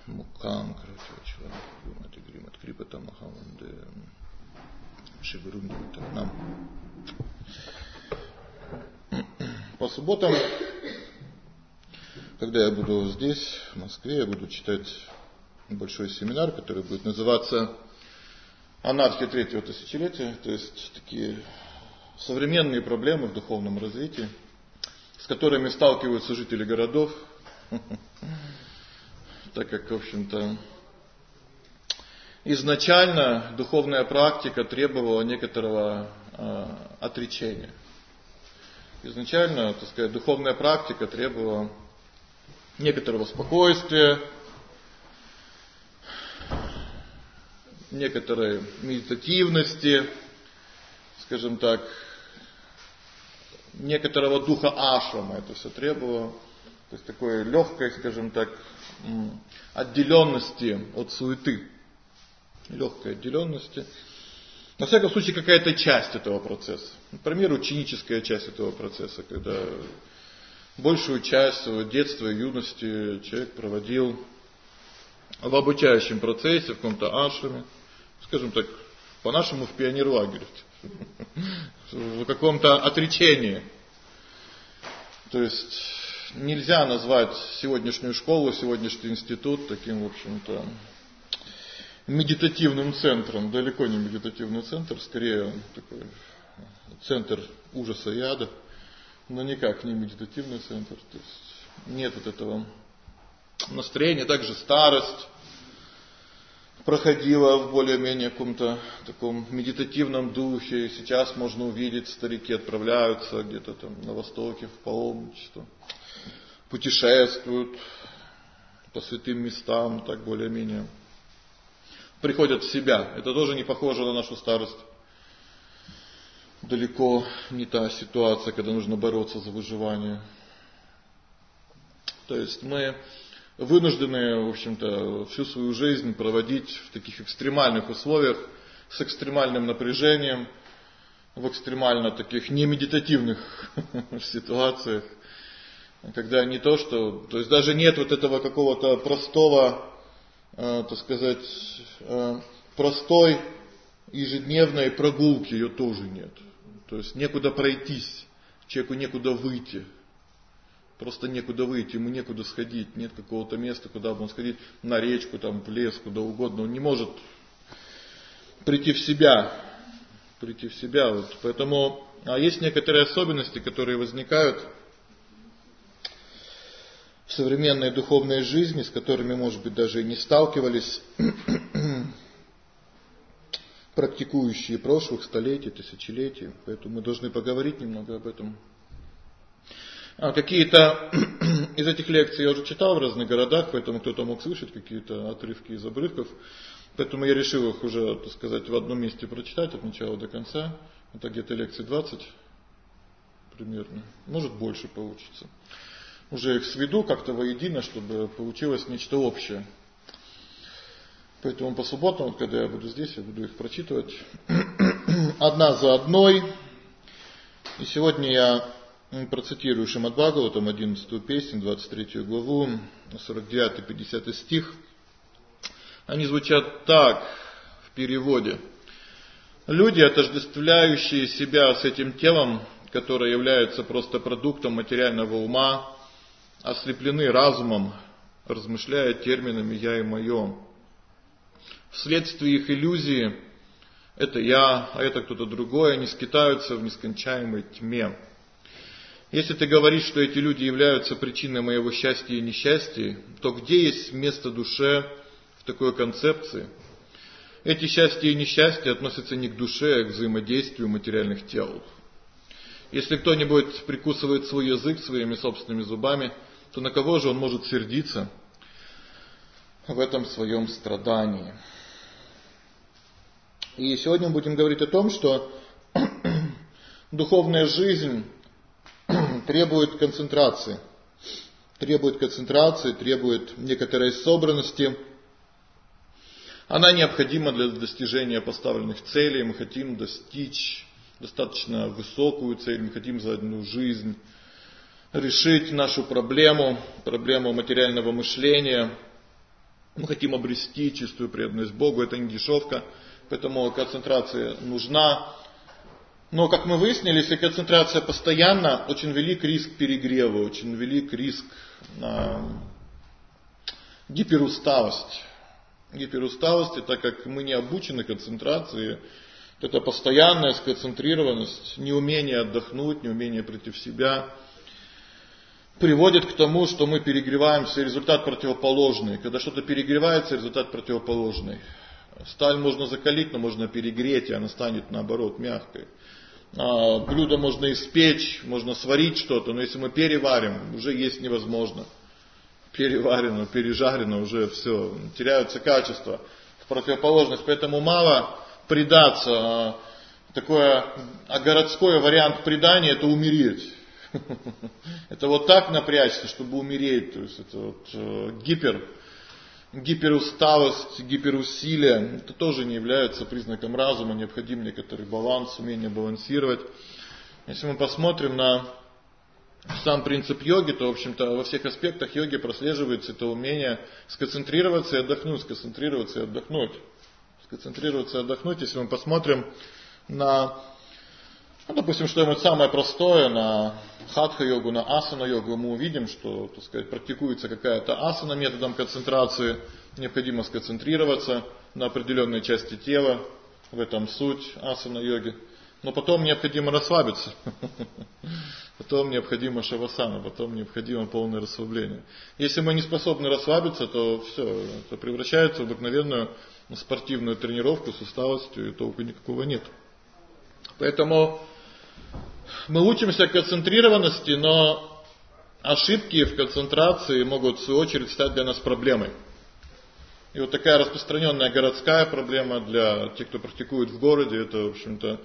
Мукам, короче, Гумати Гримат Крипата Махаманде Шигурунди. По субботам, когда я буду здесь, в Москве, я буду читать большой семинар, который будет называться «Анархия третьего тысячелетия», то есть такие современные проблемы в духовном развитии, с которыми сталкиваются жители городов, так как, в общем-то, изначально духовная практика требовала некоторого отречения. Изначально, так сказать, духовная практика требовала некоторого спокойствия, некоторой медитативности, скажем так, некоторого духа ашрама это все требовало, то есть такой легкой, скажем так, отделенности от суеты, легкой отделенности. На всяком случае, какая-то часть этого процесса. Например, ученическая часть этого процесса, когда большую часть своего детства и юности человек проводил в обучающем процессе, в каком-то ашраме, скажем так, по-нашему в пионерлагере, в каком-то отречении. То есть нельзя назвать сегодняшнюю школу, сегодняшний институт таким, в общем-то, медитативным центром. Далеко не медитативный центр, скорее такой центр ужаса и ада, но никак не медитативный центр. То есть нет вот этого настроения. Также старость проходила в более-менее каком-то таком медитативном духе. И сейчас можно увидеть, старики отправляются где-то там на востоке в паломничество, путешествуют по святым местам, так более-менее приходят в себя. Это тоже не похоже на нашу старость. Далеко не та ситуация, когда нужно бороться за выживание. То есть мы вынуждены, в общем-то, всю свою жизнь проводить в таких экстремальных условиях, с экстремальным напряжением, в экстремально таких немедитативных ситуациях, когда не то, что, то есть даже нет вот этого какого-то простого, так сказать, простой ежедневной прогулки, ее тоже нет. То есть некуда пройтись, человеку некуда выйти. Просто некуда выйти, ему некуда сходить, нет какого-то места, куда бы он сходить, на речку, там, в лес, куда угодно. Он не может прийти в себя. Вот. Поэтому есть некоторые особенности, которые возникают в современной духовной жизни, с которыми, может быть, даже и не сталкивались практикующие прошлых столетий, тысячелетий. Поэтому мы должны поговорить немного об этом. Какие-то из этих лекций я уже читал в разных городах, поэтому кто-то мог слышать какие-то отрывки из обрывков. Поэтому я решил их уже, так сказать, в одном месте прочитать от начала до конца. Это где-то лекций 20 примерно. Может, больше получится. Уже их сведу как-то воедино, чтобы получилось нечто общее. Поэтому по субботам, когда я буду здесь, я буду их прочитывать одна за одной. И сегодня я процитирую Шримад Бхагаватам, 11 песнь, 23 главу, 49-50 стих. Они звучат так в переводе. Люди, отождествляющие себя с этим телом, которое является просто продуктом материального ума, ослеплены разумом, размышляя терминами «я» и «моё». Вследствие их иллюзии «это я», а это кто-то другой, они скитаются в нескончаемой тьме. Если ты говоришь, что эти люди являются причиной моего счастья и несчастья, то где есть место душе в такой концепции? Эти счастья и несчастья относятся не к душе, а к взаимодействию материальных тел. Если кто-нибудь прикусывает свой язык своими собственными зубами, то на кого же он может сердиться в этом своем страдании? И сегодня мы будем говорить о том, что духовная жизнь требует концентрации, требует некоторой собранности. Она необходима для достижения поставленных целей. Мы хотим достичь достаточно высокую цель, мы хотим за одну жизнь решить нашу проблему материального мышления, Мы хотим обрести чистую преданность Богу, это не дешевка, поэтому концентрация нужна. Но, как мы выяснили, если концентрация постоянна, очень велик риск перегрева, очень велик риск гиперусталости. Гиперусталости, так как мы не обучены концентрации, это постоянная сконцентрированность, неумение отдохнуть, неумение прийти в себя, приводит к тому, что мы перегреваемся, и результат противоположный. Когда что-то перегревается, результат противоположный. Сталь можно закалить, но можно перегреть, и она станет наоборот мягкой. Блюдо можно испечь, можно сварить что-то, но если мы переварим, уже есть невозможно. Переварено, пережарено, уже все, теряются качества в противоположность. Поэтому мало предаться. Такой городской вариант предания — это умереть. Это вот так напрячься, чтобы умереть. То есть это вот гиперусталость, гиперусилие. Это тоже не является признаком разума. Необходим некоторый баланс, умение балансировать. Если мы посмотрим на сам принцип йоги, то, в общем-то, во всех аспектах йоги прослеживается это умение сконцентрироваться и отдохнуть, сконцентрироваться и отдохнуть. Сконцентрироваться и отдохнуть. Если мы посмотрим на, допустим, что-нибудь самое простое, на хатха-йогу, на асана-йогу, мы увидим, что, так сказать, практикуется какая-то асана методом концентрации, необходимо сконцентрироваться на определенной части тела, в этом суть асана-йоги. Но потом необходимо расслабиться, потом необходимо шавасана, потом необходимо полное расслабление. Если мы не способны расслабиться, то все, это превращается в обыкновенную спортивную тренировку с усталостью, и толку никакого нет. Поэтому мы учимся концентрированности, но ошибки в концентрации могут в свою очередь стать для нас проблемой. И вот такая распространенная городская проблема для тех, кто практикует в городе, это, в общем-то,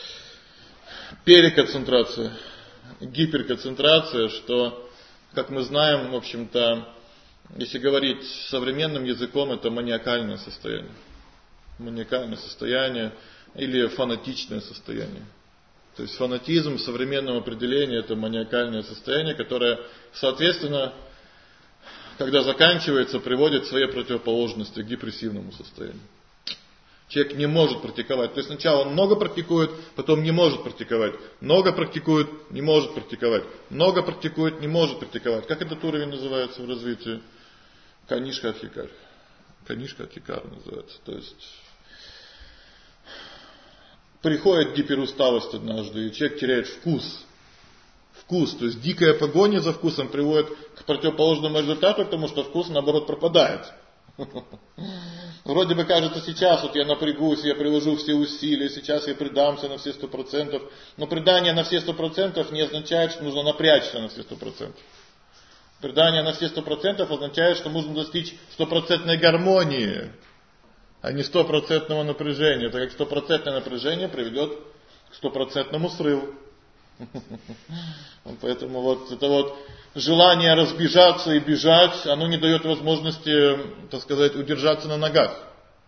переконцентрация, гиперконцентрация, что, как мы знаем, в общем-то, если говорить современным языком, это маниакальное состояние. Маниакальное состояние или фанатичное состояние. То есть фанатизм в современном определении — это маниакальное состояние, которое, соответственно, когда заканчивается, приводит к своей противоположности, к депрессивному состоянию. Человек не может практиковать. То есть сначала он много практикует, потом не может практиковать. Много практикует, не может практиковать. Много практикует, не может практиковать. Как этот уровень называется в развитии? Канишха-Адхикар. Канишха-Адхикар называется. То есть приходит гиперусталость однажды, и человек теряет вкус. Вкус, то есть дикая погоня за вкусом приводит к противоположному результату, потому что вкус, наоборот, пропадает. Вроде бы кажется, сейчас вот я напрягусь, я приложу все усилия, сейчас я предамся на все 100%. Но предание на все 100% не означает, что нужно напрячься на все 100%. Предание на все 100% означает, что нужно достичь 100% гармонии, а не 100% напряжения. Так как 100% напряжение приведет к 100% срыву. Поэтому вот это вот желание разбежаться и бежать, оно не дает возможности, так сказать, удержаться на ногах.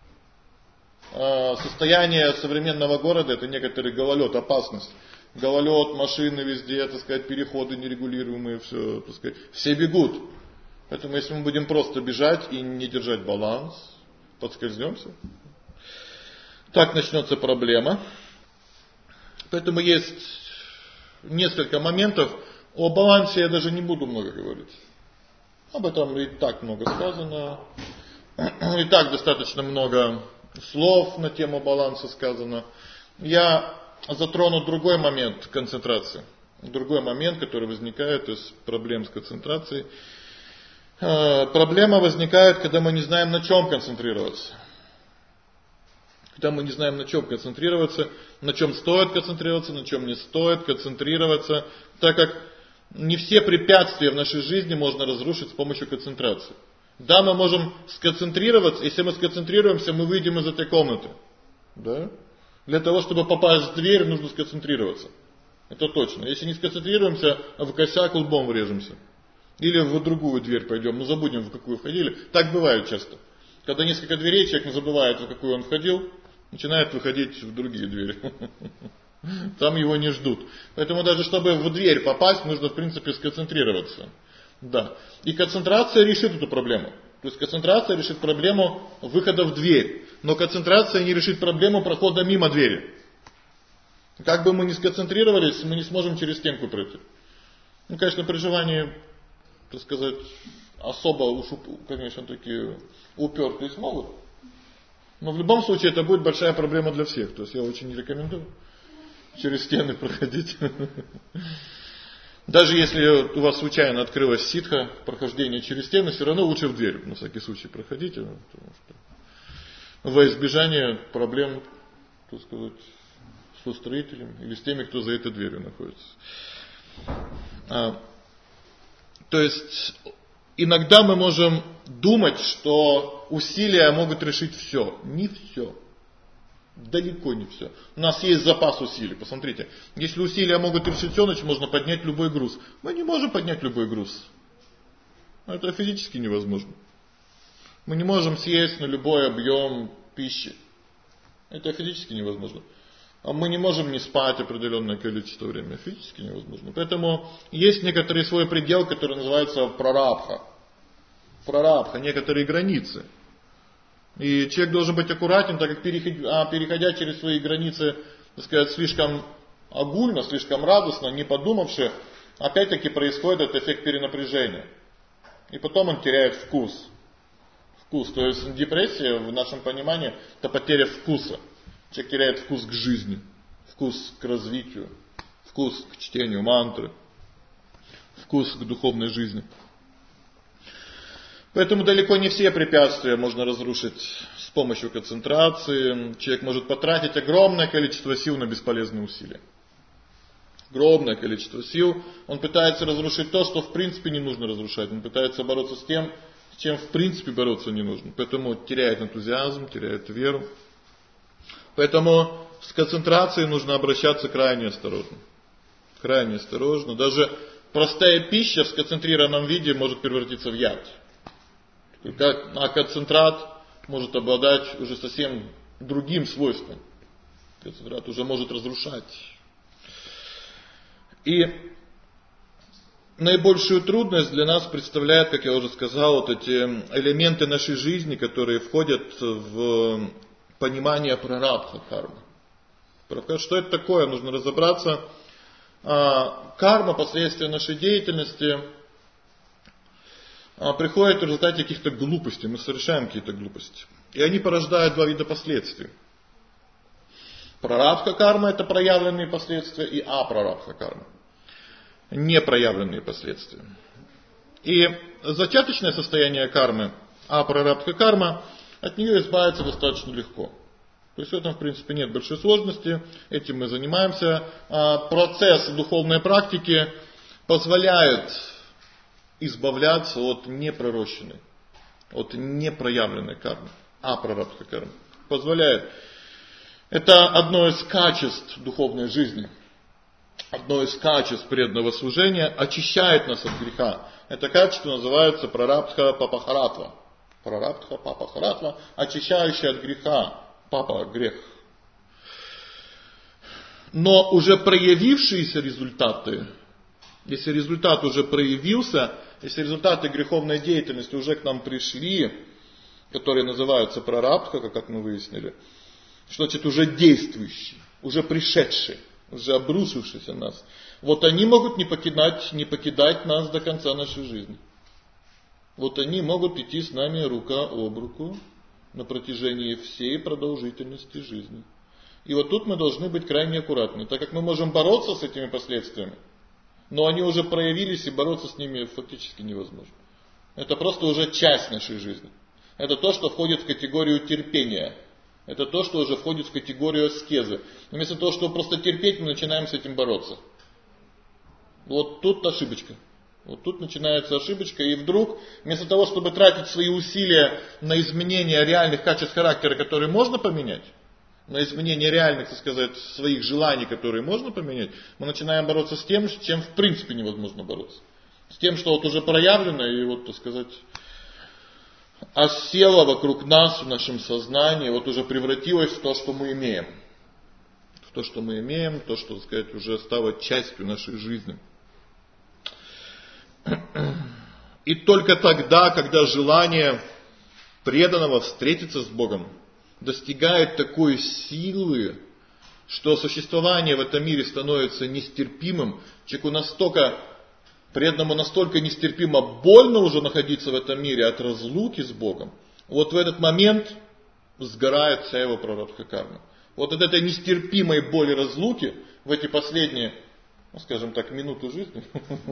Состояние современного города — это некоторый гололед, опасность. Гололед, машины везде, так сказать, переходы нерегулируемые, все, так сказать, все бегут. Поэтому если мы будем просто бежать и не держать баланс, подскользнемся, так начнется проблема. Поэтому есть несколько моментов. О балансе я даже не буду много говорить. Об этом и так много сказано. И так достаточно много слов на тему баланса сказано. Я затрону другой момент концентрации. Другой момент, который возникает из проблем с концентрацией. Проблема возникает, когда мы не знаем, на чем концентрироваться. Когда мы не знаем, на чем концентрироваться, на чем стоит концентрироваться, на чем не стоит концентрироваться, так как не все препятствия в нашей жизни можно разрушить с помощью концентрации. Да, мы можем сконцентрироваться, если мы сконцентрируемся, мы выйдем из этой комнаты. Да? Для того, чтобы попасть в дверь, нужно сконцентрироваться. Это точно. Если не сконцентрируемся, в косяк лбом врежемся. Или в другую дверь пойдем, мы забудем, в какую входили. Так бывает часто. Когда несколько дверей, человек забывает, в какую он входил, начинает выходить в другие двери. Там его не ждут. Поэтому даже чтобы в дверь попасть, нужно в принципе сконцентрироваться. Да. И концентрация решит эту проблему. То есть концентрация решит проблему выхода в дверь, но концентрация не решит проблему прохода мимо двери. Как бы мы ни сконцентрировались, мы не сможем через стенку пройти. Ну, конечно, при желании, так сказать, особо уж, конечно, такие упертые смогут. Но в любом случае это будет большая проблема для всех. То есть я очень не рекомендую через стены проходить. Даже если у вас случайно открылась ситха, прохождение через стены, все равно лучше в дверь, на всякий случай, проходите. Потому что во избежание проблем, так сказать, с устроителями или с теми, кто за этой дверью находится. То есть иногда мы можем думать, что усилия могут решить все. Не все. Далеко не все. У нас есть запас усилий. Посмотрите, если усилия могут решить все, значит можно поднять любой груз. Мы не можем поднять любой груз. Это физически невозможно. Мы не можем съесть на любой объем пищи. Это физически невозможно. А мы не можем не спать определенное количество времени. Физически невозможно. Поэтому есть некоторый свой предел, который называется прарабдха. Прарабдха, некоторые границы. И человек должен быть аккуратен, так как переходя через свои границы, так сказать, слишком огульно, слишком радостно, не подумавши, опять-таки происходит этот эффект перенапряжения. И потом он теряет вкус. То есть депрессия в нашем понимании это потеря вкуса. Человек теряет вкус к жизни, вкус к развитию, вкус к чтению мантры, вкус к духовной жизни. Поэтому далеко не все препятствия можно разрушить с помощью концентрации. Человек может потратить огромное количество сил на бесполезные усилия. Огромное количество сил. Он пытается разрушить то, что в принципе не нужно разрушать. Он пытается бороться с тем, с чем в принципе бороться не нужно. Поэтому теряет энтузиазм, теряет веру. Поэтому с концентрацией нужно обращаться крайне осторожно. Крайне осторожно. Даже простая пища в сконцентрированном виде может превратиться в яд. А концентрат может обладать уже совсем другим свойством. Концентрат уже может разрушать. И наибольшую трудность для нас представляют, как я уже сказал, вот эти элементы нашей жизни, которые входят в понимание прарабдха кармы. Что это такое? Нужно разобраться. Карма, последствия нашей деятельности, приходит в результате каких-то глупостей. Мы совершаем какие-то глупости. И они порождают два вида последствий. Прарабдха карма это проявленные последствия, и апрарабдха карма. Непроявленные последствия. И зачаточное состояние кармы, апрарабдха карма, от нее избавиться достаточно легко. То есть в этом в принципе нет большой сложности, этим мы занимаемся. Процесс духовной практики позволяет избавляться от непророщенной, от непроявленной кармы, апрарабдха кармы. Позволяет. Это одно из качеств духовной жизни. Одно из качеств преданного служения очищает нас от греха. Это качество называется прарабдха папахаратва. Прарабдха папахаратва, очищающая от греха. Папа грех. Но уже проявившиеся результаты, если результат уже проявился, если результаты греховной деятельности уже к нам пришли, которые называются прарабдха, как мы выяснили, что значит уже действующие, уже пришедшие, уже обрушившиеся на нас, вот они могут не покидать нас до конца нашей жизни. Вот они могут идти с нами рука об руку на протяжении всей продолжительности жизни. И вот тут мы должны быть крайне аккуратны, так как мы можем бороться с этими последствиями, но они уже проявились, и бороться с ними фактически невозможно. Это просто уже часть нашей жизни. Это то, что входит в категорию терпения. Это то, что уже входит в категорию аскезы. Вместо того, чтобы просто терпеть, мы начинаем с этим бороться. Вот тут ошибочка. Вот тут начинается ошибочка, и вдруг, вместо того, чтобы тратить свои усилия на изменение реальных качеств характера, которые можно поменять, на изменение реальных, так сказать, своих желаний, которые можно поменять, мы начинаем бороться с тем, с чем в принципе невозможно бороться. С тем, что вот уже проявлено, и вот, так сказать, осело вокруг нас, в нашем сознании, вот уже превратилось в то, что мы имеем. В то, что мы имеем, то, что, так сказать, уже стало частью нашей жизни. И только тогда, когда желание преданного встретиться с Богом достигает такой силы, что существование в этом мире становится нестерпимым. Человеку настолько, преданному настолько нестерпимо больно уже находиться в этом мире от разлуки с Богом. Вот в этот момент сгорает вся его прарабдха карма. Вот от этой нестерпимой боли разлуки в эти последние, скажем так, минуты жизни,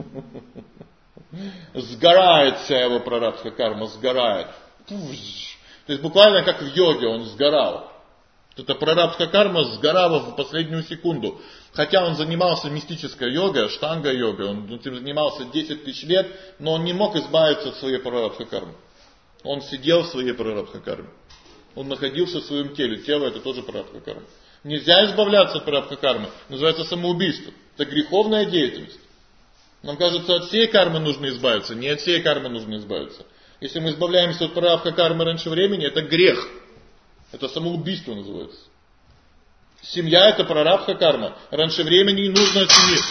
сгорает вся его прарабдха карма, сгорает. То есть буквально как в йоге он сгорал. Эта прарабдха карма сгорала в последнюю секунду. Хотя он занимался мистической йогой, аштанга-йогой, он этим занимался 10 тысяч лет, но он не мог избавиться от своей прарабдха кармы. Он сидел в своей прарабдха карме. Он находился в своем теле. Тело это тоже прарабдха карма. Нельзя избавляться от прарабдха кармы. Называется самоубийство. Это греховная деятельность. Нам кажется, от всей кармы нужно избавиться. Не от всей кармы нужно избавиться. Если мы избавляемся от прарабдха кармы раньше времени, это грех. Это самоубийство называется. Семья это прарабдха карма. Раньше времени не нужно от семьи.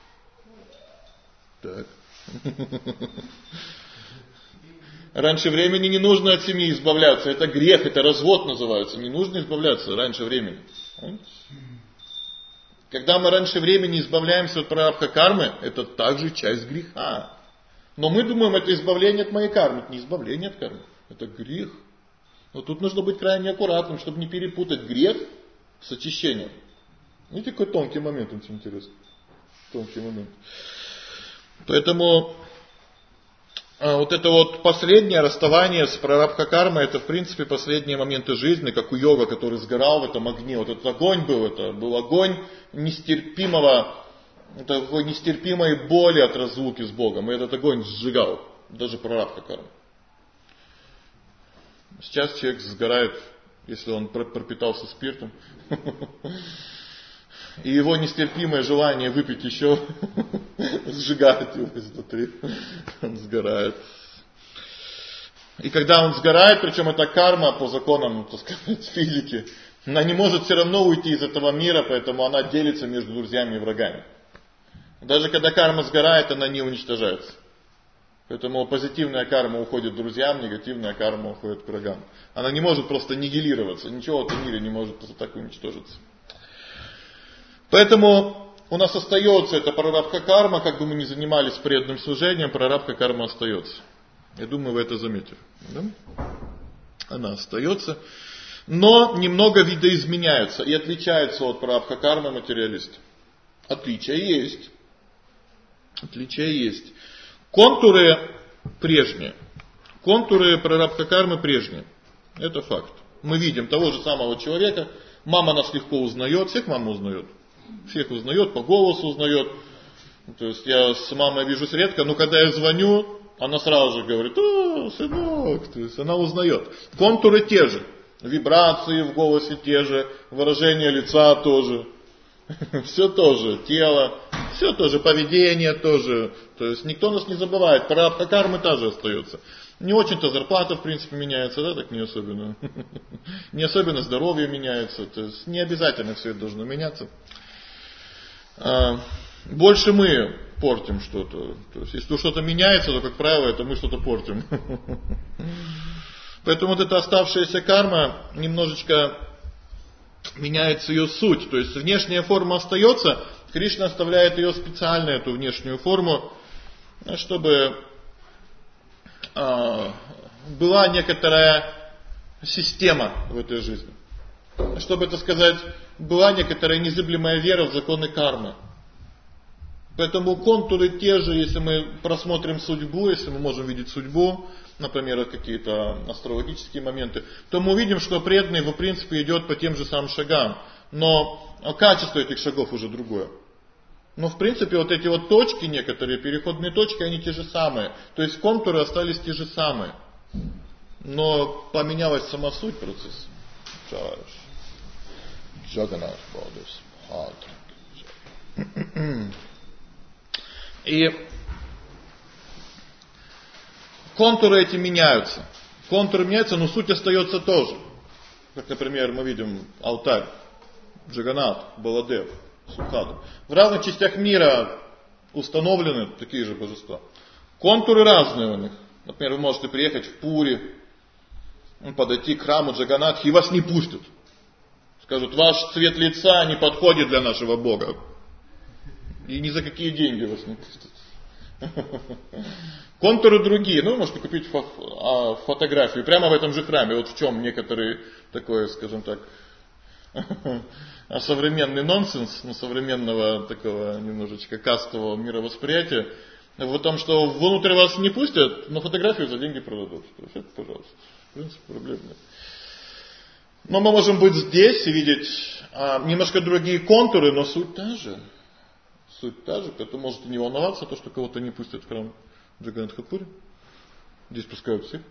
Так. Раньше времени не нужно от семьи избавляться. Это грех, это развод называется. Не нужно избавляться раньше времени. Когда мы раньше времени избавляемся от прарабдха кармы, это также часть греха. Но мы думаем, это избавление от моей кармы. Это не избавление от кармы. Это грех. Но тут нужно быть крайне аккуратным, чтобы не перепутать грех с очищением. Видите, какой тонкий момент, очень интересно. Тонкий момент. Поэтому вот это вот последнее расставание с прарабдха кармой, это в принципе последние моменты жизни, как у йога, который сгорал в этом огне. Вот этот огонь был, это был огонь нестерпимой боли от разлуки с Богом. И этот огонь сжигал, даже прарабдха кармы. Сейчас человек сгорает, если он пропитался спиртом. И его нестерпимое желание выпить еще сжигает его изнутри. Он сгорает. И когда он сгорает, причем это карма по законам, так сказать, физики, она не может все равно уйти из этого мира, поэтому она делится между друзьями и врагами. Даже когда карма сгорает, она не уничтожается. Поэтому позитивная карма уходит к друзьям, негативная карма уходит к врагам. Она не может просто нигилироваться. Ничего в этом мире не может просто так уничтожиться. Поэтому у нас остается эта прарабдха карма, как бы мы ни занимались преданным служением, прарабдха карма остается. Я думаю, вы это заметили. Да? Она остается. Но немного видоизменяется и отличается от прарабдха кармы материалиста. Отличия есть. Отличия есть. Контуры прежние. Контуры прарабдха кармы прежние. Это факт. Мы видим того же самого человека. Мама нас легко узнает. Всех мама узнает. Всех узнает, по голосу узнает. То есть я с мамой вижусь редко, но когда я звоню, она сразу же говорит: "О, сынок". То есть она узнает. Контуры те же. Вибрации в голосе те же. Выражение лица тоже. Все тоже, тело, все тоже, поведение тоже. То есть никто нас не забывает. Прарабдха кармы тоже остается. Не очень-то зарплата, в принципе, меняется, да, так не особенно. Не особенно здоровье меняется. То есть не обязательно все это должно меняться. Больше мы портим что-то. То есть если что-то меняется, то, как правило, это мы что-то портим. Поэтому вот эта оставшаяся карма немножечко меняется ее суть. То есть внешняя форма остается, Кришна оставляет ее специально, эту внешнюю форму, чтобы была некоторая система в этой жизни. Чтобы, так сказать, была некоторая незыблемая вера в законы кармы. Поэтому контуры те же, если мы просмотрим судьбу, если мы можем видеть судьбу, например, какие-то астрологические моменты, то мы увидим, что преданный, в принципе, идет по тем же самым шагам. Но качество этих шагов уже другое. Но, в принципе, вот эти вот точки, некоторые переходные точки, они те же самые. То есть контуры остались те же самые. Но поменялась сама суть процесса. Джаганнат Бадас. И контуры эти меняются. Контуры меняются, но суть остается тоже. Как, например, мы видим алтарь Джаганнат, Баладев, Субхадру. В разных частях мира установлены такие же божества. Контуры разные у них. Например, вы можете приехать в Пури. подойти к храму Джаганатхи и вас не пустят. Скажут, ваш цвет лица не подходит для нашего Бога. И ни за какие деньги вас не пустят. Контуры другие. Ну, можете купить фотографию прямо в этом же храме. Вот в чем некоторые такое, скажем так, современный нонсенс, современного такого немножечко кастового мировосприятия. В том, что внутрь вас не пустят, но фотографию за деньги продадут. Это, пожалуйста. В принципе, проблем нет. Но мы можем быть здесь и видеть немножко другие контуры, но суть та же. Суть та же, поэтому можете не волноваться, то, что кого-то не пустят в храм Джаганнатха-Пури. Здесь пускают всех.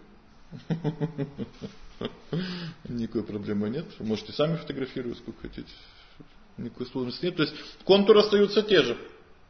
Никакой проблемы нет. Вы можете сами фотографировать, сколько хотите. Никакой сложности нет. То есть контуры остаются те же.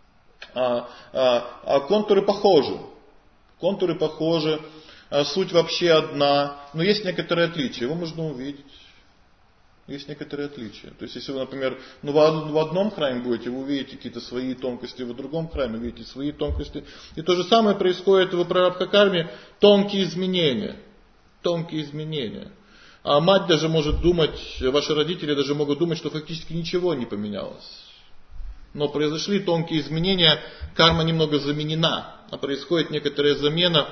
Контуры похожи. Контуры похожи. Суть вообще одна. Но есть некоторые отличия. Его можно увидеть. Есть некоторые отличия. То есть, если вы, например, в одном храме будете, вы увидите какие-то свои тонкости, в другом храме увидите свои тонкости. И то же самое происходит в Прарабдха-карме. Тонкие изменения. Тонкие изменения. А мать даже может думать, ваши родители даже могут думать, что фактически ничего не поменялось. Но произошли тонкие изменения, карма немного заменена. А происходит некоторая замена.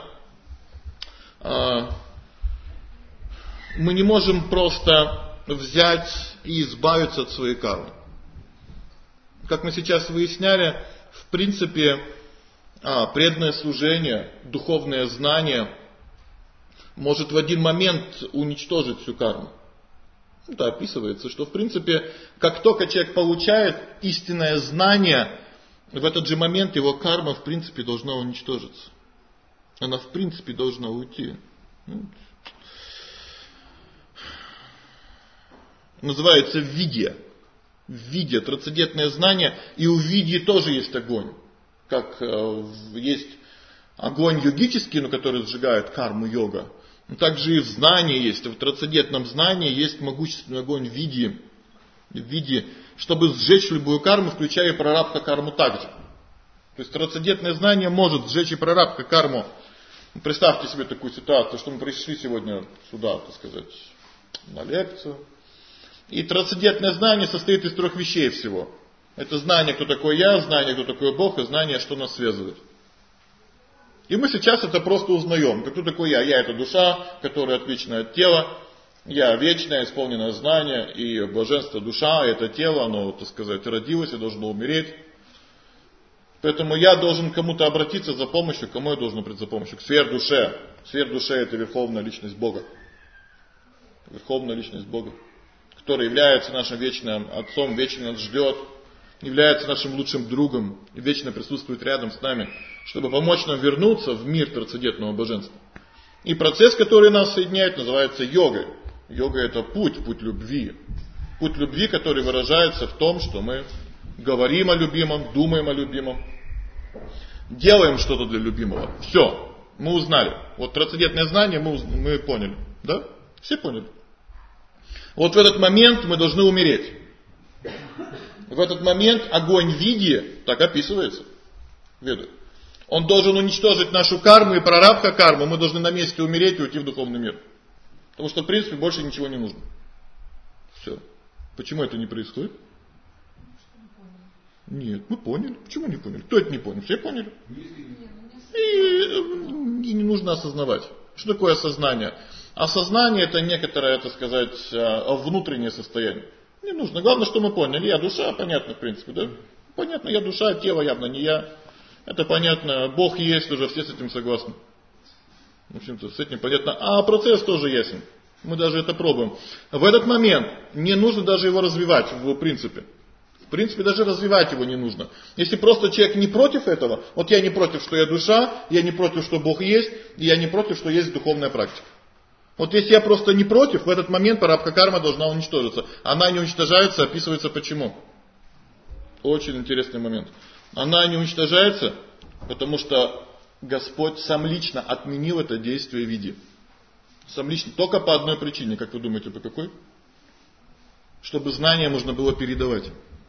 Мы не можем просто взять и избавиться от своей кармы. Как мы сейчас выясняли, в принципе, преданное служение, духовное знание может в один момент уничтожить всю карму. Это описывается, что в принципе, как только человек получает истинное знание, в этот же момент его карма в принципе должна уничтожиться. Она в принципе должна уйти. Называется видья. Видья, трансцендентное знание, и у видьи тоже есть огонь. Как есть огонь йогический, но который сжигает карму йога. Также и в знании есть, в трансцендентном знании есть могущественный огонь видьи, чтобы сжечь любую карму, включая и прарабдха-карму также. То есть трансцендентное знание может сжечь и прарабдха-карму. Представьте себе такую ситуацию, что мы пришли сегодня сюда, так сказать, на лекцию. И трансцендентное знание состоит из 3 вещей всего. Это знание, кто такой я, знание, кто такой Бог, и знание, что нас связывает. И мы сейчас это просто узнаем. Кто такой я? Я это душа, которая отличная от тела. Я вечное, исполненное знание, и блаженство душа, это тело, оно, так сказать, родилось и должно умереть. Поэтому я должен кому-то обратиться за помощью. Кому я должен обратиться за помощью? К сверхдуше. Сверхдуше — это верховная личность Бога. Верховная личность Бога, который является нашим вечным Отцом, вечно нас ждет, является нашим лучшим другом и вечно присутствует рядом с нами, чтобы помочь нам вернуться в мир трансцендентного божества. И процесс, который нас соединяет, называется йогой. Йога — это путь любви. Путь любви, который выражается в том, что мы говорим о любимом, думаем о любимом, делаем что-то для любимого. Все, мы узнали. Вот трансцендентное знание мы поняли. Да? Все поняли. Вот в этот момент мы должны умереть. В этот момент огонь видьи, так описывается в Ведах, он должен уничтожить нашу карму и прарабдха-карму. Мы должны на месте умереть и уйти в духовный мир. Потому что в принципе больше ничего не нужно. Все. Почему это не происходит? Нет, мы поняли. Почему не поняли? Кто это не понял? Все поняли. И не нужно осознавать. Что такое осознание? Осознание — это некоторое, так сказать, внутреннее состояние. Не нужно. Главное, что мы поняли. Я душа, понятно, в принципе, да? Понятно, я душа, тело явно не я. Это понятно. Бог есть уже, все с этим согласны. В общем-то, с этим понятно. А процесс тоже ясен. Мы даже это пробуем. В этот момент не нужно даже его развивать в принципе. В принципе, даже развивать его не нужно. Если просто человек не против этого, вот я не против, что я душа, я не против, что Бог есть, и я не против, что есть духовная практика. Вот если я просто не против, в этот момент прарабдха-карма должна уничтожиться. Она не уничтожается, описывается почему. Очень интересный момент. Она не уничтожается, потому что Господь сам лично отменил это действие видьи. Сам лично, только по одной причине. Как вы думаете, по какой? Чтобы знание можно было передавать.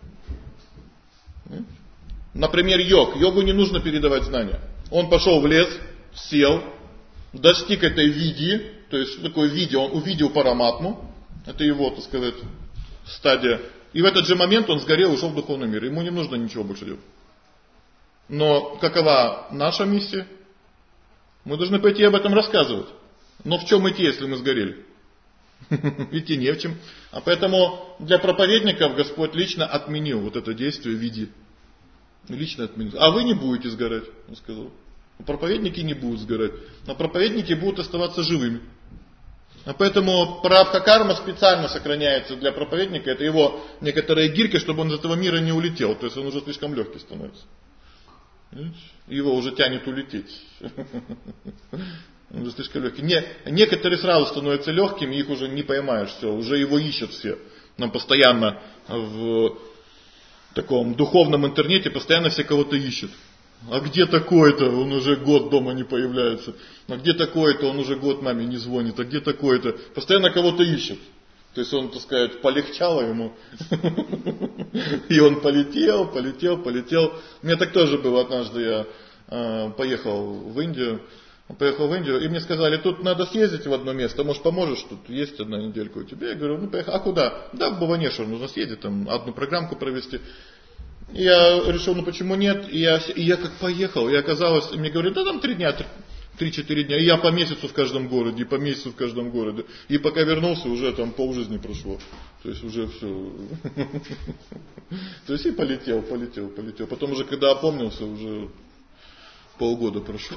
Например, йог. Йогу не нужно передавать знания. Он пошел в лес, сел, достиг этой видьи, То есть что такое видео? Он увидел параматму, это его, так сказать, стадия. И в этот же момент он сгорел и ушел в духовный мир. Ему не нужно ничего больше делать. Но какова наша миссия? Мы должны пойти об этом рассказывать. Но в чем идти, если мы сгорели? Идти не в чем. А поэтому для проповедников Господь лично отменил вот это действие «веди». Лично отменил. А вы не будете сгорать, он сказал. Проповедники не будут сгорать. Но проповедники будут оставаться живыми. А поэтому прарабдха-карма специально сохраняется для проповедника. Это его некоторая гирька, чтобы он из этого мира не улетел. То есть он уже слишком легкий становится. Его уже тянет улететь. Он уже слишком легкий. Некоторые сразу становятся легкими, их уже не поймаешь. Все, уже его ищут все. Нам постоянно в таком духовном интернете постоянно все кого-то ищут. А где такой-то, он уже год дома не появляется. А где такой-то, он уже год маме не звонит. А где такой-то, постоянно кого-то ищет. То есть он, так сказать, полегчало ему. И он полетел. У меня так тоже было однажды, я поехал в Индию, и мне сказали, тут надо съездить в одно место, может поможешь, тут есть одна неделька у тебя. Я говорю, ну поехал, а куда? Да, в Бхуванешвар нужно съездить, там одну программку провести. И я решил, ну почему нет, и я как поехал, и оказалось, мне говорят, да там 3 дня, 3-4 дня, и я по месяцу в каждом городе, и пока вернулся, уже там полжизни прошло, то есть уже все, то есть и полетел, потом уже когда опомнился, уже полгода прошло,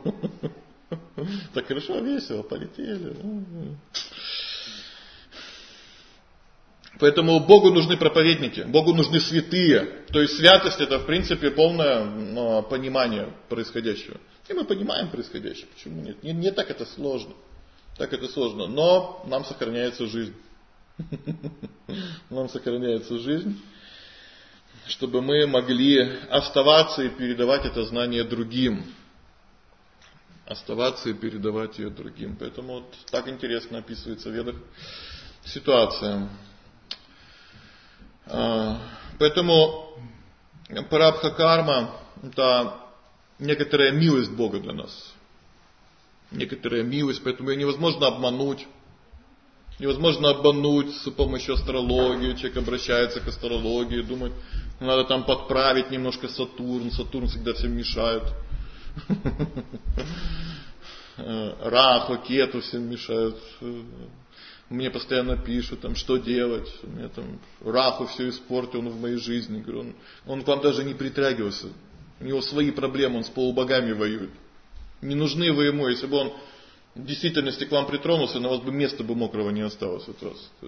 так хорошо, весело, полетели. Поэтому Богу нужны проповедники, Богу нужны святые. То есть святость это в принципе полное понимание происходящего. И мы понимаем происходящее, почему нет? Не так это сложно. Но нам сохраняется жизнь. Нам сохраняется жизнь, чтобы мы могли оставаться и передавать это знание другим. Поэтому вот так интересно описывается в Ведах ситуация. Поэтому прарабдха-карма это некоторая милость Бога для нас. Поэтому ее невозможно обмануть. С помощью астрологии. Человек обращается к астрологии, думает, надо там подправить немножко Сатурн. Сатурн всегда всем мешает. Раху, Кету всем мешают. Мне постоянно пишут, там, что делать. У меня там Раху все испортил, он в моей жизни. Говорю, он к вам даже не притрагивался. У него свои проблемы, он с полубогами воюет. Не нужны вы ему, если бы он в действительности к вам притронулся, на вас бы места бы мокрого не осталось. Вот раз. То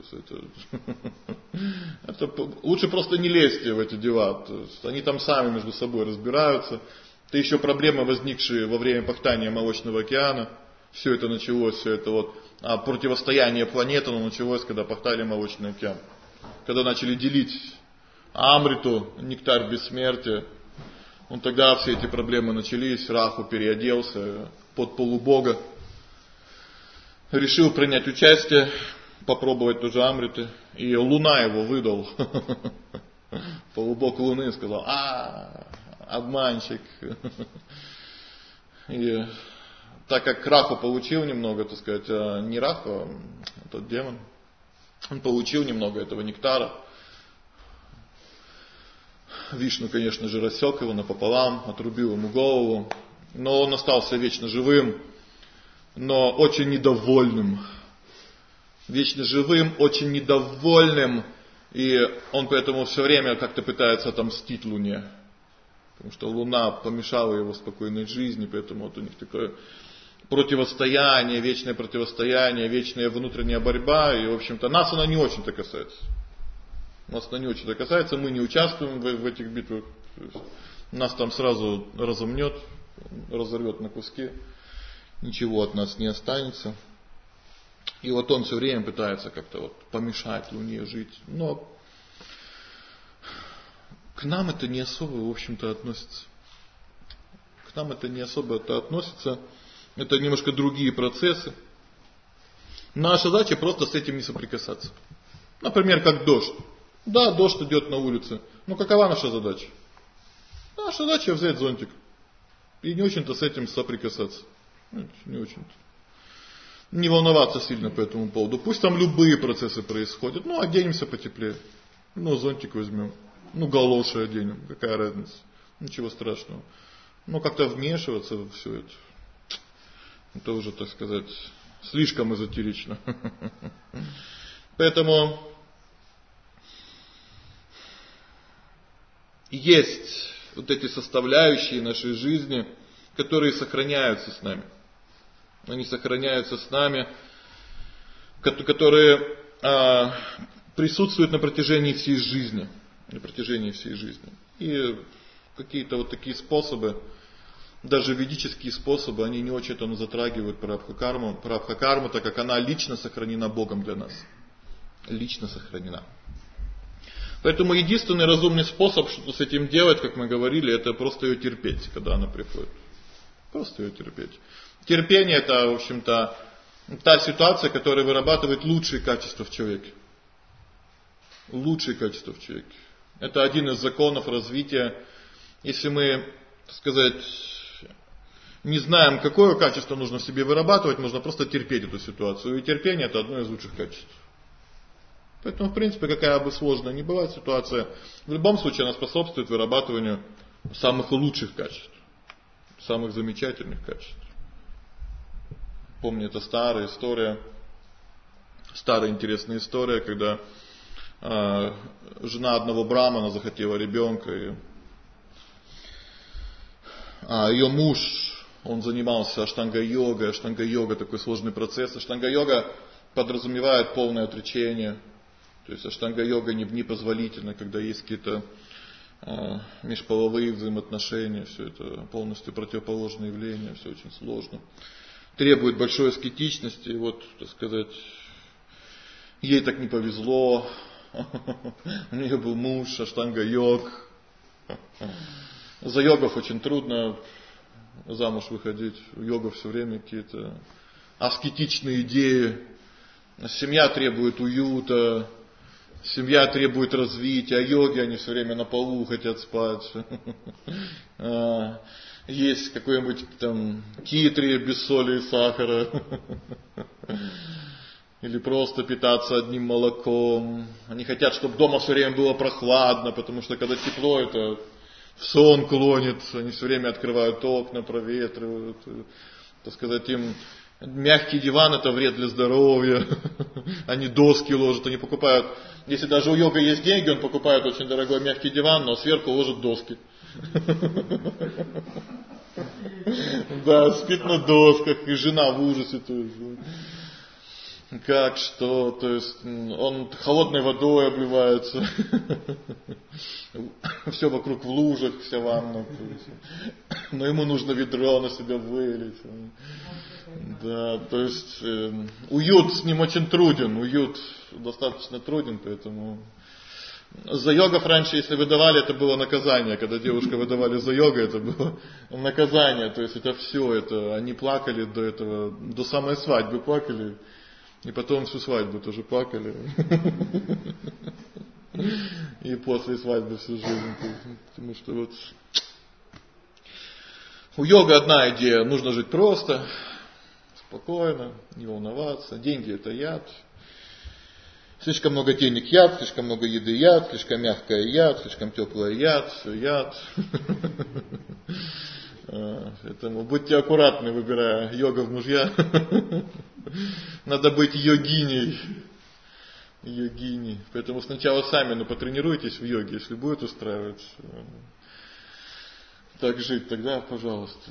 есть лучше просто не лезьте в эти дела. То есть они там сами между собой разбираются. Это еще проблемы, возникшие во время пахтания Молочного океана. Все это началось, а противостояние планет, оно началось, когда пахтали Молочный океан. Когда начали делить Амриту, нектар бессмертия, тогда все эти проблемы начались, Раху переоделся под полубога, решил принять участие, попробовать тоже Амриты, и Луна его выдал. Полубог Луны сказал, обманщик. И так как Раху получил немного, так сказать, не Раху, а тот демон, он получил немного этого нектара. Вишну, конечно же, рассек его напополам, отрубил ему голову, но он остался вечно живым, но очень недовольным. Вечно живым, очень недовольным, и он поэтому все время как-то пытается отомстить Луне. Потому что Луна помешала его спокойной жизни, поэтому вот у них такое противостояние, вечная внутренняя борьба, и, в общем-то, нас она не очень-то касается. Мы не участвуем в этих битвах. Нас там сразу разомнет, разорвет на куски, ничего от нас не останется. И вот он все время пытается как-то помешать Луне жить, но к нам это не особо, в общем-то, относится. Это немножко другие процессы. Наша задача просто с этим не соприкасаться. Например, как дождь. Да, дождь идет на улице. Но какова наша задача? Наша задача взять зонтик. И не очень-то с этим соприкасаться. Не очень-то. не волноваться сильно по этому поводу. Пусть там любые процессы происходят. Ну, оденемся потеплее. Ну, зонтик возьмем. Ну, галоши оденем. Какая разница? Ничего страшного. Ну, как-то вмешиваться в все это. Это уже, так сказать, слишком эзотерично. Поэтому есть вот эти составляющие нашей жизни, которые сохраняются с нами. Они сохраняются с нами, которые присутствуют на протяжении всей жизни. На протяжении всей жизни. И какие-то вот такие способы, даже ведические способы, они не очень там затрагивают прабхакарму, так как она лично сохранена Богом для нас. Лично сохранена. Поэтому единственный разумный способ, что с этим делать, как мы говорили, это просто ее терпеть, когда она приходит. Просто ее терпеть. Терпение — это, в общем-то, та ситуация, которая вырабатывает лучшие качества в человеке. Лучшие качества в человеке. Это один из законов развития. Если мы, так сказать, не знаем, какое качество нужно в себе вырабатывать, нужно просто терпеть эту ситуацию. И терпение — это одно из лучших качеств. Поэтому, в принципе, какая бы сложная ни была ситуация, в любом случае она способствует вырабатыванию самых лучших качеств, самых замечательных качеств. Помню, это старая история, старая интересная история, когда жена одного брамана захотела ребенка, и ее муж, он занимался аштанга-йогой. Аштанга-йога — такой сложный процесс. Аштанга-йога подразумевает полное отречение. То есть аштанга-йога непозволительна, когда есть какие-то межполовые взаимоотношения. Все это полностью противоположное явление, все очень сложно. Требует большой аскетичности. И вот, так сказать, ей так не повезло. У нее был муж, аштанга-йог. За йогов очень трудно замуж выходить. У йогов все время какие-то аскетичные идеи. Семья требует уюта. Семья требует развития. А йоги, они все время на полу хотят спать. Есть какой-нибудь там китри без соли и сахара. Или просто питаться одним молоком. Они хотят, чтобы дома все время было прохладно, потому что когда тепло, это в сон клонит. Они все время открывают окна, проветривают. Так сказать, им мягкий диван — это вред для здоровья. Они доски ложат, они покупают. Если даже у йога есть деньги, он покупает очень дорогой мягкий диван, но сверху ложит доски. Да, спит на досках, и жена в ужасе тоже. Как, что, то есть он холодной водой обливается, все вокруг в лужах, вся ванна, но ему нужно ведро на себя вылить. Да, то есть уют с ним очень труден, уют достаточно труден, поэтому за йогов раньше, если выдавали, это было наказание, когда девушка выдавали за йога, это было наказание, то есть это все, это они плакали до этого, до самой свадьбы плакали. И потом всю свадьбу тоже плакали. И после свадьбы всю жизнь. Потому что вот у йога одна идея. Нужно жить просто, спокойно, не волноваться. Деньги — это яд. Слишком много денег — яд, слишком много еды — яд, слишком мягкое — яд, слишком теплое — яд, все яд. Поэтому будьте аккуратны, выбирая йога в мужья. Надо быть йогиней. Йогиней. Поэтому сначала сами потренируйтесь в йоге, если будет устраивать так жить, тогда пожалуйста.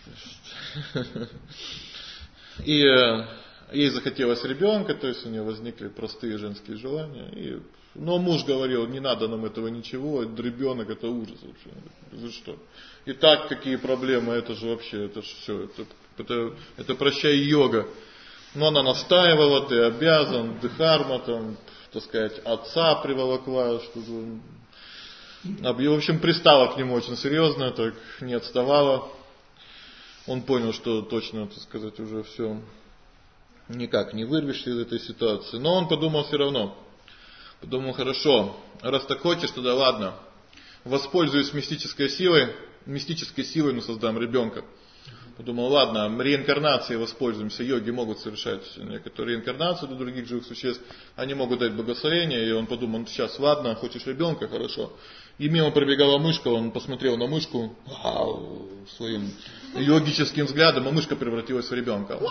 И ей захотелось ребенка, то есть у нее возникли простые женские желания. Но муж говорил: не надо нам этого ничего, ребенок — это ужас вообще. За что? И так какие проблемы, это же вообще, это же все, это прощай йога. Но она настаивала: ты обязан, дхарма, там, так сказать, отца приволокла, что-то. И, в общем, пристала к нему очень серьезно, так не отставала. Он понял, что точно, так сказать, уже все, никак не вырвешься из этой ситуации. Но он подумал все равно. Подумал: хорошо, раз так хочешь, тогда ладно, воспользуюсь мистической силой мы создам ребенка. Подумал, ладно, реинкарнацией воспользуемся. Йоги могут совершать некоторые реинкарнации для других живых существ. Они могут дать благословение. И он подумал, сейчас, ладно, хочешь ребенка, хорошо. И мимо пробегала мышка, он посмотрел на мышку своим йогическим взглядом, а мышка превратилась в ребенка.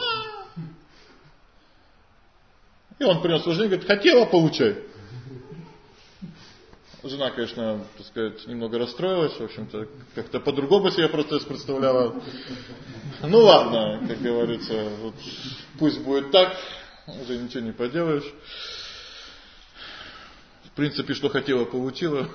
И он принес в жену, говорит, хотела, получай. Жена, конечно, так сказать, немного расстроилась, в общем-то, как-то по-другому себе процесс представляла. Ну ладно, как говорится, вот, пусть будет так, уже ничего не поделаешь. В принципе, что хотела, получила.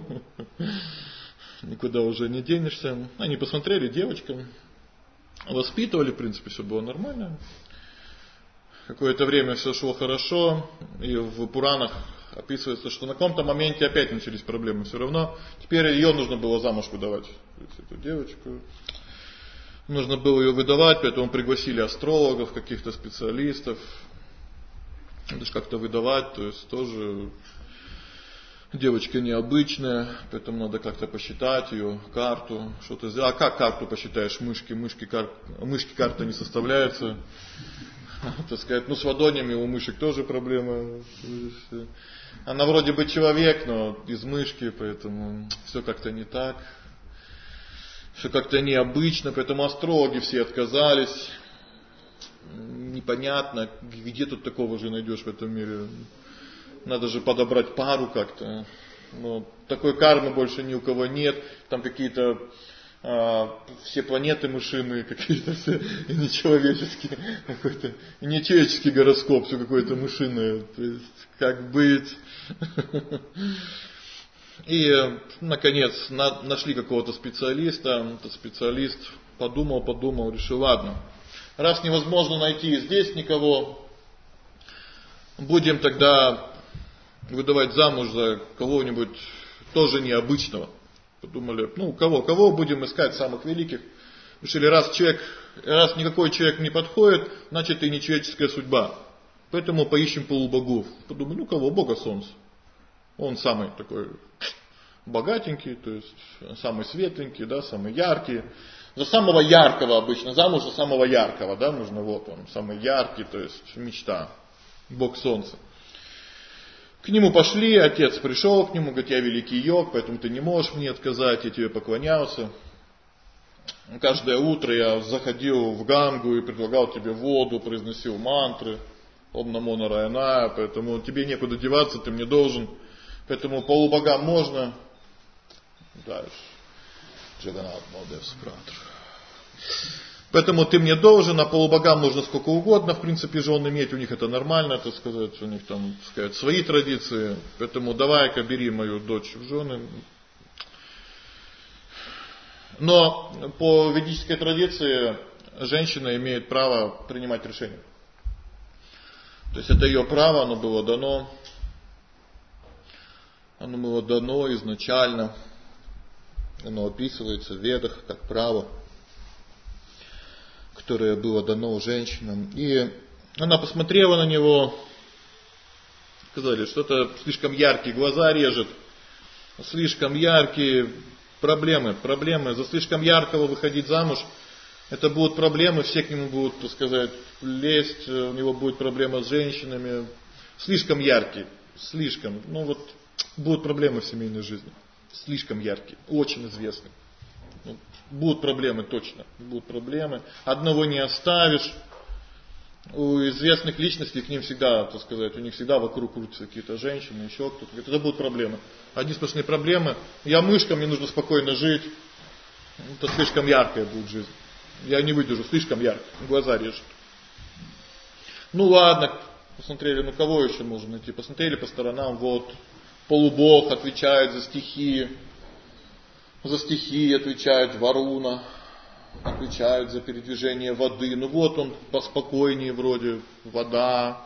Никуда уже не денешься. Они посмотрели, девочка, воспитывали, в принципе, все было нормально. Какое-то время все шло хорошо, и в Пуранах описывается, что на каком-то моменте опять начались проблемы все равно. Теперь ее нужно было замуж выдавать, то есть эту девочку. Нужно было ее выдавать, поэтому пригласили астрологов, каких-то специалистов. Надо же как-то выдавать, то есть тоже девочка необычная, поэтому надо как-то посчитать ее карту, что-то сделать. А как карту посчитаешь? Мышки карта не составляется. Так сказать, с ладонями у мышек тоже проблема. Она вроде бы человек, но из мышки, поэтому все как-то не так. Все как-то необычно, поэтому астрологи все отказались. Непонятно, где тут такого же найдешь в этом мире. Надо же подобрать пару как-то. Но такой кармы больше ни у кого нет. Там какие-то все планеты мышиные, какие-то все нечеловеческие, какой-то нечеловеческий гороскоп, все какое-то мышиное. То есть, как быть? И, наконец, нашли какого-то специалиста. Этот специалист подумал, решил, ладно, раз невозможно найти здесь никого, будем тогда выдавать замуж за кого-нибудь тоже необычного. Подумали, кого будем искать самых великих. Решили, раз никакой человек не подходит, значит и не человеческая судьба. Поэтому поищем полубогов. Подумали, кого? Бога Солнца. Он самый такой богатенький, то есть самый светленький, да, самый яркий. За самого яркого обычно, замуж за самого яркого, да, нужно вот он, самый яркий, то есть мечта. Бог Солнца. К нему пошли, отец пришел к нему, говорит, я великий йог, поэтому ты не можешь мне отказать, я тебе поклонялся. Каждое утро я заходил в Гангу и предлагал тебе воду, произносил мантры, Ом Намо Нараяна, поэтому тебе некуда деваться, ты мне должен. Поэтому полубогам можно. Дальше. Джаганнат Малдев Спратр. Поэтому ты мне должен, а полубогам можно сколько угодно, в принципе, жен иметь, у них это нормально, так сказать, у них там, так сказать, свои традиции, поэтому давай-ка бери мою дочь в жены. Но по ведической традиции женщина имеет право принимать решения. То есть это ее право, оно было дано изначально, оно описывается в Ведах как право, которое было дано женщинам. И она посмотрела на него, сказали, что-то слишком яркие глаза режет, слишком яркие проблемы, за слишком яркого выходить замуж, это будут проблемы, все к нему будут, так сказать, лезть, у него будет проблема с женщинами, слишком яркий, будут проблемы в семейной жизни, слишком яркий, очень известный. Будут проблемы, точно. Будут проблемы. Одного не оставишь. У известных личностей к ним всегда, так сказать, у них всегда вокруг крутятся какие-то женщины, еще кто-то. Говорит, это будут проблемы. Одни сплошные проблемы. Я мышка, мне нужно спокойно жить. Это слишком яркая будет жизнь. Я не выдержу, слишком ярко. Глаза режет. Ладно. Посмотрели, кого еще можно найти. Посмотрели по сторонам, вот. Полубог отвечает за стихии. За стихии отвечает Варуна, отвечает за передвижение воды. Вот он поспокойнее вроде, вода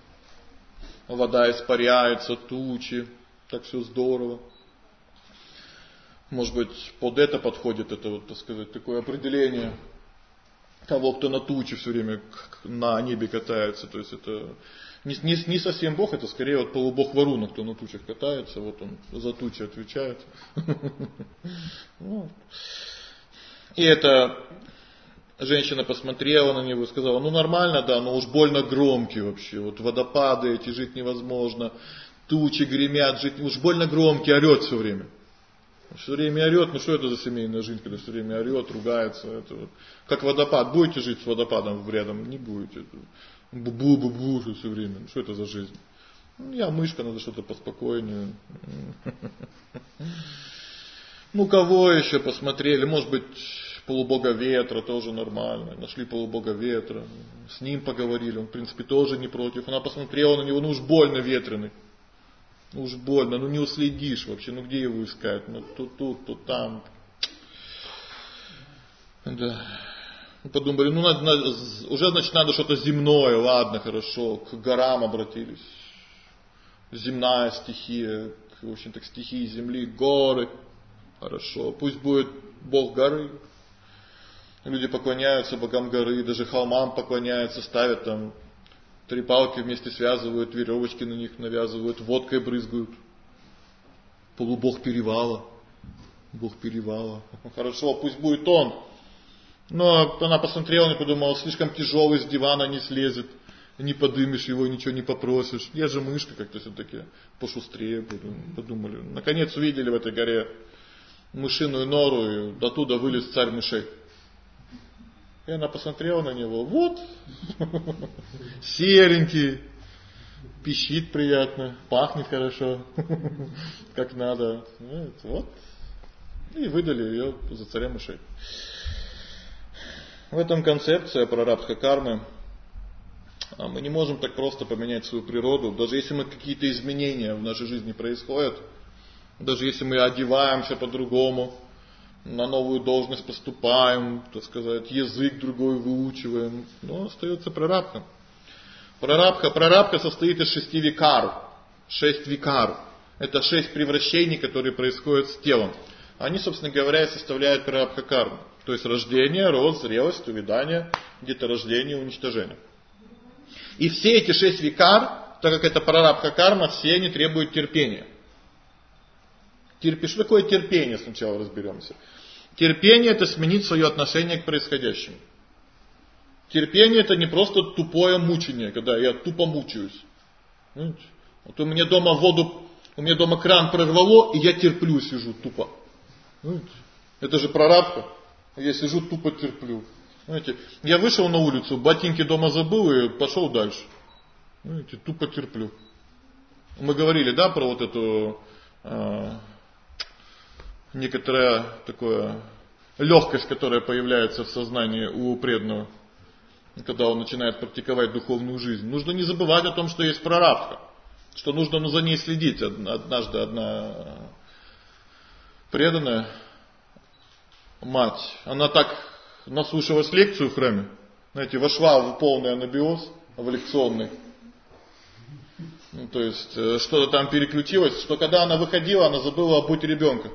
испаряется, тучи, так все здорово. Может быть, под это подходит это, так сказать, такое определение того, кто на туче все время на небе катается. То есть это не совсем Бог, это скорее полубог Варуна, кто на тучах катается, вот он за тучи отвечает. И это Женщина посмотрела на него и сказала: ну нормально, да, но уж больно громкий вообще. Вот водопады эти, жить невозможно. Тучи гремят, жить уж больно громкий, орет все время. Все время орет, ну что это за семейная жизнь, когда все время орет, ругается. Это вот. Как водопад, будете жить с водопадом рядом? Не будете. Бу-бу-бу-бу все время. Что это за жизнь? Ну, я мышка, надо что-то поспокойнее. Ну кого еще посмотрели, может быть, полубога ветра, тоже нормально. Нашли полубога ветра, с ним поговорили, он в принципе тоже не против. Она посмотрела на него, ну уж больно ветреный. Уж больно, ну не уследишь вообще, ну где его искать, ну то тут, то там. Да. Подумали, ну уже значит надо что-то земное, ладно, хорошо, к горам обратились. Земная стихия, в общем-то к стихии земли, горы, хорошо, пусть будет Бог горы. Люди поклоняются богам горы, даже холмам поклоняются, ставят там 3 палки вместе связывают, веревочки на них навязывают, водкой брызгают. Полубог перевала. Бог перевала. Хорошо, пусть будет он. Но она посмотрела и подумала, слишком тяжелый, с дивана не слезет. Не подымешь его, ничего не попросишь. Я же мышка, как-то все-таки пошустрее буду. Подумали. Наконец увидели в этой горе мышиную нору, и оттуда вылез царь мышей. И она посмотрела на него, вот, серенький, пищит приятно, пахнет хорошо, как надо. Вот. И выдали ее за царя мышей. В этом концепция прарабдха кармы. Мы не можем так просто поменять свою природу, даже если мы какие-то изменения в нашей жизни происходят, даже если мы одеваемся по-другому, на новую должность поступаем, так сказать, язык другой выучиваем, но остается прарабдха. Прарабдха состоит из 6 викар. 6 викар. Это 6 превращений, которые происходят с телом. Они, собственно говоря, составляют прарабдха карму. То есть рождение, рост, зрелость, увядание, деторождение, уничтожение. И все эти 6 викар, так как это прарабдха карма, все они требуют терпения. Что такое терпение, сначала разберемся. Терпение — это сменить свое отношение к происходящему. Терпение — это не просто тупое мучение, когда я тупо мучаюсь. Понимаете? Вот у меня дома кран прорвало, и я терплю, сижу тупо. Понимаете? Это же прарабдха. Я сижу тупо терплю. Понимаете? Я вышел на улицу, ботинки дома забыл и пошел дальше. Понимаете? Тупо терплю. Мы говорили, да, про вот эту некоторая такая легкость, которая появляется в сознании у преданного, когда он начинает практиковать духовную жизнь. Нужно не забывать о том, что есть прарабдха, что нужно за ней следить. Однажды одна преданная мать, она так наслушалась лекцию в храме, знаете, вошла в полный анабиоз, в лекционный. То есть что-то там переключилось, что когда она выходила, она забыла обуть ребенка.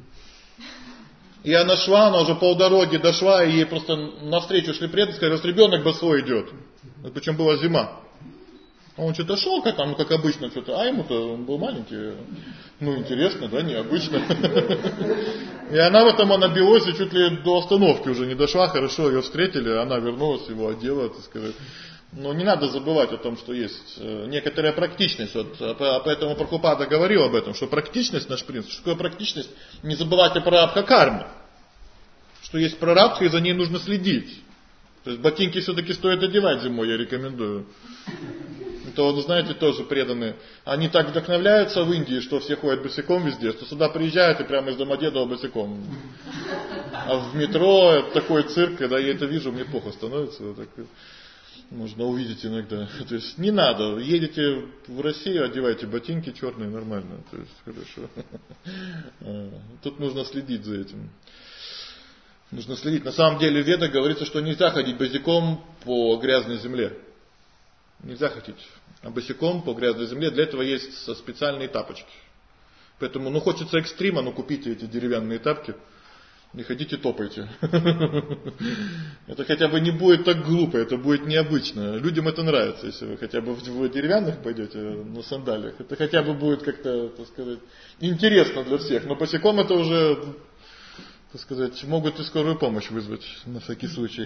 И она шла, она уже полдороги дошла, и ей просто навстречу шли преданные, сказали, что ребенок босой идет. Причем была зима. А он что-то шел, как обычно, что-то, а ему-то он был маленький. Ну, интересно, да, необычно. И она в этом анабиозе чуть ли до остановки уже не дошла, хорошо ее встретили, она вернулась, его одела, так сказать. Но не надо забывать о том, что есть некоторая практичность. Вот, поэтому Прабхупада говорил об этом, что практичность наш принцип. Что такое практичность? Не забывать о прарабдха карме. Что есть прарабдха, и за ней нужно следить. То есть ботинки все-таки стоит одевать зимой, я рекомендую. Это вот, знаете, тоже преданные. Они так вдохновляются в Индии, что все ходят босиком везде, что сюда приезжают и прямо из Домодедова босиком. А в метро такой цирк, когда я это вижу, мне плохо становится. Так, можно увидеть иногда. То есть не надо. Едете в Россию, одевайте ботинки черные, нормально. То есть хорошо. Тут нужно следить за этим. Нужно следить. На самом деле в Ведах говорится, что нельзя ходить босиком по грязной земле. Нельзя ходить босиком по грязной земле. Для этого есть специальные тапочки. Поэтому, хочется экстрима, купите эти деревянные тапки. Не ходите, топайте. Это хотя бы не будет так глупо, это будет необычно. Людям это нравится, если вы хотя бы в деревянных пойдете, на сандалиях. Это хотя бы будет как-то, так сказать, интересно для всех. Но босиком это уже так сказать, могут и скорую помощь вызвать на всякий случай.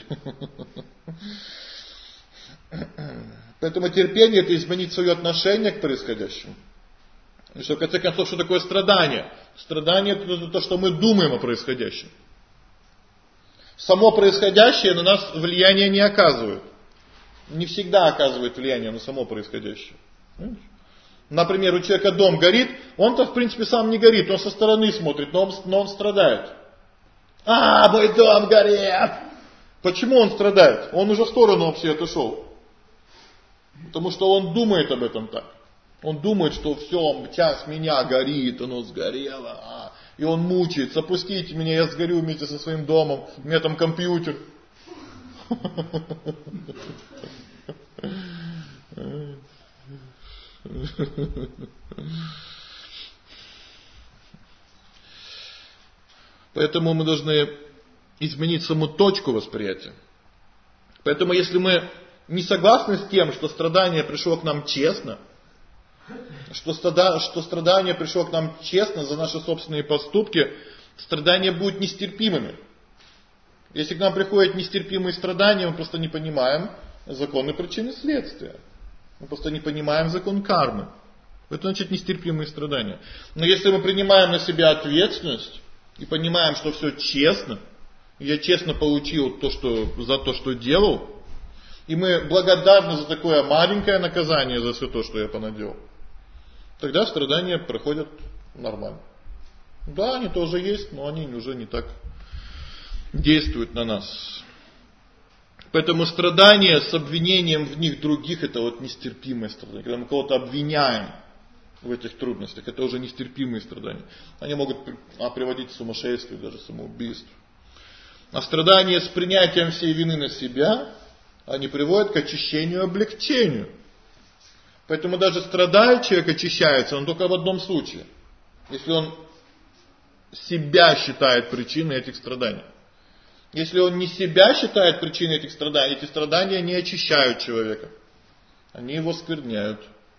Поэтому терпение – это изменить свое отношение к происходящему. И что, в конце концов, что такое страдание? Страдание – это то, что мы думаем о происходящем. Само происходящее на нас влияние не оказывает. Не всегда оказывает влияние на само происходящее. Например, у человека дом горит, он-то в принципе сам не горит, он со стороны смотрит, но он страдает. Мой дом горит! Почему он страдает? Он уже в сторону вообще отошел. Потому что он думает об этом так. Он думает, что все, часть меня горит, оно сгорело. И он мучается, пустите меня, я сгорю вместе со своим домом, у меня там компьютер. Поэтому мы должны изменить саму точку восприятия. Поэтому если мы не согласны с тем, что страдание пришло к нам честно, что страдание пришло к нам честно за наши собственные поступки, страдания будут нестерпимыми. Если к нам приходят нестерпимые страдания, мы просто не понимаем законы причины и следствия. Мы просто не понимаем закон кармы. Это значит нестерпимые страдания. Но если мы принимаем на себя ответственность и понимаем, что все честно, я честно получил за то, что делал, и мы благодарны за такое маленькое наказание за все то, что я понаделал, тогда страдания проходят нормально. Да, они тоже есть, но они уже не так действуют на нас. Поэтому страдания с обвинением в них других — это вот нестерпимые страдания. Когда мы кого-то обвиняем в этих трудностях, это уже нестерпимые страдания. Они могут приводить к сумасшествию, даже самоубийству. А страдания с принятием всей вины на себя, они приводят к очищению и облегчению. Поэтому даже страдает человек, очищается, он только в одном случае. Если он себя считает причиной этих страданий. Если он не себя считает причиной этих страданий, эти страдания не очищают человека. Они его оскверняют.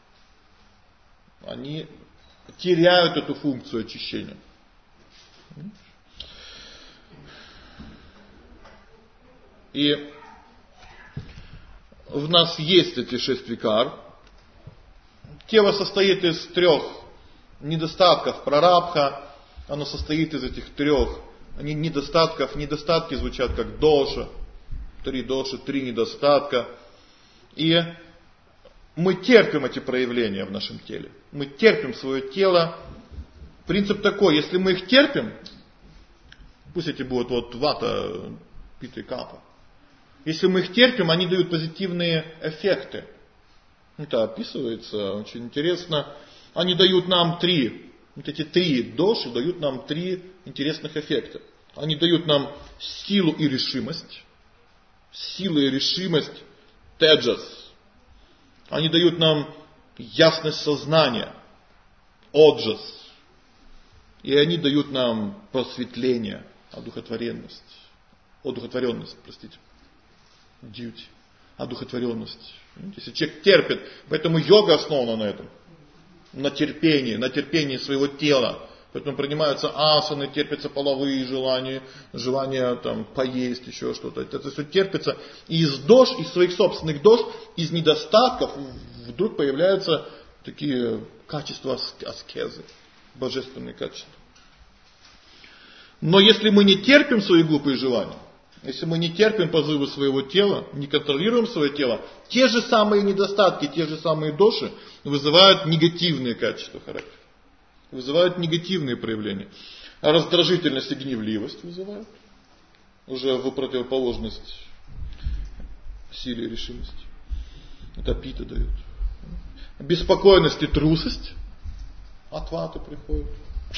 Они теряют эту функцию очищения. И в нас есть эти 6 викар. Тело состоит из 3 недостатков прарабдха. Оно состоит из этих 3 недостатков. Недостатки звучат как доша. 3 доши, 3 недостатка. И мы терпим эти проявления в нашем теле. Мы терпим свое тело. Принцип такой: если мы их терпим, пусть эти будут вот вата, пита и капа. Если мы их терпим, они дают позитивные эффекты. Это описывается очень интересно. Они дают нам 3. Вот эти 3 доши дают нам 3 интересных эффекта. Они дают нам силу и решимость. Сила и решимость — теджас. Они дают нам ясность сознания — оджас. И они дают нам просветление, одухотворенность. Дьюти. Одухотворенность. Если человек терпит, поэтому йога основана на этом. На терпении своего тела. Поэтому принимаются асаны, терпятся половые желания там, поесть, еще что-то. Это все терпится. И из дош, из своих собственных дош, из недостатков вдруг появляются такие качества аскезы. Божественные качества. Но если мы не терпим свои глупые желания, если мы не терпим позывы своего тела, не контролируем свое тело, те же самые недостатки, те же самые доши вызывают негативные качества характера. Вызывают негативные проявления. А раздражительность и гневливость вызывают. Уже в противоположность силе и решимости. Это пита дает. Беспокойность и трусость от ваты приходит.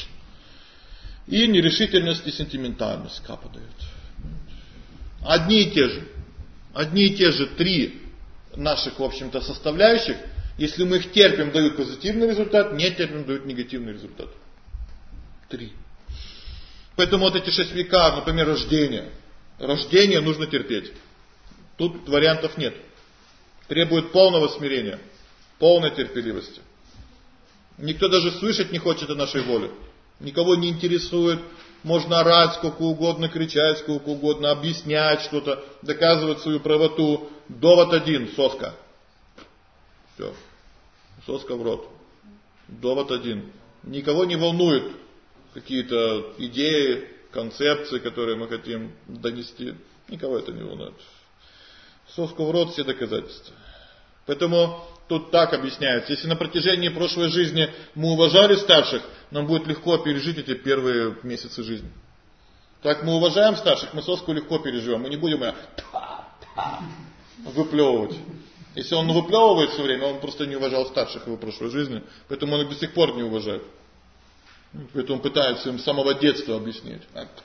И нерешительность и сентиментальность капа дает. Одни и те же 3 наших, в общем-то, составляющих. Если мы их терпим, дают позитивный результат, не терпим, дают негативный результат. 3. Поэтому вот эти 6 викар, например, рождение. Рождение нужно терпеть. Тут вариантов нет. Требует полного смирения, полной терпеливости. Никто даже слышать не хочет о нашей воле. Никого не интересует, можно орать сколько угодно, кричать сколько угодно, объяснять что-то, доказывать свою правоту. Довод один, соска. Все. Соска в рот. Довод один. Никого не волнует какие-то идеи, концепции, которые мы хотим донести. Никого это не волнует. Соску в рот, все доказательства. Поэтому тут так объясняется. Если на протяжении прошлой жизни мы уважали старших, нам будет легко пережить эти первые месяцы жизни. Так мы уважаем старших, мы соску легко переживем. Мы не будем ее выплевывать. Если он выплевывает все время, он просто не уважал старших в его прошлой жизни. Поэтому он их до сих пор не уважает. Поэтому пытается им с самого детства объяснить.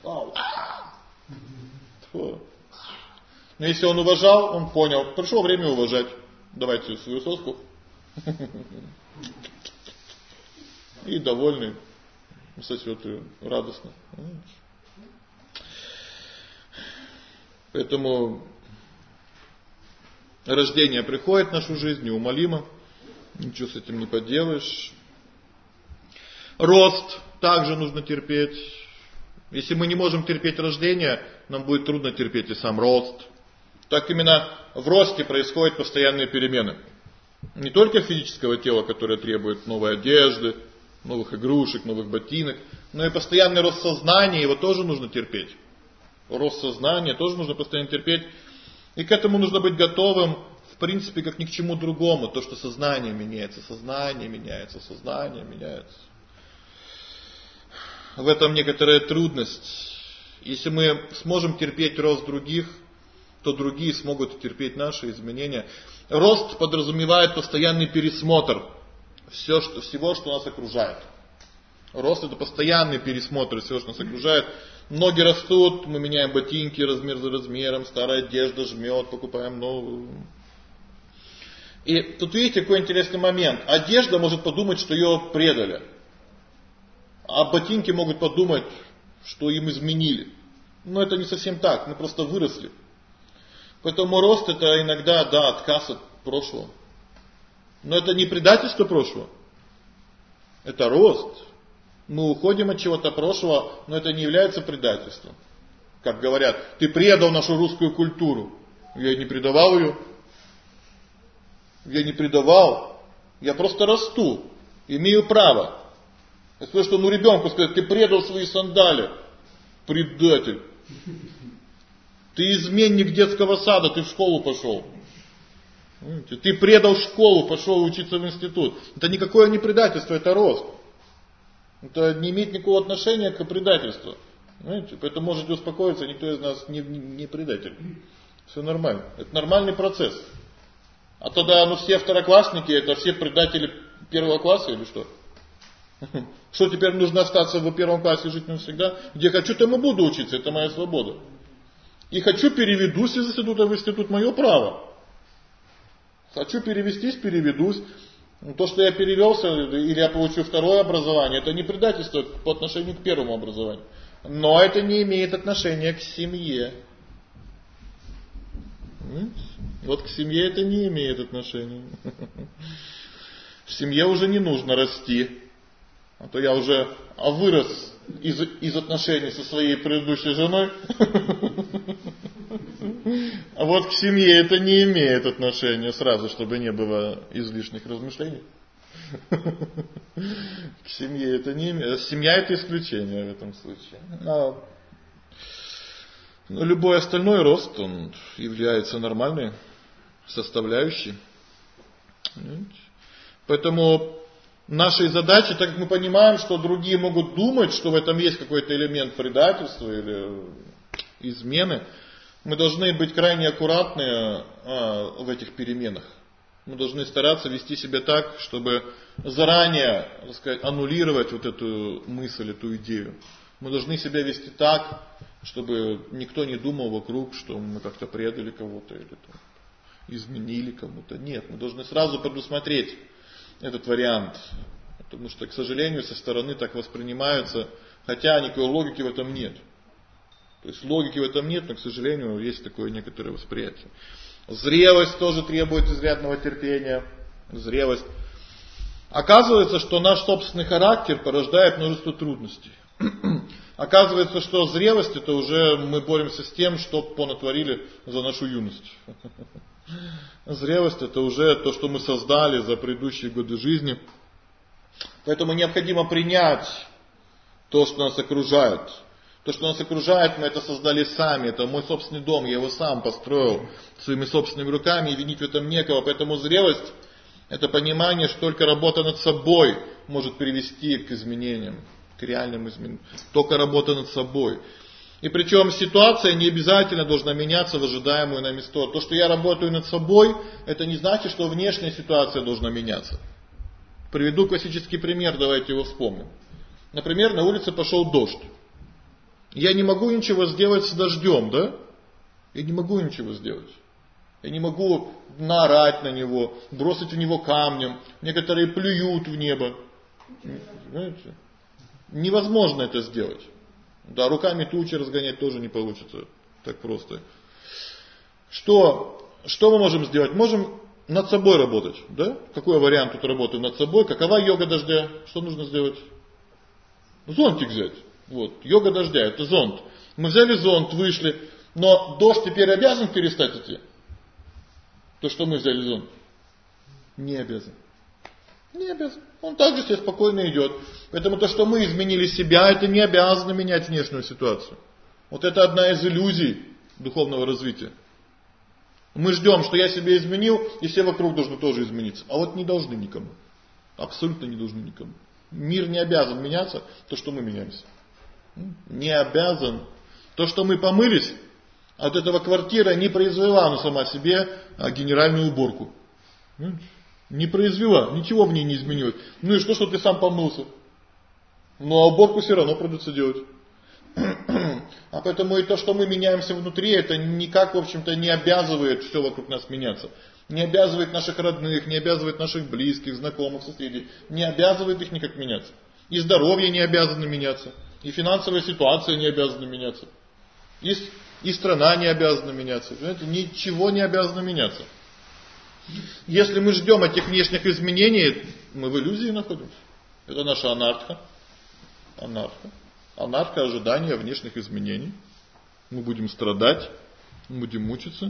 Но если он уважал, он понял, пришло время уважать. Давайте свою соску. И довольный, сосет ее радостно. Поэтому рождение приходит в нашу жизнь неумолимо. Ничего с этим не поделаешь. Рост также нужно терпеть. Если мы не можем терпеть рождение, нам будет трудно терпеть и сам рост. Так именно в росте происходят постоянные перемены. Не только физического тела, которое требует новой одежды, новых игрушек, новых ботинок, но и постоянный рост сознания, его тоже нужно терпеть. Рост сознания тоже нужно постоянно терпеть. И к этому нужно быть готовым, в принципе, как ни к чему другому. То, что сознание меняется, сознание меняется, сознание меняется. В этом некоторая трудность. Если мы сможем терпеть рост других, то другие смогут терпеть наши изменения. Рост подразумевает постоянный пересмотр всего, что нас окружает. Рост — это постоянный пересмотр всего, что нас окружает. Ноги растут, мы меняем ботинки размер за размером, старая одежда жмет, покупаем новую. И тут видите, какой интересный момент. Одежда может подумать, что ее предали. А ботинки могут подумать, что им изменили. Но это не совсем так, мы просто выросли. Поэтому рост — это иногда, отказ от прошлого. Но это не предательство прошлого. Это рост. Мы уходим от чего-то прошлого, но это не является предательством. Как говорят, ты предал нашу русскую культуру. Я не предавал ее. Я не предавал. Я просто расту. Имею право. Если что, ребенку сказать, ты предал свои сандали. Предатель. Ты изменник детского сада, ты в школу пошел. Ты предал школу, пошел учиться в институт. Это никакое не предательство, это рост. Это не имеет никакого отношения к предательству. Понимаете? Поэтому можете успокоиться, никто из нас не предатель. Все нормально. Это нормальный процесс. А тогда все второклассники, это все предатели первого класса или что? Что теперь нужно остаться в первом классе жить навсегда? Где хочу, там и буду учиться, это моя свобода. И хочу, переведусь из института в институт, мое право. Хочу перевестись, переведусь. То, что я перевелся, или я получу второе образование, это не предательство по отношению к первому образованию. Но это не имеет отношения к семье. Вот к семье это не имеет отношения. В семье уже не нужно расти. А то я уже вырос из отношений со своей предыдущей женой. А вот к семье это не имеет отношения сразу, чтобы не было излишних размышлений. К семье это не имеет. Семья это исключение в этом случае. Но любой остальной рост, он является нормальной составляющей. Поэтому нашей задачей, так как мы понимаем, что другие могут думать, что в этом есть какой-то элемент предательства или измены, мы должны быть крайне аккуратны в этих переменах. Мы должны стараться вести себя так, чтобы заранее, так сказать, аннулировать вот эту мысль, эту идею. Мы должны себя вести так, чтобы никто не думал вокруг, что мы как-то предали кого-то или изменили кому-то. Нет, мы должны сразу предусмотреть этот вариант. Потому что, к сожалению, со стороны так воспринимаются, хотя никакой логики в этом нет. То есть логики в этом нет, но, к сожалению, есть такое некоторое восприятие. Зрелость тоже требует изрядного терпения. Зрелость. Оказывается, что наш собственный характер порождает множество трудностей. Оказывается, что зрелость это уже мы боремся с тем, что понатворили за нашу юность. Зрелость это уже то, что мы создали за предыдущие годы жизни. Поэтому необходимо принять то, что нас окружает. То, что нас окружает, мы это создали сами. Это мой собственный дом, я его сам построил своими собственными руками, и винить в этом некого. Поэтому зрелость это понимание, что только работа над собой может привести к изменениям, к реальным изменениям. Только работа над собой. И причем ситуация не обязательно должна меняться в ожидаемую нами сторону. То, что я работаю над собой, это не значит, что внешняя ситуация должна меняться. Приведу классический пример, давайте его вспомним. Например, на улице пошел дождь. Я не могу ничего сделать с дождем, да? Я не могу ничего сделать. Я не могу наорать на него, бросить в него камнем. Некоторые плюют в небо. Знаете? Невозможно это сделать. Да, руками тучи разгонять тоже не получится. Так просто. Что мы можем сделать? Можем над собой работать. Да? Какой вариант тут работы над собой? Какова йога дождя? Что нужно сделать? Зонтик взять. Вот, йога дождя, это зонт. Мы взяли зонт, вышли, но дождь теперь обязан перестать идти? То, что мы взяли зонт? Не обязан. Не обязан. Он также себе спокойно идет. Поэтому то, что мы изменили себя, это не обязано менять внешнюю ситуацию. Вот это одна из иллюзий духовного развития. Мы ждем, что я себя изменил, и все вокруг должны тоже измениться. А вот не должны никому. Абсолютно не должны никому. Мир не обязан меняться, то, что мы меняемся. Не обязан. То, что мы помылись, от этого квартира не произвела она сама себе генеральную уборку. Не произвела, ничего в ней не изменилось. Ну и что ты сам помылся? Ну а уборку все равно придется делать. А поэтому и то, что мы меняемся внутри, это никак, в общем-то, не обязывает все вокруг нас меняться. Не обязывает наших родных, не обязывает наших близких, знакомых, соседей. Не обязывает их никак меняться. И здоровье не обязано меняться. И финансовая ситуация не обязана меняться. И страна не обязана меняться. Понимаете? Ничего не обязано меняться. Если мы ждем этих внешних изменений, мы в иллюзии находимся. Это наша анарха. Анарха ожидания внешних изменений. Мы будем страдать, мы будем мучиться.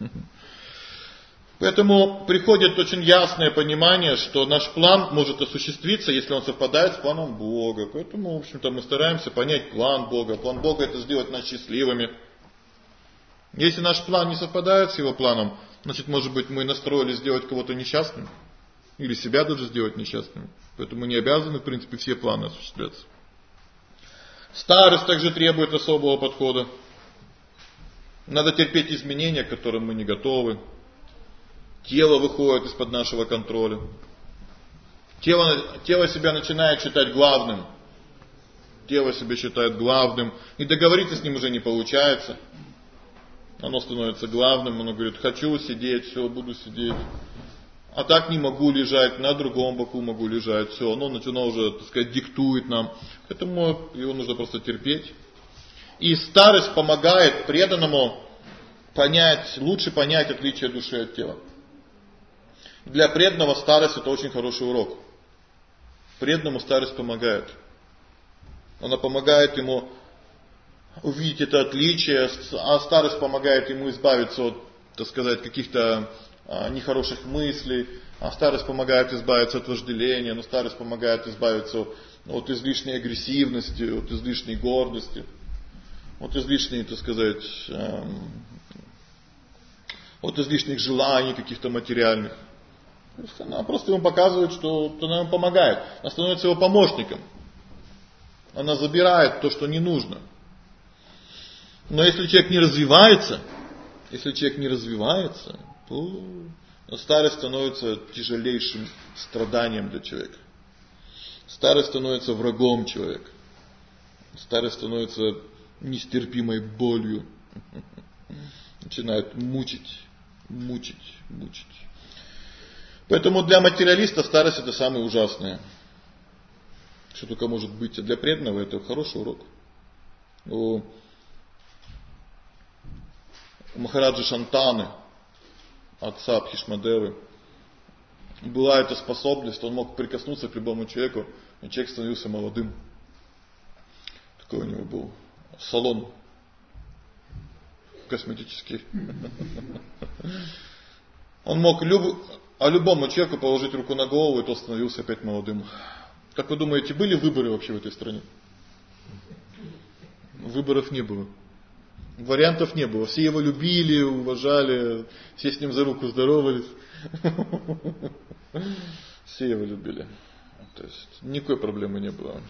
Поэтому приходит очень ясное понимание, что наш план может осуществиться, если он совпадает с планом Бога. Поэтому, в общем-то, мы стараемся понять план Бога. План Бога это сделать нас счастливыми. Если наш план не совпадает с его планом, значит, может быть, мы настроили сделать кого-то несчастным. Или себя даже сделать несчастным. Поэтому не обязаны, в принципе, все планы осуществляться. Старость также требует особого подхода. Надо терпеть изменения, к которым мы не готовы. Тело выходит из-под нашего контроля. Тело себя начинает считать главным. Тело себя считает главным. И договориться с ним уже не получается. Оно становится главным. Оно говорит, хочу сидеть, все, буду сидеть. А так не могу лежать, на другом боку могу лежать. Все, оно уже, так сказать, диктует нам. Поэтому его нужно просто терпеть. И старость помогает преданному лучше понять отличие души от тела. Для преданного старость это очень хороший урок. Преданному старость помогает. Она помогает ему увидеть это отличие, а старость помогает ему избавиться от, так сказать, каких-то нехороших мыслей, а старость помогает избавиться от вожделения, но старость помогает избавиться от излишней агрессивности, от излишней гордости, от излишней, так сказать, от излишних желаний каких-то материальных. Она просто ему показывает, что она ему помогает. Она становится его помощником. Она забирает то, что не нужно. Но если человек не развивается, то старость становится тяжелейшим страданием для человека. Старость становится врагом человека. Старость становится нестерпимой болью. Начинает мучить. Поэтому для материалиста старость это самое ужасное, что только может быть. А для преданного это хороший урок. У Махараджи Шантаны, отца Бхишмадевы, была эта способность, он мог прикоснуться к любому человеку, и человек становился молодым. Какой у него был салон косметический. Он мог любому человеку положить руку на голову, и тот становился опять молодым. Как вы думаете, были выборы вообще в этой стране? Выборов не было. Вариантов не было. Все его любили, уважали, все с ним за руку здоровались. Все его любили. То есть никакой проблемы не было.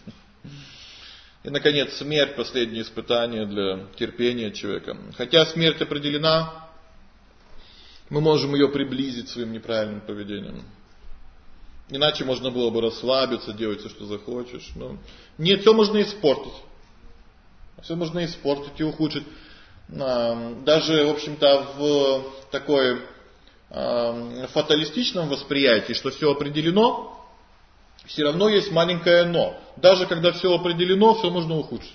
И, наконец, смерть – последнее испытание для терпения человека. Хотя смерть определена, мы можем ее приблизить своим неправильным поведением. Иначе можно было бы расслабиться, делать все, что захочешь. Но нет, все можно испортить. Все можно испортить и ухудшить. Даже, в общем-то, в такой фаталистичном восприятии, что все определено, все равно есть маленькое «но». Даже когда все определено, все можно ухудшить.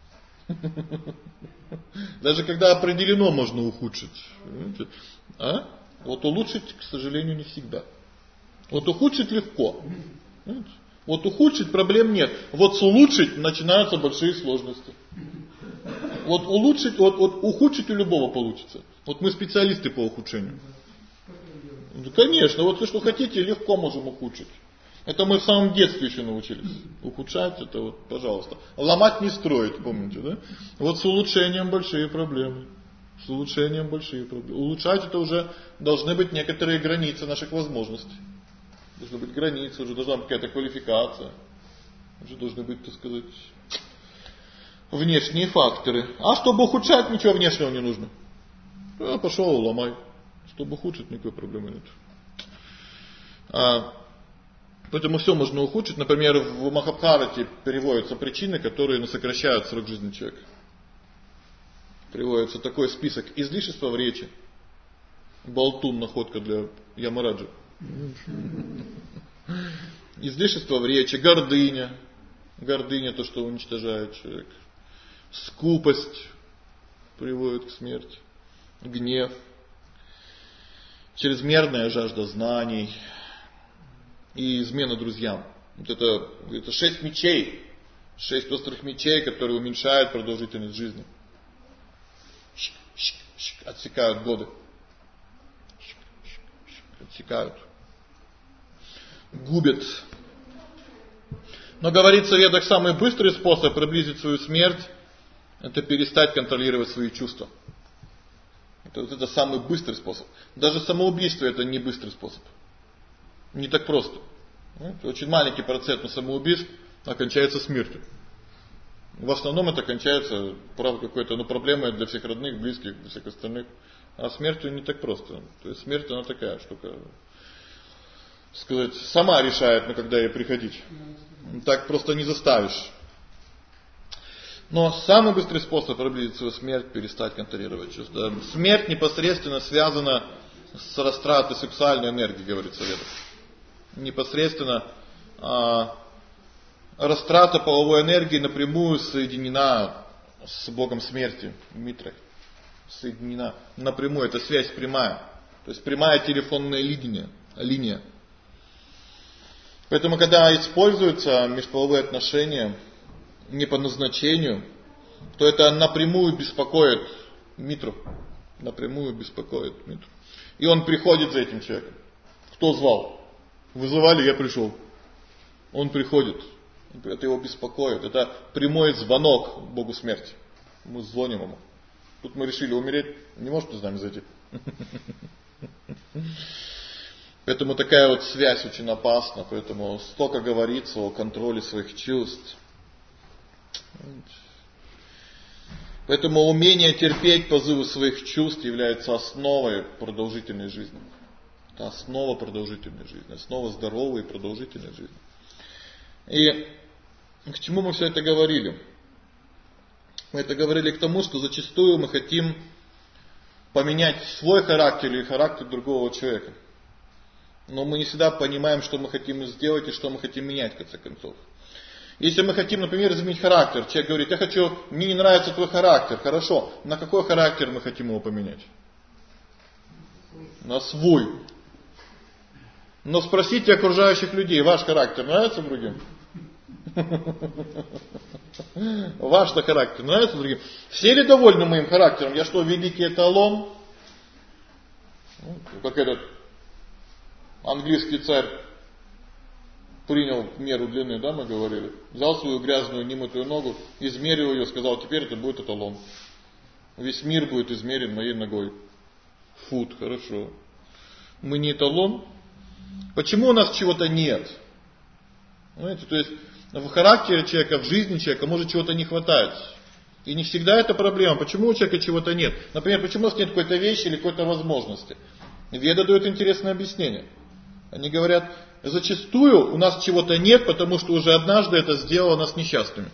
Даже когда определено, можно ухудшить. Вот улучшить, к сожалению, не всегда. Вот ухудшить легко. Вот ухудшить проблем нет. Вот с улучшить начинаются большие сложности. Вот улучшить, вот ухудшить у любого получится. Вот мы специалисты по ухудшению. Да, конечно, вот вы что хотите, легко можем ухудшить. Это мы в самом детстве еще научились. Ухудшать это вот, пожалуйста. Ломать не строить, помните, да? Вот с улучшением большие проблемы. С улучшением большие проблемы. Улучшать это уже должны быть некоторые границы наших возможностей. Должны быть границы, уже должна быть какая-то квалификация. Уже должны быть, так сказать, внешние факторы. А чтобы ухудшать, ничего внешнего не нужно. Да, пошел, ломай. Чтобы ухудшить, никакой проблемы нет. Поэтому все можно ухудшить. Например, в Махабхарате переводятся причины, которые сокращают срок жизни человека. Приводится такой список: излишество в речи. Болтун, находка для Ямараджа. Излишество в речи, гордыня. Гордыня, то, что уничтожает человека. Скупость приводит к смерти. Гнев. Чрезмерная жажда знаний. И измена друзьям. Вот это 6 мечей. 6 острых мечей, которые уменьшают продолжительность жизни. Отсекают годы. Отсекают. Губят. Но говорится в ведах, самый быстрый способ приблизить свою смерть — это перестать контролировать свои чувства. Это самый быстрый способ. Даже самоубийство — это не быстрый способ. Не так просто. Очень маленький процент самоубийств окончается смертью. В основном это кончается какой-то проблемой для всех родных, близких, для всех остальных. А смертью не так просто. То есть смерть, она такая штука, сказать, сама решает, когда ей приходить. Так просто не заставишь. Но самый быстрый способ приблизить свою смерть — перестать контролировать чувства. Смерть непосредственно связана с растратой сексуальной энергии, говорится в ведах. Непосредственно растрата половой энергии напрямую соединена с Богом смерти, Митрой. Соединена напрямую, это связь прямая. То есть прямая телефонная линия. Поэтому, когда используются межполовые отношения не по назначению, то это напрямую беспокоит Митру. Напрямую беспокоит Митру. И он приходит за этим человеком. Кто звал? Вызывали, я пришел. Он приходит. Это его беспокоит. Это прямой звонок Богу смерти. Мы звоним ему. Тут мы решили умереть. Не может с нами зайти. Поэтому такая вот связь очень опасна. Поэтому столько говорится о контроле своих чувств. Поэтому умение терпеть позывы своих чувств является основой продолжительной жизни. Это основа продолжительной жизни, основа здоровой и продолжительной жизни. И к чему мы все это говорили? Мы это говорили к тому, что зачастую мы хотим поменять свой характер или характер другого человека. Но мы не всегда понимаем, что мы хотим сделать и что мы хотим менять в конце концов. Если мы хотим, например, изменить характер, человек говорит: мне не нравится твой характер. Хорошо, на какой характер мы хотим его поменять? На свой. Но спросите окружающих людей: ваш характер нравится другим? Ваш-то характер нравится другим? Все ли довольны моим характером? Я что, великий эталон? Как этот английский царь принял меру длины, да, мы говорили. Взял свою грязную немытую ногу, измерил ее, сказал, теперь это будет эталон. Весь мир будет измерен моей ногой. Фут, хорошо. Мы не эталон? Почему у нас чего-то нет? Знаете, то есть в характере человека, в жизни человека может чего-то не хватать. И не всегда это проблема. Почему у человека чего-то нет? Например, почему у нас нет какой-то вещи или какой-то возможности? Веды дают интересное объяснение. Они говорят, зачастую у нас чего-то нет, потому что уже однажды это сделало нас несчастными.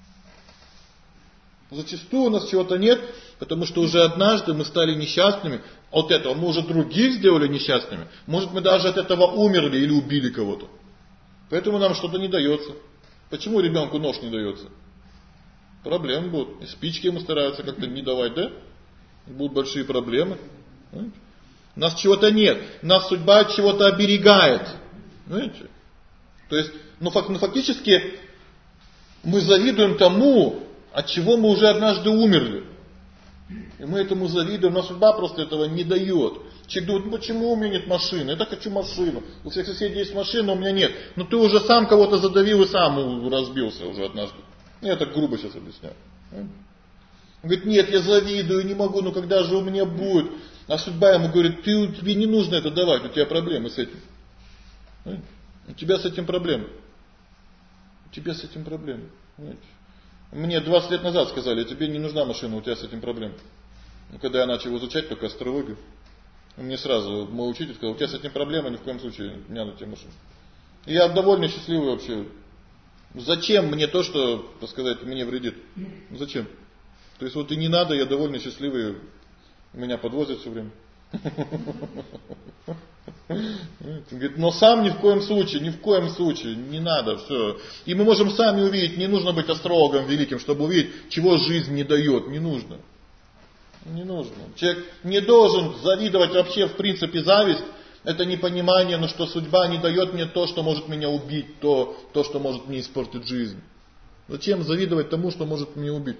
Зачастую у нас чего-то нет, потому что уже однажды мы стали несчастными от этого. Мы уже других сделали несчастными. Может, мы даже от этого умерли или убили кого-то. Поэтому нам что-то не дается. Почему ребенку нож не дается? Проблемы будут. И спички ему стараются как-то не давать, да? Будут большие проблемы. Понимаете? У нас чего-то нет. Нас судьба от чего-то оберегает. Понимаете? То есть, фактически мы завидуем тому, от чего мы уже однажды умерли. И мы этому завидуем, но судьба просто этого не дает. Человек думает, почему у меня нет машины? Я так хочу машину. У всех соседей есть машина, у меня нет. Но ты уже сам кого-то задавил и сам разбился уже однажды. Я так грубо сейчас объясняю. Он говорит, нет, я завидую, не могу, но когда же у меня будет? А судьба ему говорит, тебе не нужно это давать, у тебя проблемы с этим. У тебя с этим проблемы. У тебя с этим проблемы. Мне 20 лет назад сказали, тебе не нужна машина, у тебя с этим проблемы. Когда я начал изучать только астрологию, мне сразу мой учитель сказал, у тебя с этим проблемы, ни в коем случае не надо тебе машину. И я довольно счастливый вообще. Зачем мне то, что, так сказать, мне вредит? Зачем? То есть вот и не надо, я довольно счастливый, меня подвозят все время. Говорит, но сам ни в коем случае, не надо, все. И мы можем сами увидеть, не нужно быть астрологом великим, чтобы увидеть, чего жизнь не дает, не нужно. Не нужно. Человек не должен завидовать вообще, в принципе, зависть. Это непонимание, но что судьба не дает мне то, что может меня убить, то, что может мне испортить жизнь. Зачем завидовать тому, что может меня убить?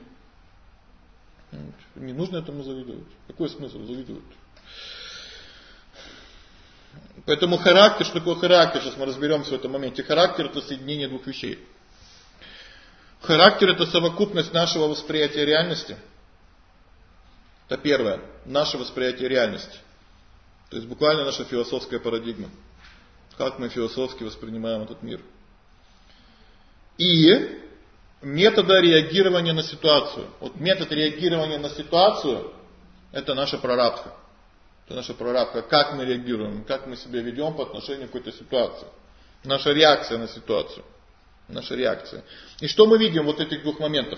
Не нужно этому завидовать. Какой смысл завидовать? Поэтому характер, что такое характер? Сейчас мы разберемся в этом моменте. Характер — это соединение двух вещей. Характер — это совокупность нашего восприятия реальности. Это первое. Наше восприятие реальности. То есть буквально наша философская парадигма. Как мы философски воспринимаем этот мир. И метода реагирования на ситуацию. Вот метод реагирования на ситуацию — это наша прарабдха. Это наша прарабдха. Как мы реагируем, как мы себя ведем по отношению к какой-то ситуации. Наша реакция на ситуацию. Наша реакция. И что мы видим вот в этих двух моментах?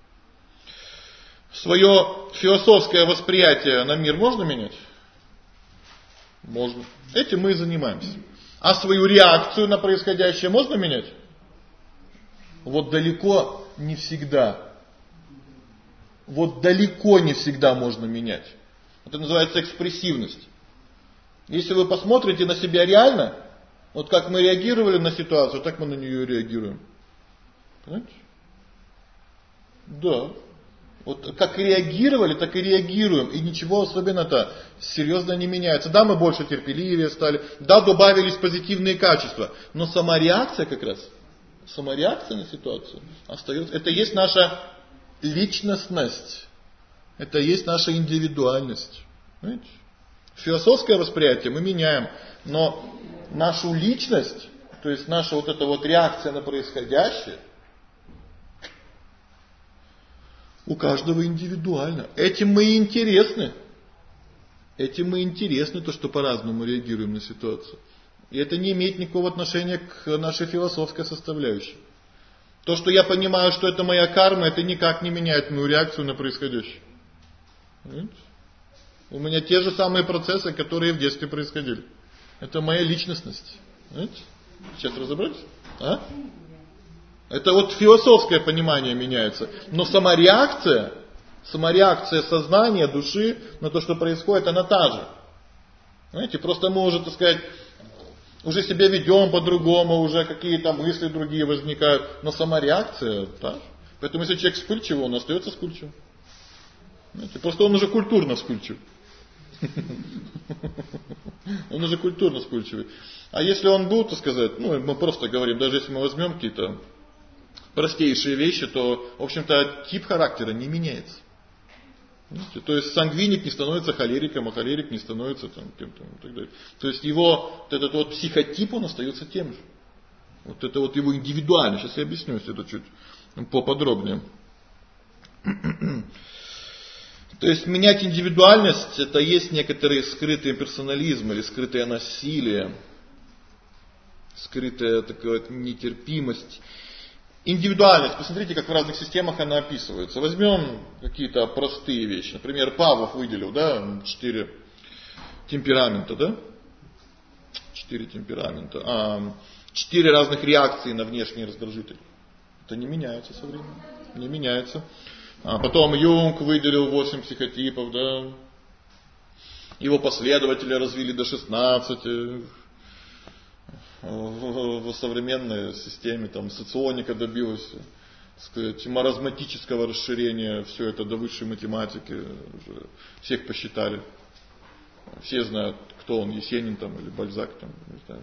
Свое философское восприятие на мир можно менять? Можно. Этим мы и занимаемся. А свою реакцию на происходящее можно менять? Вот далеко не всегда. Вот далеко не всегда можно менять. Это называется экспрессивность. Если вы посмотрите на себя реально, вот как мы реагировали на ситуацию, так мы на нее реагируем. Понимаете? Да. Вот как реагировали, так и реагируем. И ничего особенно-то серьезно не меняется. Да, мы больше терпеливее стали. Да, добавились позитивные качества. Но сама реакция как раз, сама реакция на ситуацию остается. Это есть наша личностность. Это есть наша индивидуальность. Понимаете? Философское восприятие мы меняем. Но нашу личность, то есть наша вот эта вот реакция на происходящее, у каждого индивидуально. Этим мы и интересны. Этим мы интересны, то, что по-разному реагируем на ситуацию. И это не имеет никакого отношения к нашей философской составляющей. То, что я понимаю, что это моя карма, это никак не меняет мою реакцию на происходящее. Понимаете? У меня те же самые процессы, которые в детстве происходили. Это моя личностность. Понимаете? Сейчас разобрались? А? Это вот философское понимание меняется. Но сама реакция сознания, души на то, что происходит, она та же. Знаете, просто мы уже, так сказать, Уже себя ведем по-другому, уже какие-то мысли другие возникают. Но сама реакция, да? Поэтому если человек вспыльчивый, он остается вспыльчивым. Знаете, просто он уже культурно вспыльчив. Он уже культурно вспыльчивый. А если он был, так сказать, мы просто говорим, даже если мы возьмем какие-то простейшие вещи, то, в общем-то, тип характера не меняется. То есть сангвиник не становится холериком, а холерик не становится там кем-то и так далее. То есть его вот этот вот психотип, он остается тем же. Вот это вот его индивидуально. Сейчас я объясню это чуть поподробнее. То есть менять индивидуальность, это есть некоторый скрытый персонализм или скрытое насилие, скрытая такая вот нетерпимость. Индивидуальность, посмотрите, как в разных системах она описывается. Возьмем какие-то простые вещи. Например, Павлов выделил, 4 темперамента, да? 4 темперамента. 4 разных реакции на внешний раздражитель. Это не меняется со временем. Не меняется. Потом Юнг выделил 8 психотипов, да? Его последователи развили до 16. В современной системе там соционика добилась, так сказать, маразматического расширения, все это до высшей математики, уже всех посчитали. Все знают, кто он, Есенин там или Бальзак там, не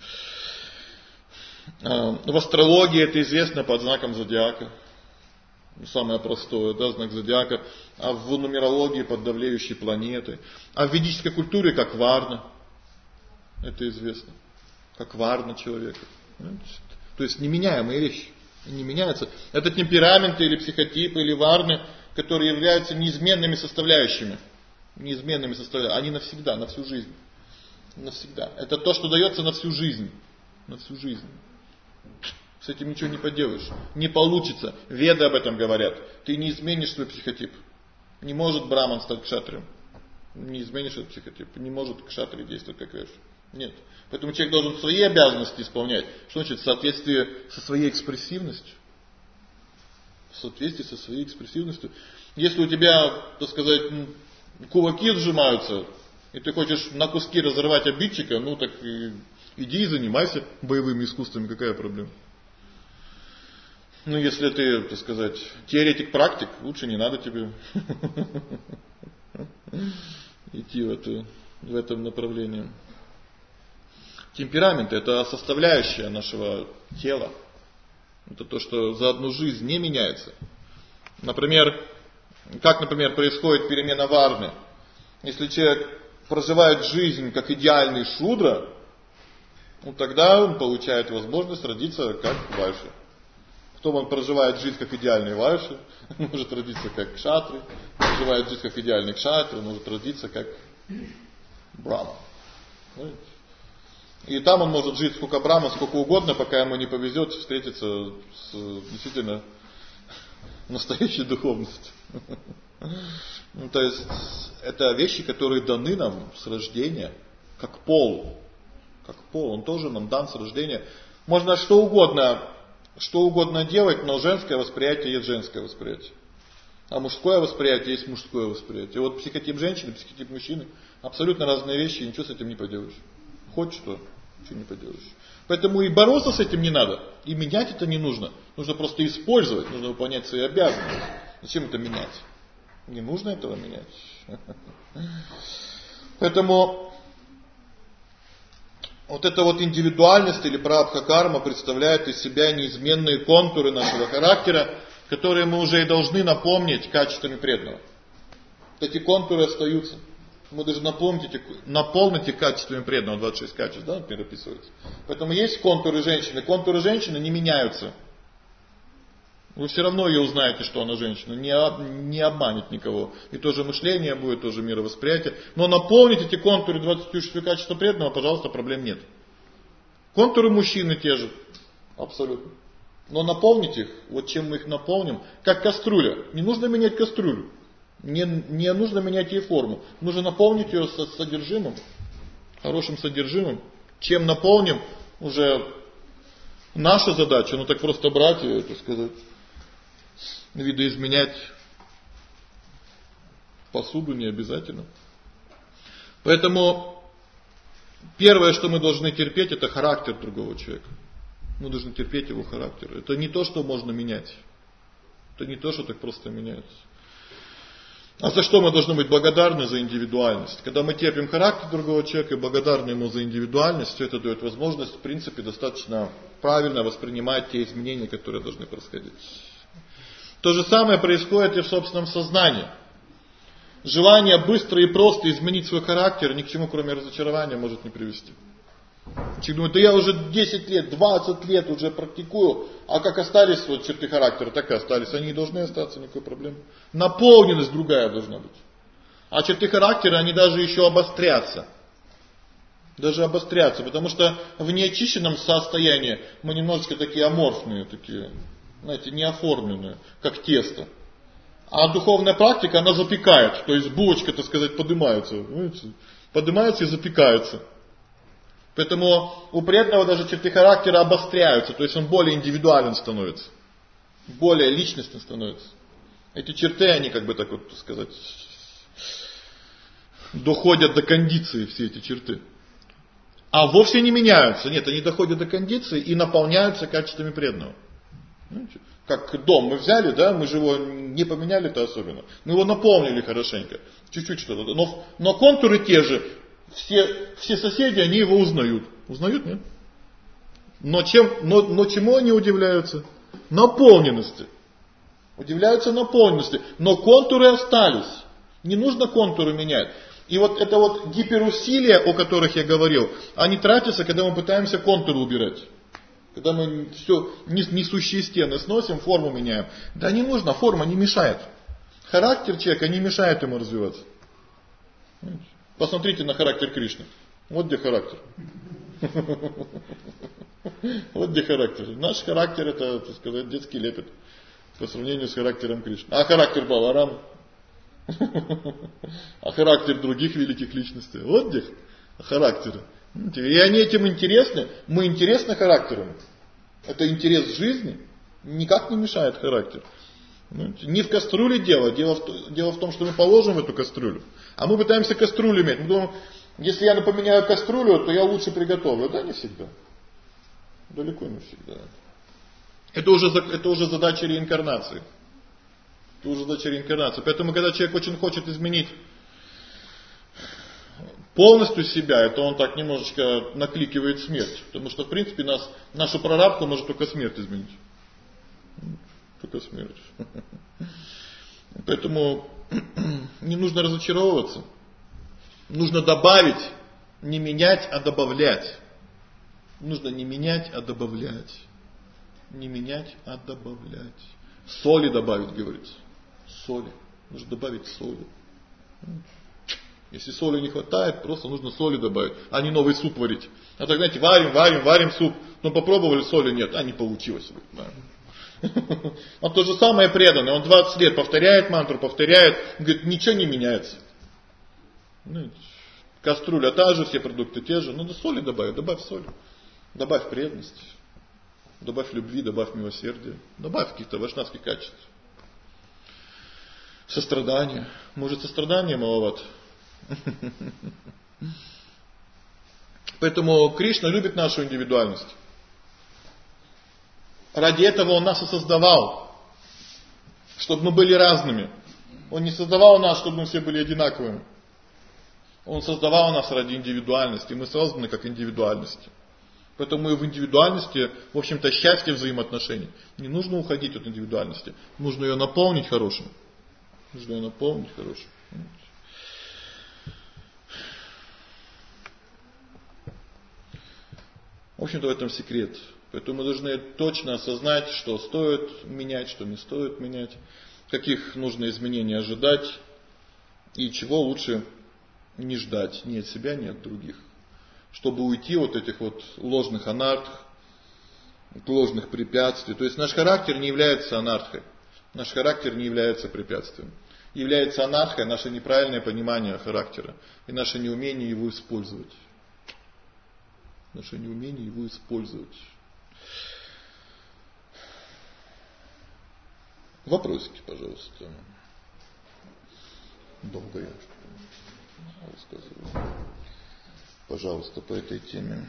знаю. В астрологии это известно под знаком зодиака. Самое простое, знак зодиака. А в нумерологии под давлеющей планетой. А в ведической культуре как варна. Это известно. Как варна человека. То есть неменяемые вещи. Не меняются. Это темпераменты или психотипы или варны, которые являются неизменными составляющими. Неизменными составляющими. Они навсегда, на всю жизнь. Навсегда. Это то, что дается на всю жизнь. На всю жизнь. С этим ничего не поделаешь. Не получится. Веды об этом говорят. Ты не изменишь свой психотип. Не может браман стать кшатрием. Не изменишь этот психотип. Не может кшатрий действовать как веш. Нет. Поэтому человек должен свои обязанности исполнять. Что значит? В соответствии со своей экспрессивностью. В соответствии со своей экспрессивностью. Если у тебя, так сказать, кулаки сжимаются, и ты хочешь на куски разорвать обидчика, так иди и занимайся боевыми искусствами. Какая проблема? Если ты, так сказать, теоретик-практик, лучше не надо тебе идти в этом направлении. Темперамент – это составляющая нашего тела. Это то, что за одну жизнь не меняется. Например, происходит перемена варны. Если человек проживает жизнь как идеальный шудра, тогда он получает возможность родиться как вайши. Кто он проживает жизнь как идеальный вайши, может родиться как кшатри. Проживает жизнь как идеальный кшатри, может родиться как брахма. И там он может жить сколько брахма, сколько угодно, пока ему не повезет встретиться с действительно настоящей духовностью. То есть это вещи, которые даны нам с рождения, как пол. Как пол, он тоже нам дан с рождения. Можно что угодно делать, но женское восприятие есть женское восприятие. А мужское восприятие есть мужское восприятие. И вот психотип женщины, психотип мужчины абсолютно разные вещи, и ничего с этим не поделаешь. Хоть что, ничего не поделаешь. Поэтому и бороться с этим не надо, и менять это не нужно. Нужно просто использовать, нужно выполнять свои обязанности. Зачем это менять? Не нужно этого менять. Поэтому вот эта вот индивидуальность или прабха-карма представляет из себя неизменные контуры нашего характера, которые мы уже и должны напомнить качествами преданного. Эти контуры остаются. Мы должны наполнить их качествами преданного, 26 качеств, например, описывается. Поэтому есть контуры женщины не меняются. Вы все равно ее узнаете, что она женщина, не обманет никого. И то же мышление будет, тоже мировосприятие. Но наполнить эти контуры 24 качества преданного, пожалуйста, проблем нет. Контуры мужчины те же, абсолютно. Но наполнить их, вот чем мы их наполним, как кастрюля. Не нужно менять кастрюлю. Не нужно менять ей форму. Нужно наполнить ее содержимым, хорошим содержимым. Чем наполним, уже наша задача, так просто брать ее, так сказать, видоизменять посуду не обязательно. Поэтому Первое, что мы должны терпеть, это характер другого человека. Мы должны терпеть его характер. Это не то, что можно менять. Это не то, что так просто меняется. А за что мы должны быть благодарны? За индивидуальность. Когда мы терпим характер другого человека и благодарны ему за индивидуальность, все это дает возможность, в принципе, достаточно правильно воспринимать те изменения, которые должны происходить. То же самое происходит и в собственном сознании. Желание быстро и просто изменить свой характер ни к чему, кроме разочарования, может не привести. Человек думает, да я уже 10 лет, 20 лет уже практикую, а как остались вот черты характера, так и остались. Они не должны остаться, никакой проблемы. Наполненность другая должна быть. А черты характера, они даже еще обострятся. Даже обострятся, потому что в неочищенном состоянии мы немножечко такие аморфные, такие, знаете, неоформленные, как тесто. А духовная практика, она запекает, то есть булочка, так сказать, поднимается, видите, поднимается и запекается. Поэтому у преданного даже черты характера обостряются, то есть он более индивидуален становится, более личностным становится. Эти черты, они как бы так вот, так сказать, доходят до кондиции, все эти черты. А вовсе не меняются, нет, они доходят до кондиции и наполняются качествами преданного. Как дом мы взяли, да, мы же его не поменяли-то особенно. Мы его наполнили хорошенько, чуть-чуть что-то. Но контуры те же, все соседи, они его узнают. Узнают, нет? Но чему они удивляются? Наполненности. Удивляются наполненности. Но контуры остались. Не нужно контуры менять. И вот это вот гиперусилия, о которых я говорил, они тратятся, когда мы пытаемся контуры убирать. Когда мы все несущие стены сносим, форму меняем. Да не нужно, форма не мешает. Характер человека не мешает ему развиваться. Посмотрите на характер Кришны. Вот где характер. Вот где характер. Наш характер это, так сказать, детский лепет. По сравнению с характером Кришны. А характер Баларама? А характер других великих личностей? Вот где характеры. И они этим интересны. Мы интересны характером. Это интерес жизни. Никак не мешает характер. Не в кастрюле дело. Дело в том, что мы положим в эту кастрюлю. А мы пытаемся кастрюлю иметь. Мы думаем, если я поменяю кастрюлю, то я лучше приготовлю. Да, не всегда. Далеко не всегда. Это уже задача реинкарнации. Это уже задача реинкарнации. Поэтому, когда человек очень хочет изменить полностью себя, это он так немножечко накликивает смерть. Потому что, в принципе, нашу прарабдху может только смерть изменить. Только смерть. Поэтому не нужно разочаровываться. Нужно добавить, не менять, а добавлять. Нужно не менять, а добавлять. Не менять, а добавлять. Соли добавить, говорится. Соли. Нужно добавить соли. Если соли не хватает, просто нужно соли добавить, а не новый суп варить. А так, знаете, варим суп. Но попробовали, соли нет, не получилось. Он то же самое преданный, он 20 лет повторяет мантру, повторяет, говорит, ничего не меняется. Кастрюля та же, все продукты те же, надо соли добавь соли. Добавь преданность, добавь любви, добавь милосердия, добавь каких-то вайшнавских качеств. Сострадание. Может, сострадание маловато? Поэтому Кришна любит нашу индивидуальность. Ради этого Он нас и создавал, чтобы мы были разными. Он не создавал нас, чтобы мы все были одинаковыми. Он создавал нас ради индивидуальности. Мы созданы как индивидуальности. Поэтому и в индивидуальности, в общем-то, счастье взаимоотношений. Не нужно уходить от индивидуальности. Нужно ее наполнить хорошим. Нужно ее наполнить хорошим. В общем-то, в этом секрет. Поэтому мы должны точно осознать, что стоит менять, что не стоит менять, каких нужно изменений ожидать и чего лучше не ждать ни от себя, ни от других. Чтобы уйти от этих вот ложных анарх, ложных препятствий. То есть наш характер не является анархой. Наш характер не является препятствием. Является анархой наше неправильное понимание характера и наше неумение его использовать. Наше неумение его использовать. Вопросики, пожалуйста. Долго я рассказываю. пожалуйста, по этой теме.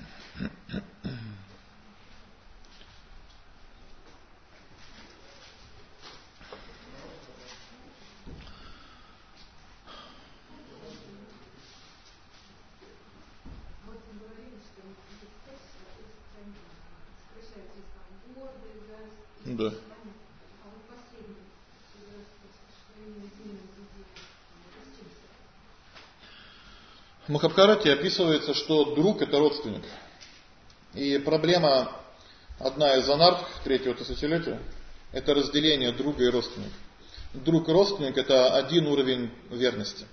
Да. В Махабхарате описывается, что друг это родственник. И проблема, одна из анарх третьего тысячелетия, это разделение друга и родственника. Друг и родственник это один уровень верности.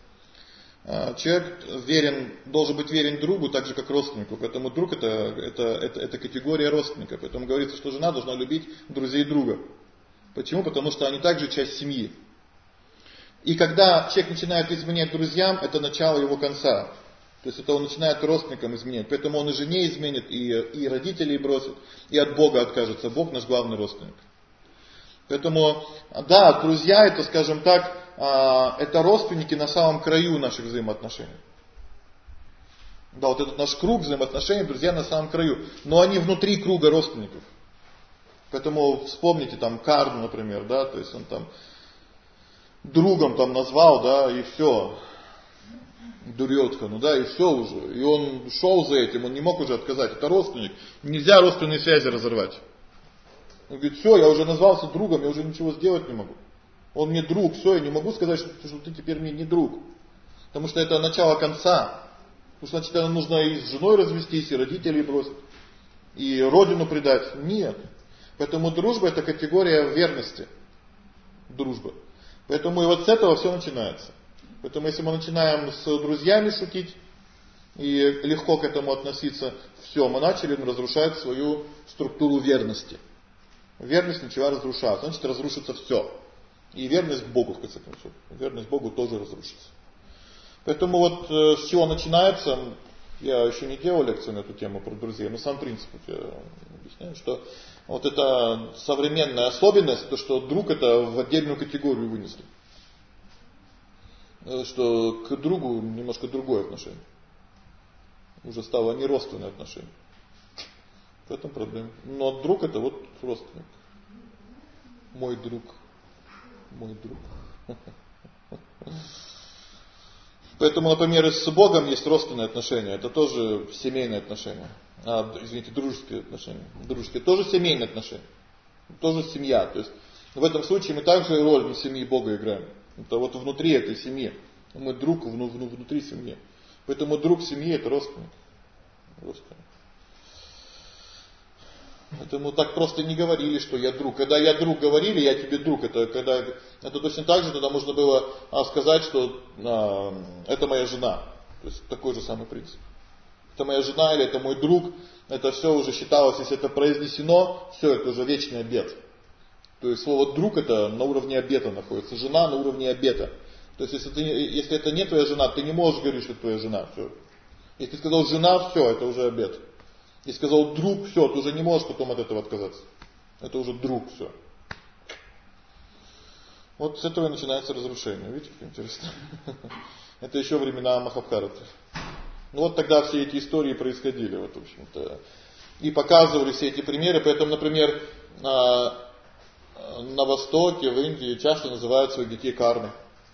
Человек должен быть верен другу так же, как родственнику. Поэтому друг это категория родственника. Поэтому говорится, что жена должна любить друзей друга. Почему? Потому что они также часть семьи. И когда человек начинает изменять друзьям, это начало его конца. То есть это он начинает родственникам изменять. Поэтому он и жене изменит, и родителей бросит, и от Бога откажется. Бог наш главный родственник. Поэтому, да, друзья это, скажем так, это родственники на самом краю наших взаимоотношений. Да, вот этот наш круг взаимоотношений, друзья на самом краю. Но они внутри круга родственников. Поэтому вспомните там Карну, например, да, то есть он там другом там назвал, да, и все. Дурьотхану, да, и все уже. И он шел за этим, он не мог уже отказать. Это родственник. Нельзя родственные связи разорвать. Он говорит, все, я уже назвался другом, я уже ничего сделать не могу. Он мне друг, все, я не могу сказать, что ты теперь мне не друг. Потому что это начало конца. Потому что, значит, нужно и с женой развестись, и родителей бросить, и родину предать. Нет. Поэтому дружба это категория верности. Дружба. Поэтому и вот с этого все начинается. Поэтому если мы начинаем с друзьями шутить и легко к этому относиться, все, мы начали разрушать свою структуру верности. Верность начала разрушаться, значит разрушится все. И верность к Богу, в конце концов. Верность Богу тоже разрушится. Поэтому вот с чего начинается, я еще не делал лекцию на эту тему про друзей, но сам принцип я объясняю, что вот это современная особенность, то что друг это в отдельную категорию вынесли. Что к другу немножко другое отношение. Уже стало не родственное отношение. В этом проблема. Но друг это вот родственник. Мой друг. Мой друг. Поэтому, например, с Богом есть родственные отношения. Это тоже семейные отношения. Дружеские отношения. Дружеские. Тоже семейные отношения. Тоже семья. То есть в этом случае мы также роль семьи Бога играем. Это вот внутри этой семьи. Мы друг внутри семьи. Поэтому друг семьи это родственник. Родственник. Поэтому так просто не говорили, что я друг. Когда я друг говорили, я тебе друг. Это точно так же, тогда можно было сказать, что это моя жена. То есть такой же самый принцип. Это моя жена или это мой друг. Это все уже считалось, если это произнесено, все, это уже вечный обет. То есть слово друг это на уровне обета находится. Жена на уровне обета. То есть если это не твоя жена, ты не можешь говорить, что это твоя жена. Все. Если ты сказал жена, все, это уже обет. Если сказал друг, все, ты уже не можешь потом от этого отказаться. Это уже друг, все. Вот с этого и начинается разрушение. Видите, как интересно? Это еще времена Махабхараты. Ну вот тогда все эти истории происходили, вот, в общем-то. И показывали все эти примеры. Поэтому, например, на Востоке, в Индии часто называют своих детей кармой.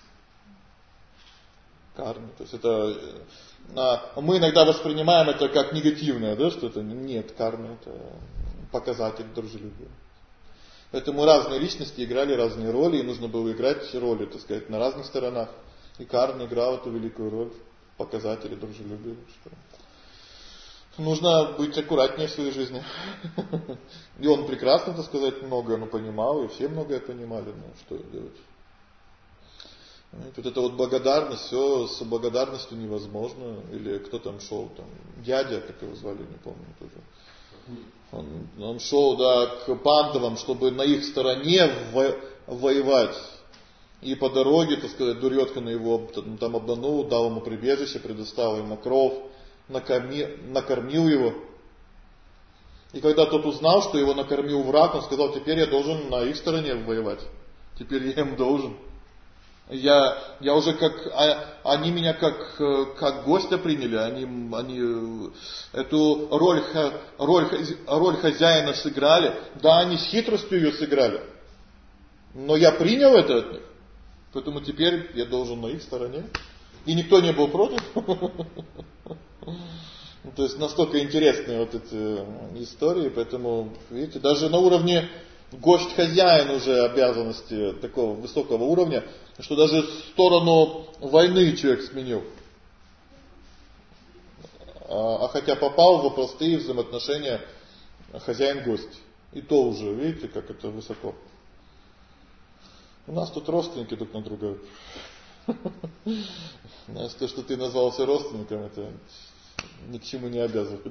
Кармой. То есть это мы иногда воспринимаем это как негативное, да, что это нет, карма это показатель дружелюбия. Поэтому разные личности играли разные роли, и нужно было играть роли, так сказать, на разных сторонах. И карма играл эту великую роль в показателе дружелюбия. Что нужно быть аккуратнее в своей жизни. И он прекрасно, так сказать, многое понимал, и все многое понимали, но что делать? Вот это вот благодарность, все с благодарностью невозможно. Или кто там шел, там, дядя, как его звали, не помню тоже. Он шел, да, к пандавам, чтобы на их стороне воевать. И по дороге, так сказать, Дурьотхана его там обманул, дал ему прибежище, предоставил ему кров, накормил его. И когда тот узнал, что его накормил враг, он сказал, теперь я должен на их стороне воевать. Теперь я им должен. Я уже они меня как гостя приняли, они эту роль хозяина сыграли. Да, они с хитростью ее сыграли. Но я принял это от них. Поэтому теперь я должен на их стороне. И никто не был против. То есть настолько интересные вот эти истории, поэтому, видите, даже на уровне гость-хозяин уже обязанности такого высокого уровня, что даже сторону войны человек сменил. А хотя попал в простые взаимоотношения хозяин-гость. И то уже, видите, как это высоко. У нас тут родственники друг на друга. Знаешь, то, что ты назвался родственником, это ни к чему не обязывает.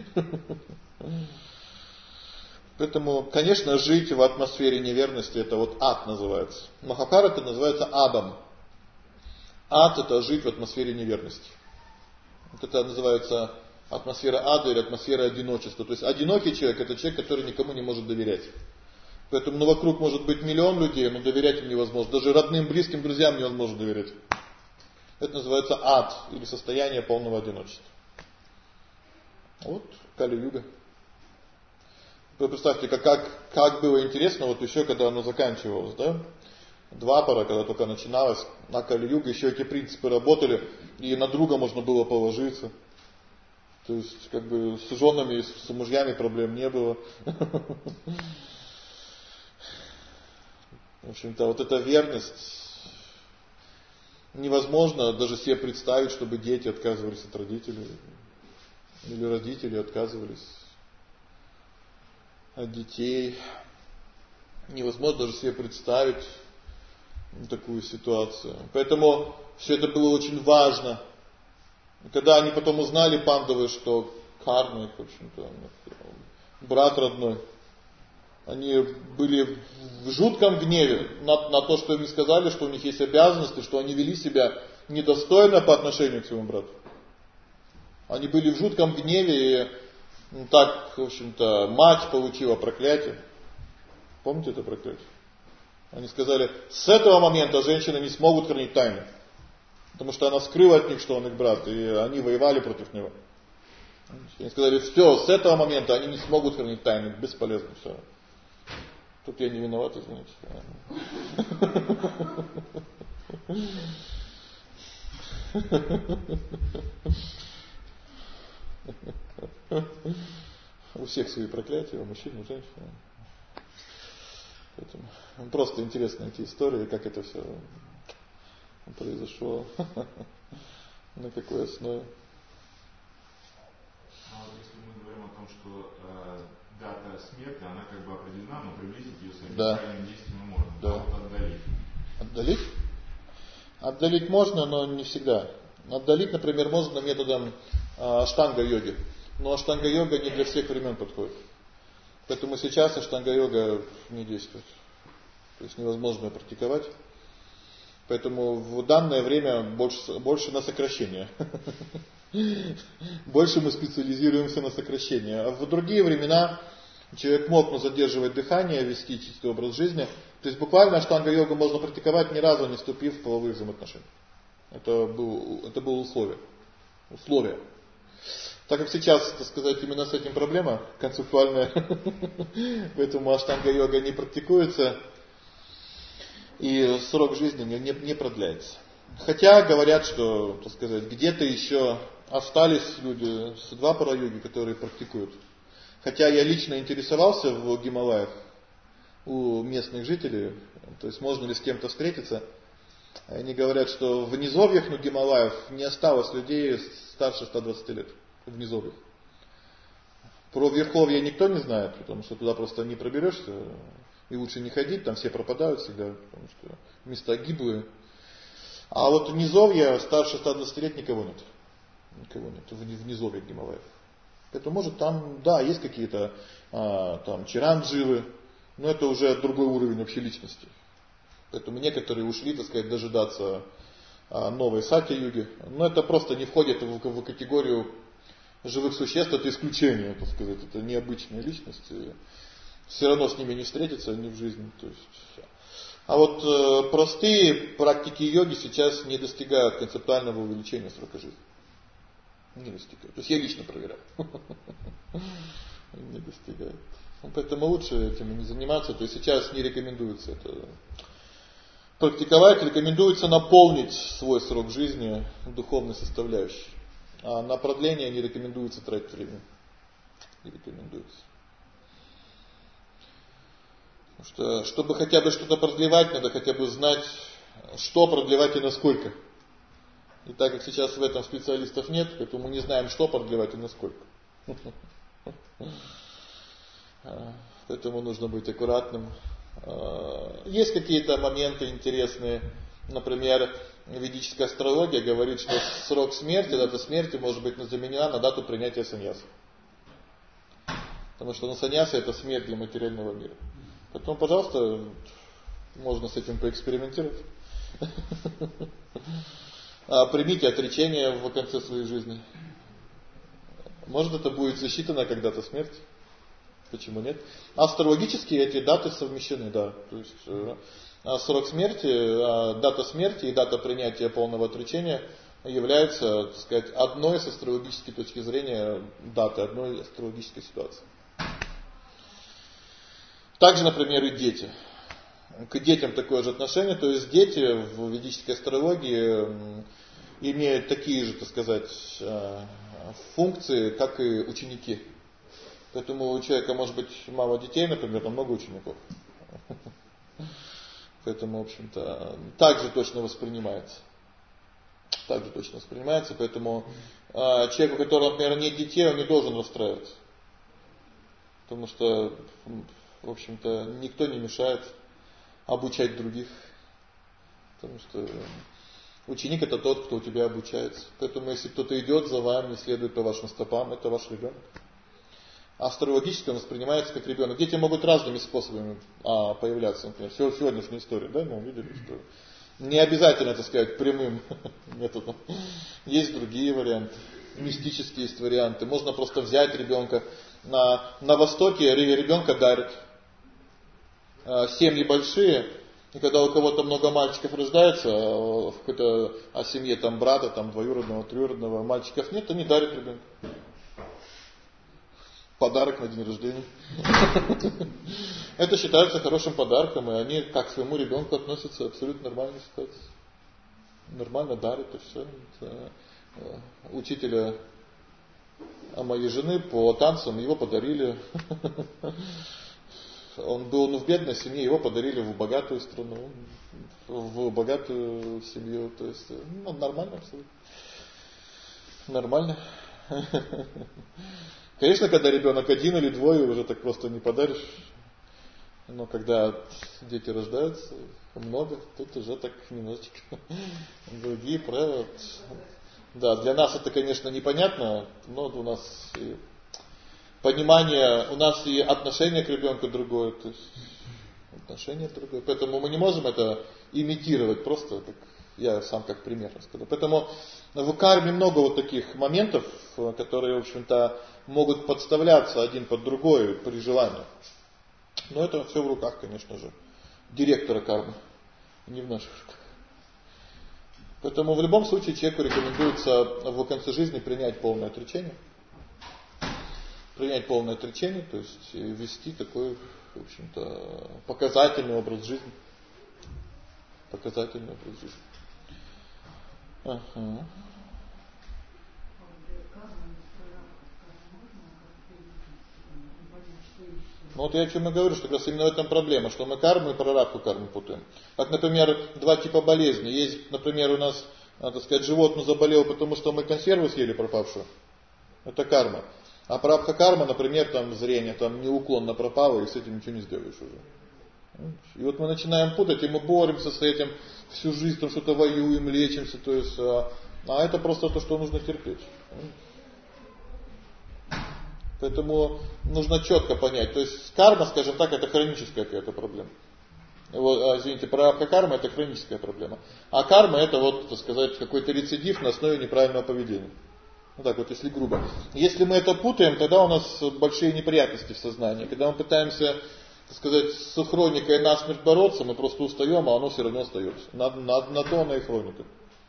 Поэтому, конечно, жить в атмосфере неверности, это вот ад называется. Махабхарата называется адом. Ад — это жить в атмосфере неверности. Вот это называется атмосфера ада или атмосфера одиночества. То есть одинокий человек — это человек, который никому не может доверять. Поэтому вокруг может быть миллион людей, но доверять им невозможно. Даже родным, близким, друзьям невозможно доверять. Это называется ад или состояние полного одиночества. Вот Кали-юга. Вы представьте, как было интересно, вот еще когда оно заканчивалось, да? Двапара, когда только начиналось, на Кали-юге еще эти принципы работали, и на друга можно было положиться. То есть, как бы с женами, с мужьями проблем не было. В общем-то, вот эта верность невозможно даже себе представить, чтобы дети отказывались от родителей. Или родители отказывались от детей. Невозможно даже себе представить такую ситуацию. Поэтому все это было очень важно. И когда они потом узнали, пандавы, что Карна, их, в общем-то, брат родной, они были в жутком гневе на то, что им сказали, что у них есть обязанности, что они вели себя недостойно по отношению к своему брату. Они были в жутком гневе, и так, в общем-то, мать получила проклятие. Помните это проклятие? Они сказали, с этого момента женщины не смогут хранить тайну. Потому что она скрыла от них, что он их брат, и они воевали против него. Они сказали, все, с этого момента они не смогут хранить тайну, бесполезно все. Тут я не виноват, извините. У всех свои проклятия, у мужчин, у женщин. Поэтому просто интересно эти истории, как это все произошло, на какой основе. А вот если мы говорим о том, что дата смерти, она как бы определена, но приблизить ее своим правильным действием мы можем. Да. А вот отдалить. Отдалить? Отдалить можно, но не всегда. Отдалить, например, можно методом аштанга-йоги. Но аштанга-йога не для всех времен подходит. Поэтому сейчас аштанга-йога не действует. То есть невозможно ее практиковать. Поэтому в данное время больше на сокращение. Больше мы специализируемся на сокращении. А в другие времена человек мог задерживать дыхание, вести чистый образ жизни. То есть буквально аштанга-йогу можно практиковать, ни разу не вступив в половые взаимоотношения. Это было условие. Так как сейчас, так сказать, именно с этим проблема концептуальная, поэтому аштанга-йога не практикуется и срок жизни не продляется. Хотя говорят, что, так сказать, где-то еще остались люди с двапара-йоги, которые практикуют. Хотя я лично интересовался в Гималаях у местных жителей, то есть можно ли с кем-то встретиться. Они говорят, что в низовьях на Гималаев не осталось людей старше 120 лет. В низовьях. Про верховья никто не знает, потому что туда просто не проберешься. И лучше не ходить, там все пропадают всегда, потому что места гиблые. А вот в низовья старше 120 лет никого нет. Никого нет в низовьях Гималаев. Поэтому может там, да, есть какие-то там чирандживы, но это уже другой уровень вообще личности. Поэтому некоторые ушли, так сказать, дожидаться новой сати-юги. Но это просто не входит в категорию живых существ, это исключение, так сказать, это необычные личности. Все равно с ними не встретиться, ни в жизни. То есть, А вот простые практики йоги сейчас не достигают концептуального увеличения срока жизни. Не достигают. То есть я лично проверяю. Не достигают. Поэтому лучше этим не заниматься. То есть сейчас не рекомендуется это практиковать. Рекомендуется наполнить свой срок жизни духовной составляющей. А на продление не рекомендуется тратить время. Не рекомендуется. Потому что, чтобы хотя бы что-то продлевать, надо хотя бы знать, что продлевать и насколько. И так как сейчас в этом специалистов нет, поэтому мы не знаем, что продлевать и насколько. Поэтому нужно быть аккуратным. Есть какие-то моменты интересные. Например, ведическая астрология говорит, что срок смерти, дата смерти может быть заменена на дату принятия саньяса. Потому что саньяса это смерть для материального мира. Поэтому, пожалуйста, можно с этим поэкспериментировать. Примите отречение в конце своей жизни. Может, это будет засчитано как дата смерти. Почему нет? Астрологически эти даты совмещены, да. То есть срок смерти, дата смерти и дата принятия полного отречения являются, так сказать, одной с астрологической точки зрения даты, одной астрологической ситуации. Также, например, и дети. К детям такое же отношение, то есть дети в ведической астрологии имеют такие же, так сказать, функции, как и ученики. Поэтому у человека может быть мало детей, например, но много учеников. Поэтому, в общем-то, также точно воспринимается. Поэтому человек, у которого, например, нет детей, он не должен расстраиваться. Потому что, в общем-то, никто не мешает обучать других. Потому что ученик это тот, кто у тебя обучается. Поэтому если кто-то идет за вами, следует по вашим стопам, это ваш ребенок. Астрологически он воспринимается как ребенок. Дети могут разными способами появляться. Например, сегодняшняя история, да, мы увидели, что не обязательно, так сказать, прямым методом. Есть другие варианты. Мистические есть варианты. Можно просто взять ребенка. На Востоке ребенка дарят. Семьи большие, и когда у кого-то много мальчиков рождается, в какой-то семье там брата, там двоюродного, троюродного, мальчиков нет, они дарят ребенка. Подарок на день рождения. Это считается хорошим подарком, и они как к своему ребенку относятся абсолютно нормальной ситуации. Нормально дарят, и все. Учителя моей жены по танцам его подарили. Он был в бедной семье, его подарили в богатую страну, в богатую семью. То есть, нормально абсолютно. Нормально. Конечно, когда ребенок один или двое, уже так просто не подаришь. Но когда дети рождаются, много, тут уже так немножечко другие правила. Да, для нас это, конечно, непонятно, но у нас и понимание, у нас и отношение к ребенку другое, то есть отношение другое. Поэтому мы не можем это имитировать, просто так, я сам как пример рассказал. Поэтому в карме много вот таких моментов, которые, в общем-то, могут подставляться один под другой при желании. Но это все в руках, конечно же, директора кармы, не в наших руках. Поэтому в любом случае человеку рекомендуется в конце жизни принять полное отречение. Принять полное отречение, то есть вести такой, в общем-то, показательный образ жизни. Показательный образ жизни. Ага. Ну вот я о чем и говорю, что как раз именно в этом проблема, что мы карму и прарабдху карму путаем. Как, например, два типа болезней. Есть, например, у нас, так сказать, животное заболело, потому что мы консерву съели пропавшую. Это карма. А прарабдха карма, например, там зрение там неуклонно пропало, и с этим ничего не сделаешь уже. И вот мы начинаем путать, и мы боремся с этим всю жизнь, там что-то воюем, лечимся, то есть, а это просто то, что нужно терпеть. Поэтому нужно четко понять. То есть карма, скажем так, это хроническая какая-то проблема. Вот, извините, прарабдха карма это хроническая проблема. А карма это вот, так сказать, какой-то рецидив на основе неправильного поведения. Ну так вот, если грубо. Если мы это путаем, тогда у нас большие неприятности в сознании. Когда мы пытаемся так сказать, с хроникой насмерть бороться, мы просто устаем, а оно все равно остается. На то она и хроника.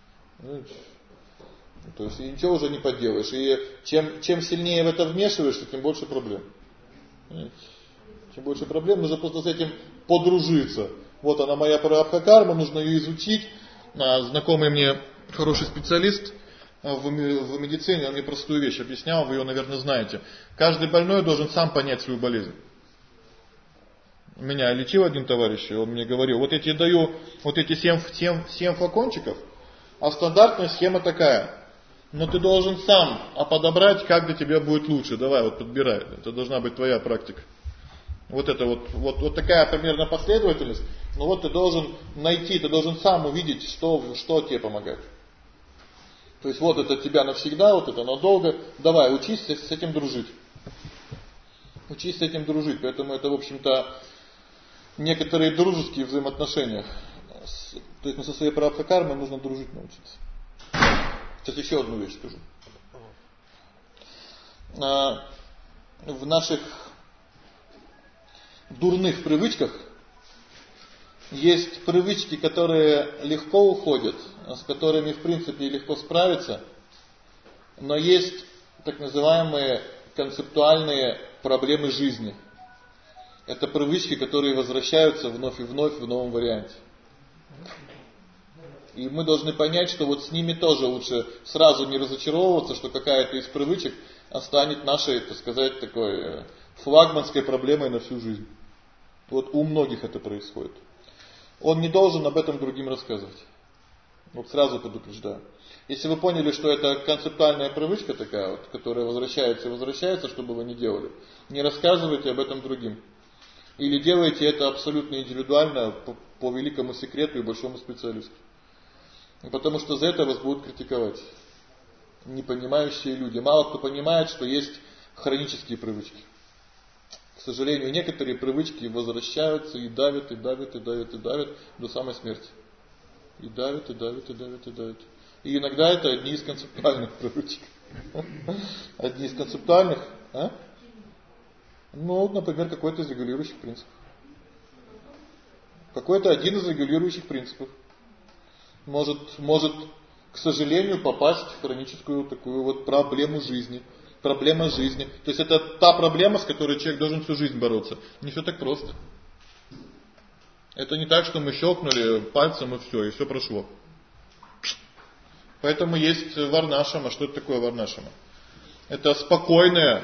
То есть ничего уже не поделаешь. И чем сильнее в это вмешиваешься, тем больше проблем. Чем больше проблем, нужно просто с этим подружиться. Вот она моя прарабдха-карма, нужно ее изучить. Знакомый мне хороший специалист в медицине, он мне простую вещь объяснял, вы ее, наверное, знаете. Каждый больной должен сам понять свою болезнь. Меня лечил один товарищ, и он мне говорил, вот я тебе даю вот эти 7 флакончиков, а стандартная схема такая. Но ты должен сам подобрать, как для тебя будет лучше. Давай, вот подбирай. Это должна быть твоя практика. Вот это вот такая примерно последовательность. Но вот ты должен найти, ты должен сам увидеть, что тебе помогает. То есть вот это тебя навсегда, вот это надолго. Давай, учись с этим дружить. Учись с этим дружить. Поэтому это, в общем-то, некоторые дружеские взаимоотношения. То есть со своей прарабдха-кармой нужно дружить научиться. Сейчас еще одну вещь скажу. В наших дурных привычках есть привычки, которые легко уходят, с которыми в принципе легко справиться, но есть так называемые концептуальные проблемы жизни. Это привычки, которые возвращаются вновь и вновь в новом варианте. И мы должны понять, что вот с ними тоже лучше сразу не разочаровываться, что какая-то из привычек станет нашей, так сказать, такой флагманской проблемой на всю жизнь. Вот у многих это происходит. Он не должен об этом другим рассказывать. Вот сразу предупреждаю. Если вы поняли, что это концептуальная привычка такая вот, которая возвращается и возвращается, что бы вы ни делали, не рассказывайте об этом другим. Или делайте это абсолютно индивидуально, по великому секрету и большому специалисту. Потому что за это вас будут критиковать непонимающие люди. Мало кто понимает, что есть хронические привычки. К сожалению, некоторые привычки возвращаются и давят, и давят, и давят, и давят до самой смерти. И давят, и давят, и давят, и давят. И иногда это одни из концептуальных привычек. Одни из концептуальных, Ну, например, какой-то из регулирующих принципов. Какой-то один из регулирующих принципов может, к сожалению, попасть в хроническую такую вот проблему жизни. Проблема жизни. То есть это та проблема, с которой человек должен всю жизнь бороться. Не все так просто. Это не так, что мы щелкнули пальцем и все прошло. Поэтому есть варнашама. Что это такое варнашама? Это спокойное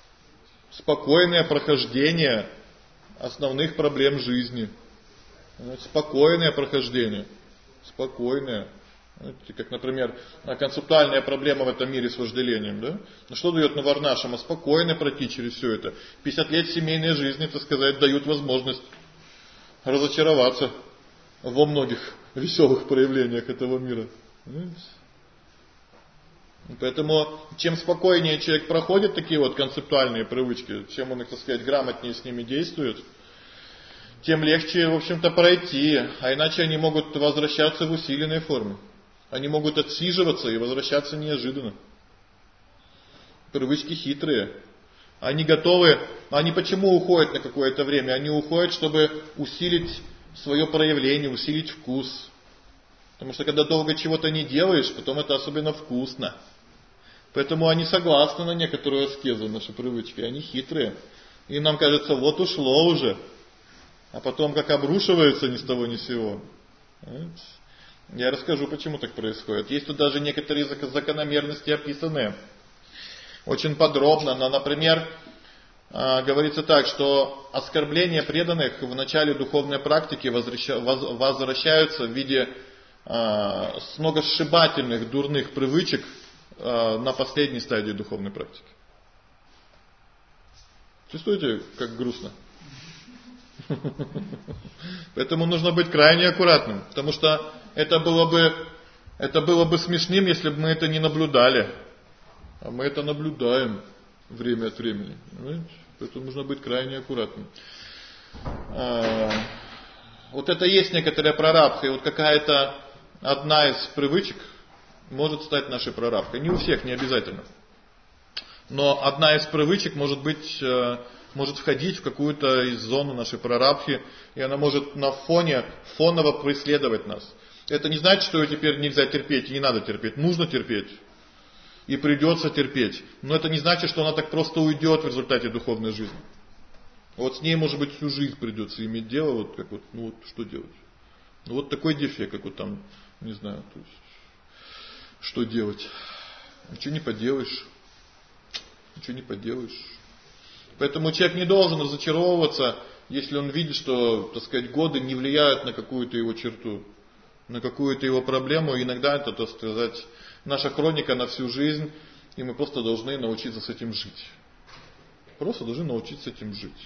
прохождение основных проблем жизни. Спокойное прохождение. Спокойное. Как, например, концептуальная проблема в этом мире с вожделением. Да? Но что дает варнашама? Спокойно пройти через все это. 50 лет семейной жизни, так сказать, дают возможность разочароваться во многих веселых проявлениях этого мира. Поэтому, чем спокойнее человек проходит такие вот концептуальные привычки, чем он их, так сказать, грамотнее с ними действует, тем легче, в общем-то, пройти. А иначе они могут возвращаться в усиленной форме. Они могут отсиживаться и возвращаться неожиданно. Привычки хитрые. Они готовы, они почему уходят на какое-то время? Они уходят, чтобы усилить свое проявление, усилить вкус. Потому что когда долго чего-то не делаешь, потом это особенно вкусно. Поэтому они согласны на некоторую аскезу, наши привычки. Они хитрые. И нам кажется, вот ушло уже. А потом как обрушиваются ни с того ни с сего. Я расскажу, почему так происходит. Есть тут даже некоторые закономерности описанные. Очень подробно. Но, например, говорится так, что оскорбления преданных в начале духовной практики возвращаются в виде сногосшибательных дурных привычек на последней стадии духовной практики. Чувствуете, как грустно? Поэтому нужно быть крайне аккуратным, потому что это было бы смешным, если бы мы это не наблюдали. А мы это наблюдаем время от времени. Понимаете? Поэтому нужно быть крайне аккуратным. Вот это есть некоторая прарабдха, и вот какая-то одна из привычек может стать нашей прарабдхой. Не у всех, не обязательно. Но одна из привычек может быть может входить в какую-то из зон нашей прарабдхи, и она может на фоново преследовать нас. Это не значит, что ее теперь нельзя терпеть и не надо терпеть. Нужно терпеть. И придется терпеть. Но это не значит, что она так просто уйдет в результате духовной жизни. Вот с ней, может быть, всю жизнь придется иметь дело, вот как вот, ну вот что делать? Ну вот такой дефект, как вот там, не знаю, то есть, что делать? Ничего не поделаешь. Ничего не поделаешь. Поэтому человек не должен разочаровываться, если он видит, что, так сказать, годы не влияют на какую-то его черту, на какую-то его проблему. Иногда это, так сказать, наша хроника на всю жизнь, и мы просто должны научиться с этим жить. Просто должны научиться с этим жить.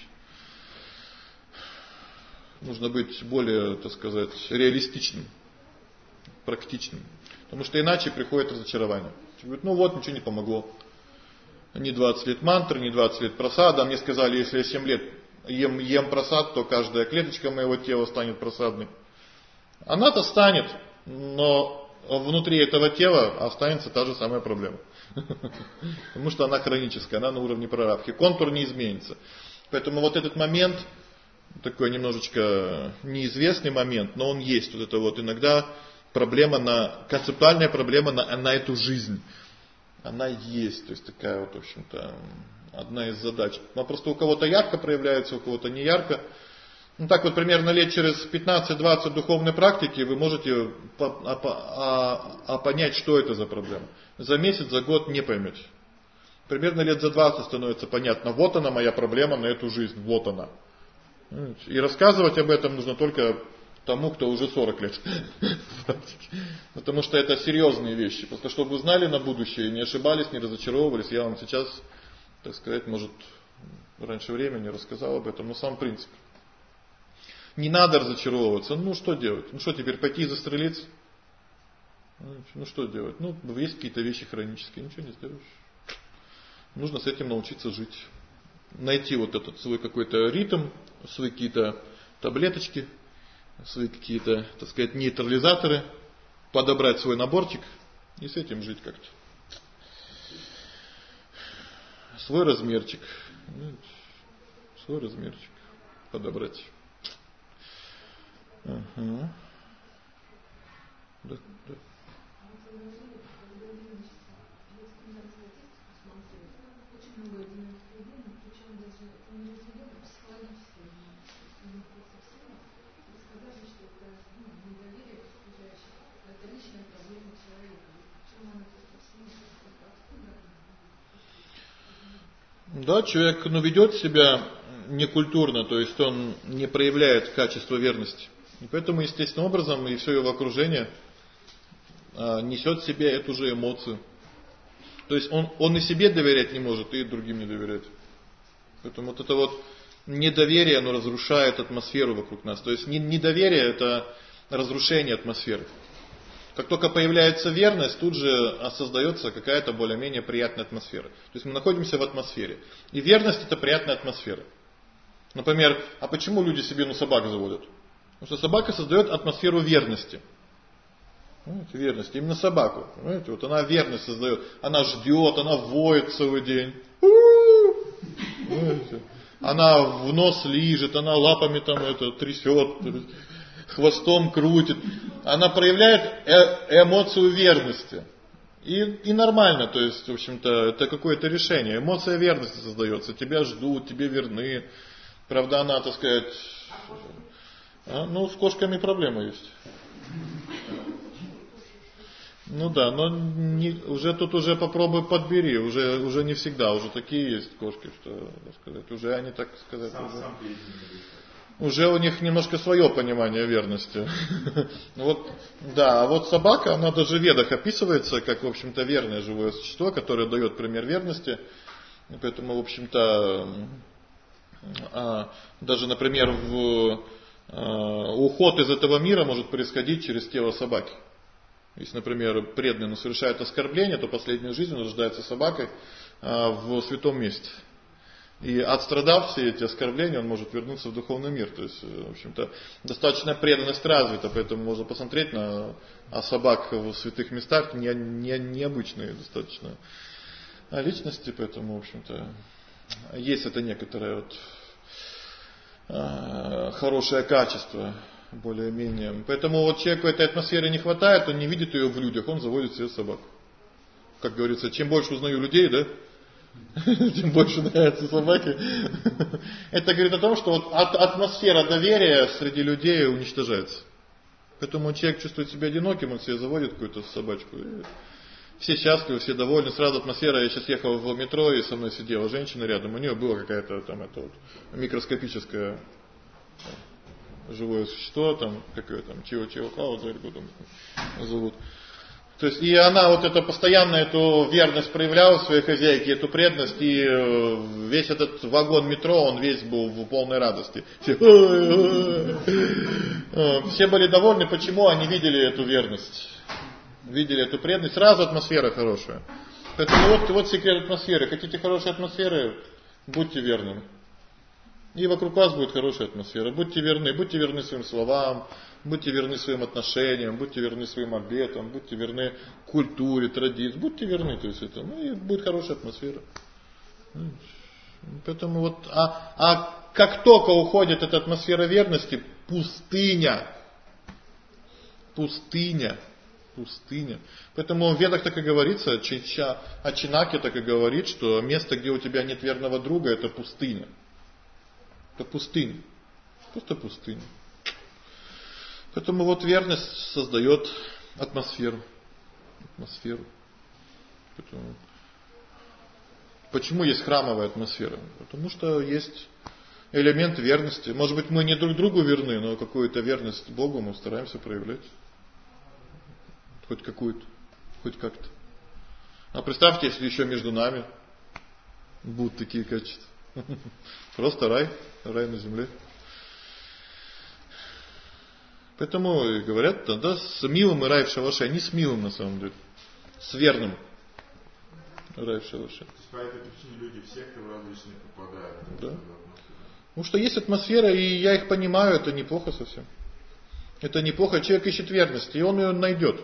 Нужно быть более, так сказать, реалистичным, практичным. Потому что иначе приходит разочарование. Человек говорит, ну вот, ничего не помогло. Не 20 лет мантры, не 20 лет просада. А мне сказали, если я 7 лет ем просад, то каждая клеточка моего тела станет просадной. Она-то станет, но внутри этого тела останется та же самая проблема. Потому что она хроническая, она на уровне прарабдхи. Контур не изменится. Поэтому вот этот момент, такой немножечко неизвестный момент, но он есть. Вот это вот иногда проблема концептуальная проблема на эту жизнь. Она есть, то есть такая вот, в общем-то, одна из задач. Но просто у кого-то ярко проявляется, у кого-то не ярко. Ну так вот примерно лет через 15-20 духовной практики вы можете понять, что это за проблема. За месяц, за год не поймете. Примерно лет за 20 становится понятно, вот она моя проблема на эту жизнь, вот она. И рассказывать об этом нужно только тому, кто уже 40 лет. Потому что это серьезные вещи. Просто чтобы вы знали на будущее, не ошибались, не разочаровывались, я вам сейчас, так сказать, может, раньше времени рассказал об этом, но сам принцип. Не надо разочаровываться. Ну что делать? Ну что теперь, пойти и застрелиться? Ну что делать? Ну есть какие-то вещи хронические, ничего не сделаешь. Нужно с этим научиться жить. Найти вот этот свой какой-то ритм, свои какие-то таблеточки, свои какие-то, так сказать, нейтрализаторы, подобрать свой наборчик и с этим жить как-то. Свой размерчик. Свой размерчик подобрать. Ага. Да. Да, человек ведет себя некультурно, то есть он не проявляет качество верности. И поэтому, естественным образом, и все его окружение несет в себе эту же эмоцию. То есть он и себе доверять не может, и другим не доверять. Поэтому вот это вот недоверие, оно разрушает атмосферу вокруг нас. То есть недоверие – это разрушение атмосферы. Как только появляется верность, тут же создается какая-то более-менее приятная атмосфера. То есть мы находимся в атмосфере. И верность – это приятная атмосфера. Например, а почему люди себе собак заводят? Потому что собака создает атмосферу верности. Понимаете, верность. Именно собаку. Понимаете, вот она верность создает. Она ждет, она воет целый день. Понимаете? Она в нос лижет, она лапами там трясет, хвостом крутит. Она проявляет эмоцию верности. И нормально, то есть, в общем-то, это какое-то решение. Эмоция верности создается. Тебя ждут, тебе верны. Правда, она, так сказать... с кошками проблема есть. Ну да, но тут уже попробуй подбери, уже не всегда, уже такие есть кошки, что, так сказать, уже они, так сказать, уже у них немножко свое понимание верности. Вот, да, а вот собака, она даже в Ведах описывается как, в общем-то, верное живое существо, которое дает пример верности. И поэтому, в общем-то, даже, например, уход из этого мира может происходить через тело собаки. Если, например, преданный совершает оскорбление, то последнюю жизнь он рождается собакой в святом месте. И отстрадав все эти оскорбления, он может вернуться в духовный мир. То есть, в общем-то, достаточно преданность развита, поэтому можно посмотреть на собак в святых местах, необычные достаточно личности, поэтому, в общем-то, есть это некоторое хорошее качество, более-менее. Поэтому вот человеку этой атмосферы не хватает, он не видит ее в людях, он заводит себе собаку. Как говорится, чем больше узнаю людей, да, тем больше нравятся собаки. Это говорит о том, что вот атмосфера доверия среди людей уничтожается. Поэтому человек чувствует себя одиноким, он себе заводит какую-то собачку. Все счастливы, все довольны. Сразу атмосфера. Я сейчас ехал в метро, и со мной сидела женщина рядом. У нее было какая-то там микроскопическое живое существо, там какое там Чио-Чио-Хао, зовут. То есть, и она вот это постоянно эту верность проявляла своей хозяйке, эту преданность, и весь этот вагон метро, он весь был в полной радости. Все были довольны, почему они видели эту верность, видели эту преданность, сразу атмосфера хорошая. Поэтому вот секрет атмосферы. Хотите хорошей атмосферы, будьте верными. И вокруг вас будет хорошая атмосфера. Будьте верны своим словам, будьте верны своим отношениям, будьте верны своим обетам, будьте верны культуре, традициям, будьте верны, то есть это, и будет хорошая атмосфера. Поэтому вот, как только уходит эта атмосфера верности, пустыня. Поэтому в Ведах так и говорится, о Чинаке так и говорит, что место, где у тебя нет верного друга, это пустыня. Это пустыня. Просто пустыня. Поэтому вот верность создает атмосферу. Почему есть храмовая атмосфера? Потому что есть элемент верности. Может быть, мы не друг другу верны, но какую-то верность Богу мы стараемся проявлять. Хоть какую-то, хоть как-то. А представьте, если еще между нами будут такие качества. Просто рай на земле. Поэтому говорят, да, с милым и рай в шалаше. Не с милым на самом деле, с верным рай в шалаше. То есть по этой причине люди в секты различные попадают. Да. Потому что есть атмосфера, и я их понимаю, это неплохо совсем. Это неплохо. Человек ищет верность, и он ее найдет.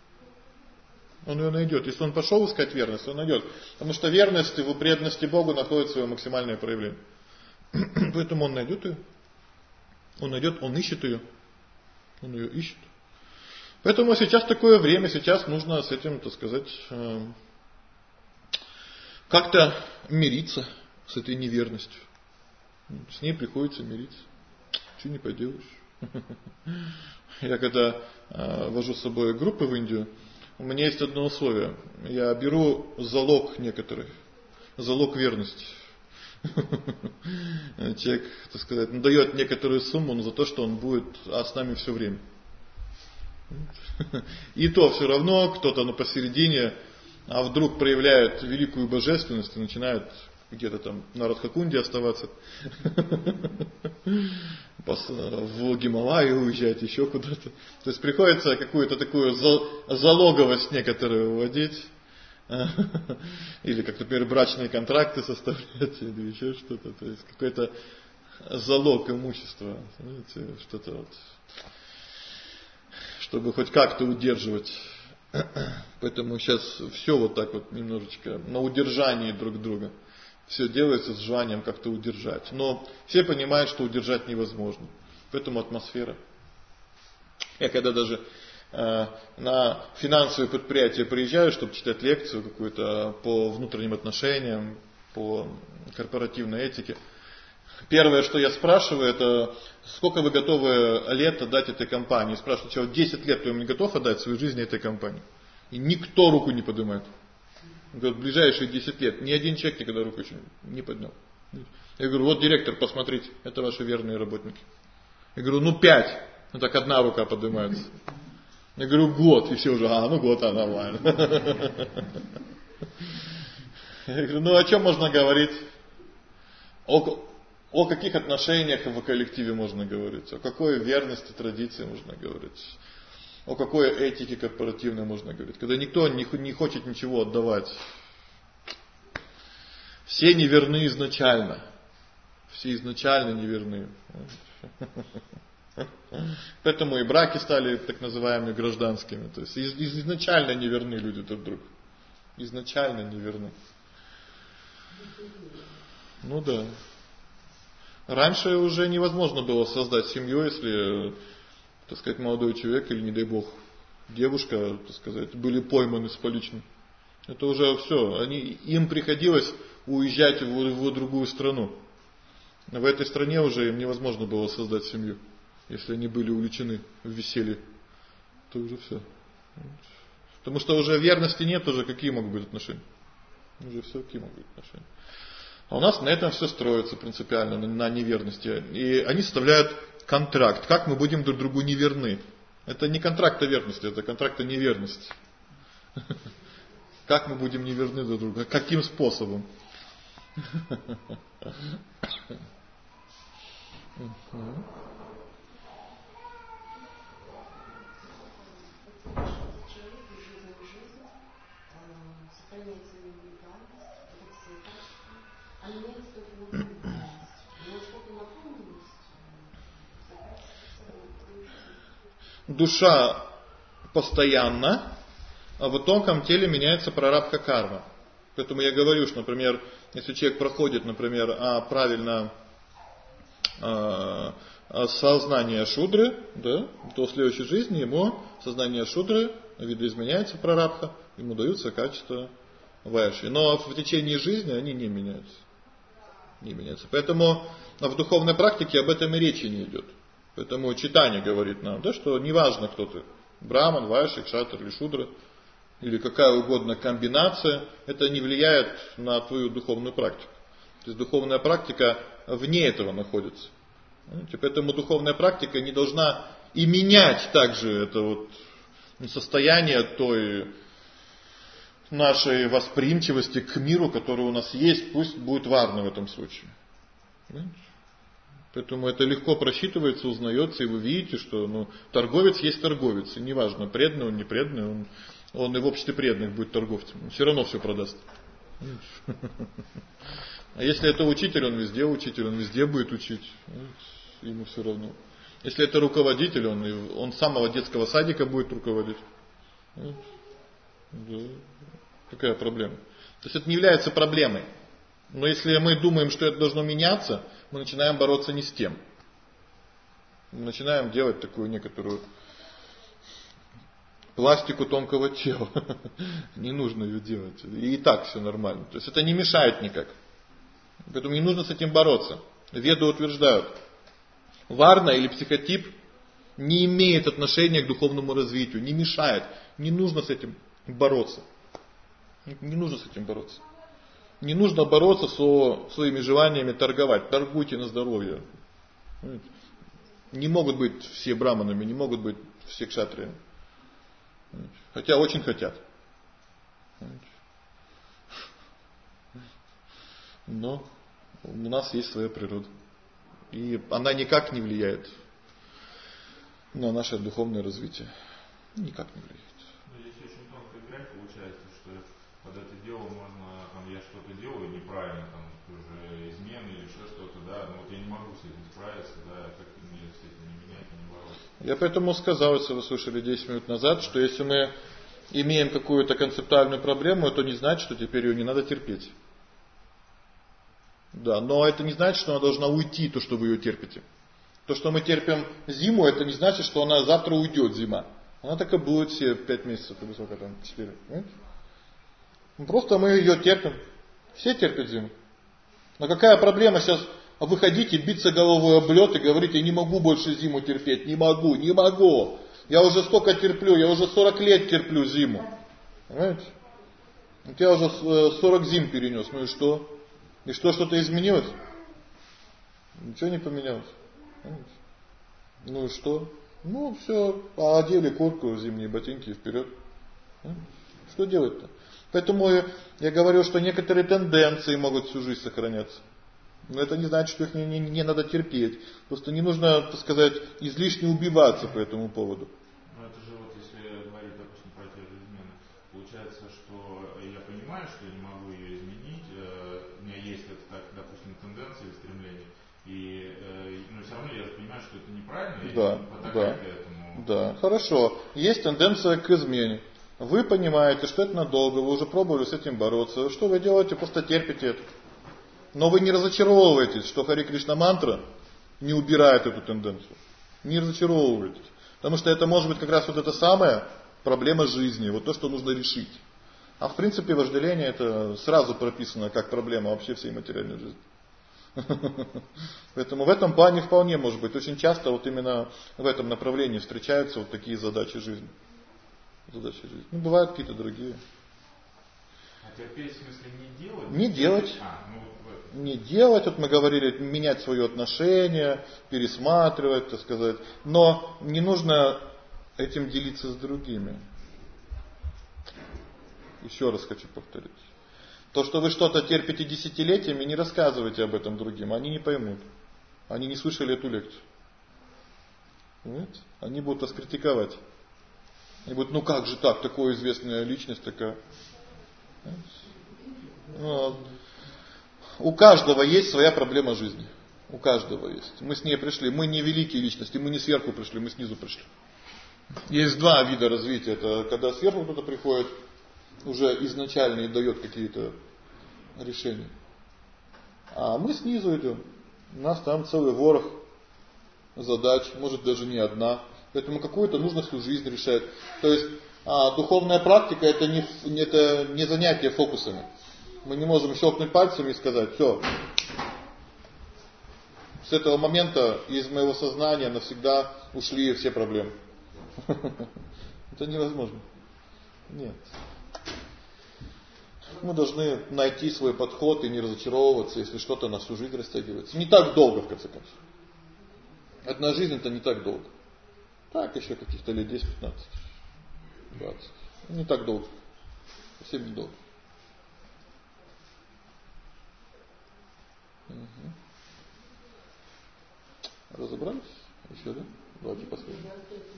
Если он пошел искать верность, он найдет. Потому что верность в преданности Богу находит свое максимальное проявление. Поэтому он найдет ее. Он ищет ее. Он ее ищет. Поэтому сейчас такое время, сейчас нужно с этим, так сказать, как-то мириться с этой неверностью. С ней приходится мириться. Чего не поделаешь. Я когда вожу с собой группы в Индию, у меня есть одно условие. Я беру залог некоторых. Залог верности. Человек, так сказать, дает некоторую сумму, но за то, что он будет с нами все время. И то все равно кто-то посередине, а вдруг проявляет великую божественность и начинает где-то там на Радхакунде оставаться, в Гималайи уезжать, еще куда-то. То есть приходится какую-то такую залоговость некоторую вводить. Или, как, например, брачные контракты составлять, или еще что-то. То есть какой-то залог имущества. Знаете, что-то вот. Чтобы хоть как-то удерживать. Поэтому сейчас все вот так вот немножечко на удержании друг друга. Все делается с желанием как-то удержать. Но все понимают, что удержать невозможно. Поэтому атмосфера. Я когда даже на финансовые предприятия приезжаю, чтобы читать лекцию какую-то по внутренним отношениям, по корпоративной этике. Первое, что я спрашиваю, это сколько вы готовы лет отдать этой компании. Спрашиваю, человек 10 лет ты не готов отдать свою жизнь этой компании. И никто руку не поднимает. Говорят, ближайшие 10 лет. Ни один человек никогда руку еще не поднял. Я говорю, вот директор, посмотрите, это ваши верные работники. Я говорю, 5. Ну так одна рука поднимается. Я говорю, год. И все уже, год, нормально. Я говорю, о чем можно говорить? О каких отношениях в коллективе можно говорить? О какой верности, традиции можно говорить? О какой этике корпоративной можно говорить? Когда никто не хочет ничего отдавать. Все неверны изначально. Все изначально неверны. Поэтому и браки стали так называемыми гражданскими. То есть изначально неверны люди друг другу. Изначально неверны. Ну да. Раньше уже невозможно было создать семью, если, так сказать, молодой человек или, не дай бог, девушка, так сказать, были пойманы с поличным. Это уже все. Им приходилось уезжать в другую страну. В этой стране уже им невозможно было создать семью. Если они были увлечены в веселье, то уже все. Потому что уже верности нет, уже какие могут быть отношения? Уже все, какие могут быть отношения? А у нас на этом все строится принципиально, на неверности. И они составляют контракт. Как мы будем друг другу неверны? Это не контракт о верности, это контракт о неверности. Как мы будем неверны друг другу? Каким способом? Душа постоянно, а в тонком теле меняется прарабдха карма. Поэтому я говорю, что, например, если человек проходит, например, правильно сознание шудры, да, то в следующей жизни ему сознание шудры видоизменяется прарабдха, ему даются качества вайши. Но в течение жизни они не меняются. Не меняются. Поэтому в духовной практике об этом и речи не идет. Поэтому читание говорит нам, да, что неважно, кто ты, браман, вайши, кшатр или шудра, или какая угодно комбинация, это не влияет на твою духовную практику. То есть духовная практика вне этого находится. Поэтому духовная практика не должна и менять также это вот состояние той нашей восприимчивости к миру, который у нас есть, пусть будет варна в этом случае. Поэтому это легко просчитывается, узнается, и вы видите, что торговец есть торговец. И неважно, преданный он, не преданный, он и в обществе преданных будет торговцем. Он все равно все продаст. А если это учитель, он везде будет учить. Ему все равно. Если это руководитель, он с самого детского садика будет руководить. Да. Какая проблема? То есть это не является проблемой. Но если мы думаем, что это должно меняться, мы начинаем бороться не с тем. Мы начинаем делать такую некоторую пластику тонкого тела. Не нужно ее делать. И так все нормально. То есть это не мешает никак. Поэтому не нужно с этим бороться. Веды утверждают, варна или психотип не имеет отношения к духовному развитию, не мешает. Не нужно с этим бороться. Не нужно с этим бороться. Не нужно бороться со своими желаниями торговать. Торгуйте на здоровье. Не могут быть все браманами, не могут быть все кшатриями. Хотя очень хотят. Но у нас есть своя природа. И она никак не влияет на наше духовное развитие. Никак не влияет. Но здесь очень тонкая грань получается, что под это дело можно, я что-то делаю неправильно, уже измены или еще что-то, да, но вот я не могу с этим справиться, да, как мне с этим не менять, не бороться. Я поэтому сказал, если вы слышали 10 минут назад, что если мы имеем какую-то концептуальную проблему, то не значит, что теперь ее не надо терпеть. Да, но это не значит, что она должна уйти, то, что вы ее терпите. То, что мы терпим зиму, это не значит, что она завтра уйдет, зима. Она так и будет все 5 месяцев, или сколько там, 4. Просто мы ее терпим. Все терпят зиму. Но какая проблема сейчас выходить и биться головой об лед и говорить, я не могу больше зиму терпеть, не могу. Я уже столько терплю, я уже 40 лет терплю зиму. Понимаете? Я уже 40 зим перенес, ну и что? И что-то изменилось? Ничего не поменялось. Понимаете? Ну и что? Ну все, одели куртку, зимние ботинки и вперед. Что делать-то? Поэтому я говорю, что некоторые тенденции могут всю жизнь сохраняться. Но это не значит, что их не надо терпеть. Просто не нужно, так сказать, излишне убиваться по этому поводу. Ну это же вот, если говорить, допустим, про те же измены, получается, что я понимаю, что я не могу ее изменить, у меня есть, допустим, тенденции, стремления, но все равно я же понимаю, что это неправильно, да, к этому. Да, хорошо. Есть тенденция к измене. Вы понимаете, что это надолго, вы уже пробовали с этим бороться. Что вы делаете? Просто терпите это. Но вы не разочаровываетесь, что Харе Кришна мантра не убирает эту тенденцию. Не разочаровывайтесь. Потому что это может быть как раз вот эта самая проблема жизни, вот то, что нужно решить. А в принципе вожделение это сразу прописано как проблема вообще всей материальной жизни. Поэтому в этом плане вполне может быть. Очень часто вот именно в этом направлении встречаются вот такие задачи жизни. Задачи жизни. Ну, бывают какие-то другие. А терпеть в смысле не делать? Не делать. Не делать, вот мы говорили, менять свое отношение, пересматривать, так сказать. Но не нужно этим делиться с другими. Еще раз хочу повторить. То, что вы что-то терпите десятилетиями, не рассказывайте об этом другим. Они не поймут. Они не слышали эту лекцию. Понимаете? Они будут вас критиковать. Они будут, ну как же так, такая известная личность такая. Ну, у каждого есть своя проблема жизни. У каждого есть. Мы с ней пришли. Мы не великие личности, мы не сверху пришли, мы снизу пришли. Есть два вида развития. Это когда сверху кто-то приходит, уже изначально и дает какие-то решения. А мы снизу идем. У нас там целый ворох задач, может даже не одна. Поэтому какую-то нужно всю жизнь решать. То есть духовная практика это не занятие фокусами. Мы не можем щелкнуть пальцами и сказать: все, с этого момента из моего сознания навсегда ушли все проблемы. Это невозможно. Нет. Мы должны найти свой подход и не разочаровываться, если что-то на всю жизнь растягивается. Не так долго, в конце концов. Одна жизнь это не так долго. Так, еще каких-то лет 10, 15, 20. Не так долго. Совсем не долго. Угу. Разобрались? Еще, да? Давайте последний.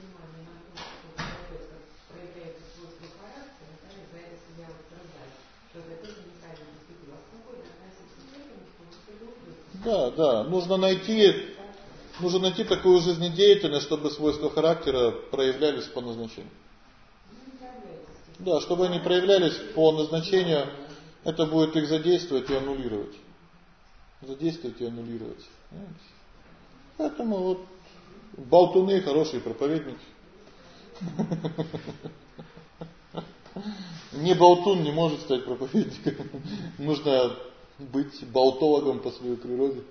Да. Нужно найти такую жизнедеятельность, чтобы свойства характера проявлялись по назначению. Да, чтобы они проявлялись по назначению, это будет их задействовать и аннулировать. Задействовать и аннулировать. Поэтому вот болтуны хорошие проповедники. Не болтун не может стать проповедником. Нужно быть болтологом по своей природе.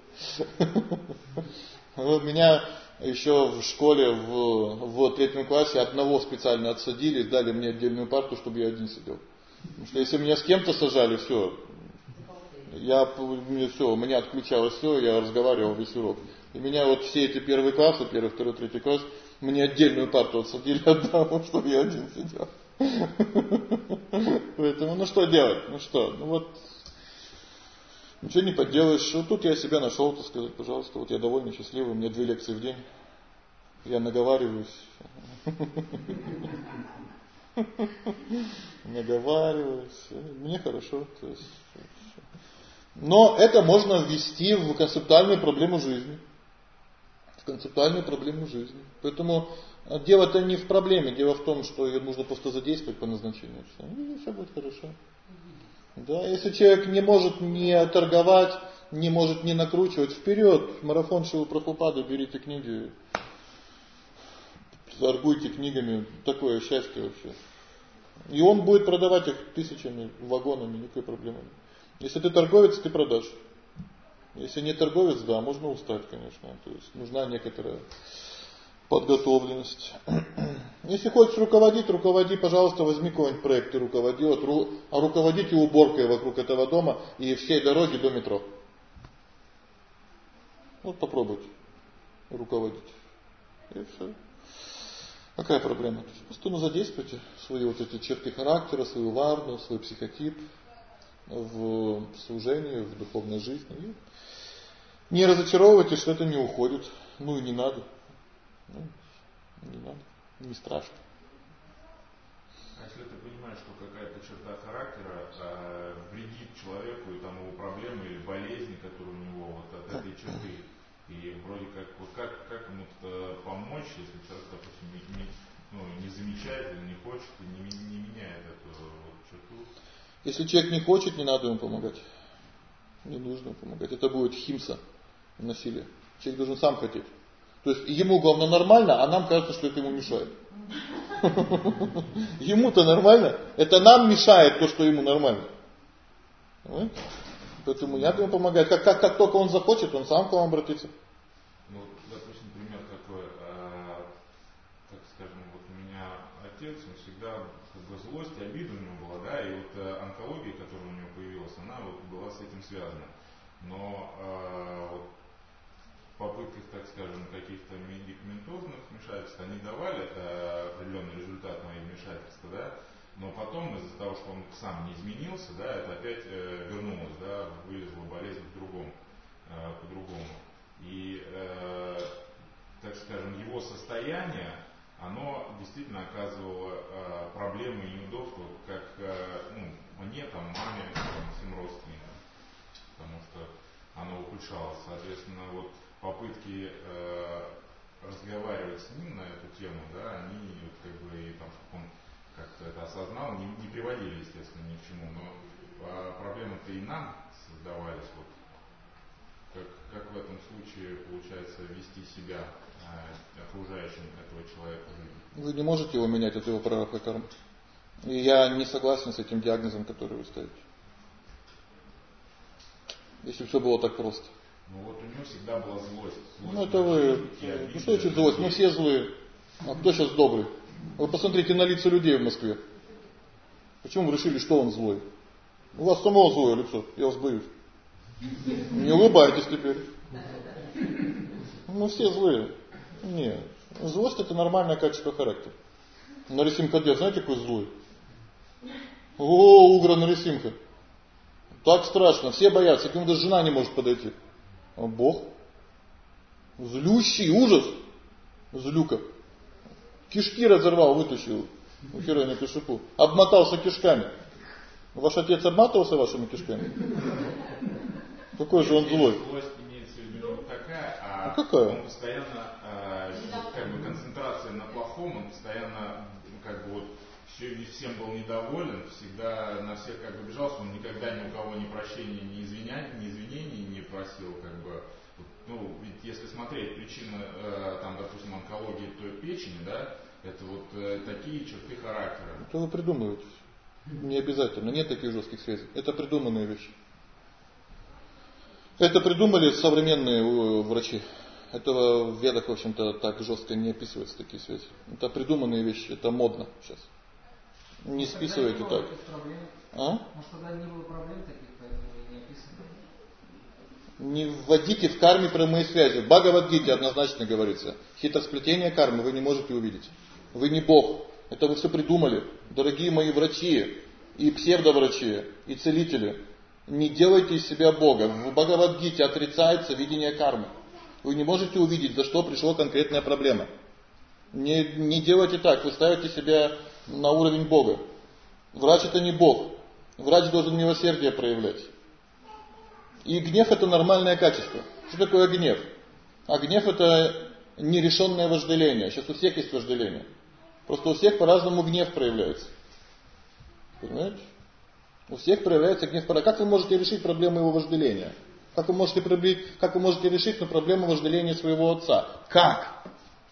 Меня еще в школе в 3 классе одного специально отсадили, дали мне отдельную парту, чтобы я один сидел. Потому что если меня с кем-то сажали, все, у меня отключалось все, я разговаривал весь урок. И меня вот все эти первые классы, 1, 2, 3 класс, мне отдельную парту отсадили одного, чтобы я один сидел. Поэтому, что делать? Ничего не поделаешь. Вот тут я себя нашел, так сказать, пожалуйста, вот я довольно счастливый, у меня 2 лекции в день. Я наговариваюсь. Мне хорошо. Но это можно ввести в концептуальную проблему жизни. Поэтому дело-то не в проблеме, дело в том, что ее нужно просто задействовать по назначению. И все будет хорошо. Да, если человек не может не торговать, не может не накручивать, вперед, марафон Шрилы Прабхупады, берите книги, торгуйте книгами, такое счастье вообще. И он будет продавать их тысячами, вагонами, никакой проблемы нет. Если ты торговец, ты продашь. Если не торговец, да, можно устать, конечно. То есть нужна некоторая подготовленность. Если хочешь руководи, пожалуйста, возьми какой-нибудь проект и руководи. А руководите уборкой вокруг этого дома и всей дороги до метро. Вот попробуйте руководить. И все. Какая проблема? Просто задействуйте свои вот эти черты характера, свою варну, свой психотип в служении, в духовной жизни. И не разочаровывайтесь, что это не уходит. И не надо. Не надо. Не страшно. А если ты понимаешь, что какая-то черта характера вредит человеку и там его проблемы или болезни, которые у него вот от этой черты, и вроде как ему-то помочь, если человек, допустим, не замечает или не хочет, и не меняет эту вот черту? Если человек не хочет, не надо ему помогать. Не нужно помогать. Это будет химса, насилие. Человек должен сам хотеть. То есть ему главное нормально, а нам кажется, что это ему мешает. Ему-то нормально. Это нам мешает то, что ему нормально. Поэтому не надо ему помогать. Как только он захочет, он сам к вам обратится. Ну, допустим, пример такой. Так скажем, вот у меня отец, он всегда как бы злость и обида у него была, да, и вот онкология, которая у него появилась, она вот была с этим связана. Но вот в попытках, так скажем, каких-то медикаментозных вмешательств, они давали определенный результат моих вмешательств, да, но потом из-за того, что он сам не изменился, да, это опять вернулось, да, вылезла болезнь по-другому. И, так скажем, его состояние, оно действительно оказывало проблемы и неудобства, как мне, там, маме, всем родственникам, потому что оно ухудшалось. Соответственно, вот попытки разговаривать с ним на эту тему, да, они вот как бы, и там, чтобы он как-то это осознал, не приводили, естественно, ни к чему, но проблемы-то и нам создавались. Вот. Как в этом случае получается вести себя окружающим этого человека? Вы не можете его менять, это его прарабдха карма. И я не согласен с этим диагнозом, который вы ставите. Если все было так просто. Ну вот у него всегда была злость. Ну это вы, ну что значит злость? Мы все злые. А кто сейчас добрый? Вы посмотрите на лица людей в Москве. Почему вы решили, что он злой? У вас самого злое лицо, я вас боюсь. Не улыбайтесь теперь. Мы все злые. Нет. Злость это нормальное качество характера. Нарисимха-дев, знаете, какой злой? О, Угра Нарисимха. Так страшно, все боятся, к нему даже жена не может подойти. А Бог? Злющий, ужас. Злюка. Кишки разорвал, вытащил. У Хирanyакашипу. Обмотался кишками. Ваш отец обматывался вашими кишками? Какой же он злой? Злость имеется в виду не такая, а какая? Он постоянно, как бы концентрация на плохом, он постоянно, как бы вот, всем был недоволен, всегда на всех как бы бежался, он никогда ни у кого ни прощения, ни извинений не просил, как бы. Ну, ведь если смотреть причины, там, допустим, онкологии той печени, да, это вот такие черты характера. Это вы придумываете. Не обязательно, нет таких жестких связей. Это придуманные вещи. Это придумали современные врачи. Это в ведах, в общем-то, так жестко не описываются такие связи. Это придуманные вещи, это модно сейчас. Не списывайте так. А? Может, тогда не было проблем таких, поэтому и не описано. Не вводите в карме прямые связи. В Бхагавад-гите однозначно говорится. Хитросплетение кармы вы не можете увидеть. Вы не Бог. Это вы все придумали. Дорогие мои врачи, и псевдоврачи, и целители. Не делайте из себя Бога. В Бхагавад-гите отрицается видение кармы. Вы не можете увидеть, за что пришла конкретная проблема. Не делайте так. Вы ставите себя на уровень Бога. Врач это не Бог. Врач должен милосердие проявлять. И гнев это нормальное качество. Что такое гнев? А гнев это нерешенное вожделение. Сейчас у всех есть вожделение. Просто у всех по-разному гнев проявляется. Понимаете? У всех проявляется гнев. Как вы можете решить проблему его вожделения? Как вы можете решить проблему вожделения своего отца? Как?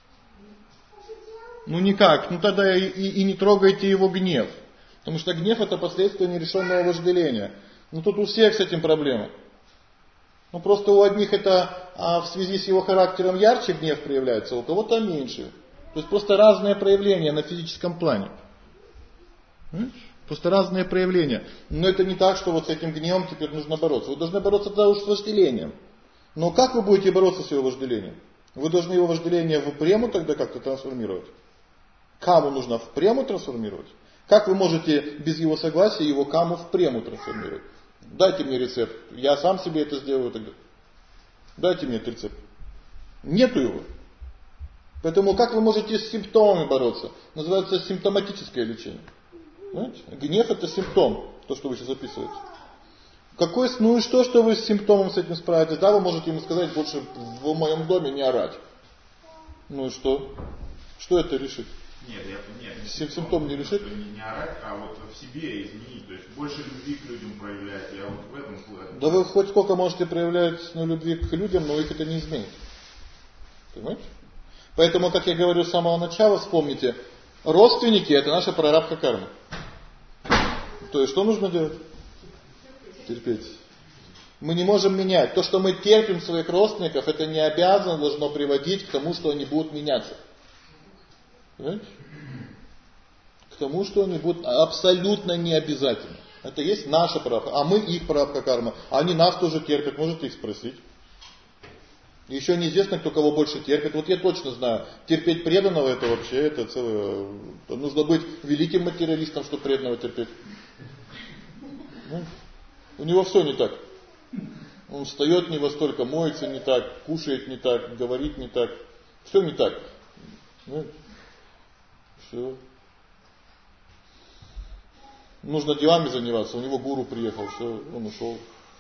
Ну никак. Ну тогда и не трогайте его гнев. Потому что гнев это последствие нерешенного вожделения. Ну тут у всех с этим проблема. Ну просто у одних это в связи с его характером ярче гнев проявляется, у кого-то меньше. То есть просто разные проявления на физическом плане. Просто разные проявления. Но это не так, что вот с этим гневом теперь нужно бороться. Вы должны бороться тогда уж с вожделением. Но как вы будете бороться с его вожделением? Вы должны его вожделение в прему тогда как-то трансформировать. Каму нужно в прему трансформировать. Как вы можете без его согласия его каму в прему трансформировать? Дайте мне рецепт. Я сам себе это сделаю тогда. Дайте мне этот рецепт. Нету его. Поэтому как вы можете с симптомами бороться? Называется симптоматическое лечение. Понимаете? Гнев это симптом, то, что вы сейчас описываете. Ну и что вы с симптомом с этим справитесь? Да, вы можете ему сказать, больше в моем доме не орать. Ну и что? Что это решит? Симптом не решит? Не орать, а вот в себе изменить, то есть больше любви к людям проявлять. Я вот в этом плане. Да вы хоть сколько можете проявлять любви к людям, но их это не изменит. Понимаете? Поэтому, как я говорю с самого начала, вспомните, родственники это наша прарабдха карма. То есть что нужно делать? Терпеть. Мы не можем менять. То, что мы терпим своих родственников, это не обязано должно приводить к тому, что они будут меняться. Понимаете? К тому, что они будут абсолютно не обязательно. Это есть наша прарабдха, а мы их прарабдха карма. Они нас тоже терпят, можете их спросить. Еще неизвестно, кто кого больше терпит. Вот я точно знаю, терпеть преданного это вообще, это целое... Нужно быть великим материалистом, чтобы преданного терпеть. У него все не так. Он встает не во столько, моется не так, кушает не так, говорит не так. Все не так. Все. Нужно делами заниматься, у него гуру приехал, все, он ушел.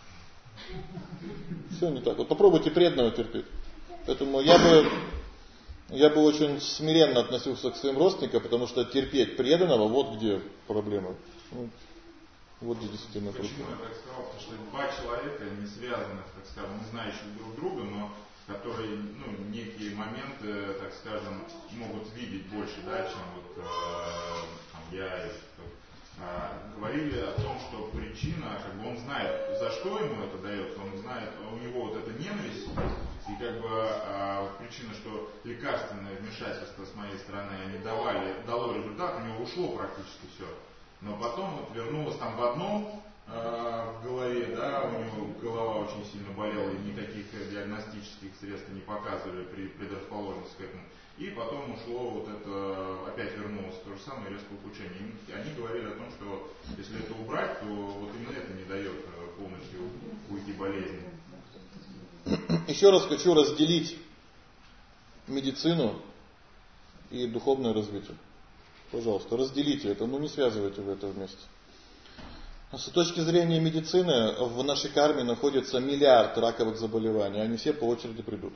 Все не так. Вот попробуйте преданного терпеть. Поэтому я бы очень смиренно относился к своим родственникам, потому что терпеть преданного, вот где проблема. Вот где действительно проблема. Почему я так сказал? Потому что два человека не связанных, так скажем, не знающих друг друга, но которые, некие моменты, так скажем, могут видеть больше, да, чем вот я и говорили о том, что причина, он знает, за что ему это дается, он знает, у него вот эта ненависть, и причина, что лекарственное вмешательство с моей стороны они дало результат, у него ушло практически все. Но потом вот вернулось там в одном в голове, да, у него голова очень сильно болела, и никаких диагностических средств не показывали при предрасположенности к этому. И потом ушло вот это, опять вернулось то же самое резкое ухудшение. Они говорили о том, что если это убрать, то вот именно это не дает полностью уйти болезни. Еще раз хочу разделить медицину и духовное развитие. Пожалуйста, разделите это, не связывайте вы это вместе. С точки зрения медицины, в нашей карме находится миллиард раковых заболеваний, они все по очереди придут.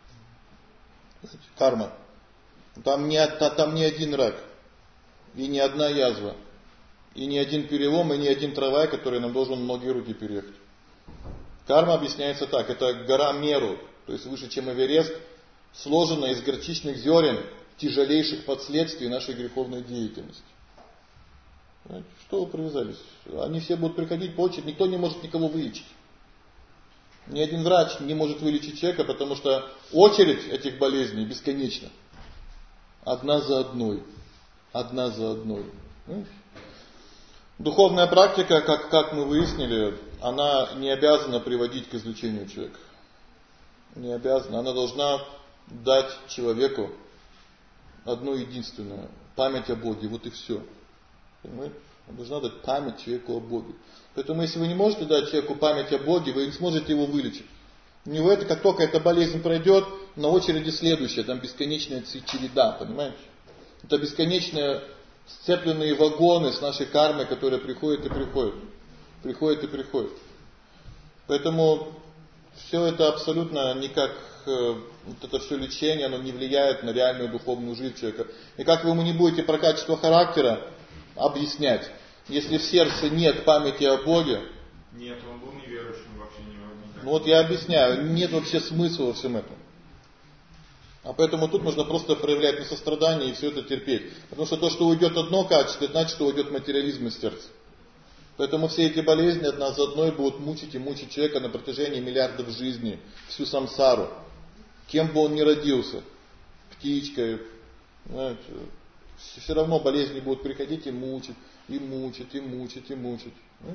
Карма. Там не один рак, и не одна язва, и не один перелом, и не один трамвай, который нам должен многие руки переехать. Карма объясняется так, это гора Меру, то есть выше, чем Эверест, сложена из горчичных зерен, тяжелейших последствий нашей греховной деятельности. Что вы привязались? Они все будут приходить по очереди, никто не может никого вылечить. Ни один врач не может вылечить человека, потому что очередь этих болезней бесконечна. Одна за одной. Одна за одной. Духовная практика, как мы выяснили, она не обязана приводить к излечению человека. Не обязана. Она должна дать человеку одно единственное. Память о Боге. Вот и все. Понимаете? Она должна дать память человеку о Боге. Поэтому если вы не можете дать человеку память о Боге, вы не сможете его вылечить. У него это, как только эта болезнь пройдет, на очереди следующая, там бесконечная череда, понимаете? Это бесконечные сцепленные вагоны с нашей кармой, которые приходят и приходят. Приходят и приходят. Поэтому все это абсолютно никак, вот это все лечение, оно не влияет на реальную духовную жизнь человека. И как вы ему не будете про качество характера объяснять, если в сердце нет памяти о Боге? Нет, он был неверующим вообще никак. Вот я объясняю, нет вообще смысла во всем этом. А поэтому тут нужно просто проявлять сострадание и все это терпеть. Потому что то, что уйдет одно качество, это значит, что уйдет материализм из сердца. Поэтому все эти болезни одна за одной будут мучить и мучить человека на протяжении миллиардов жизней, всю самсару. Кем бы он ни родился, птичкой, знаете, все равно болезни будут приходить и мучить, и мучить, и мучить, и мучить.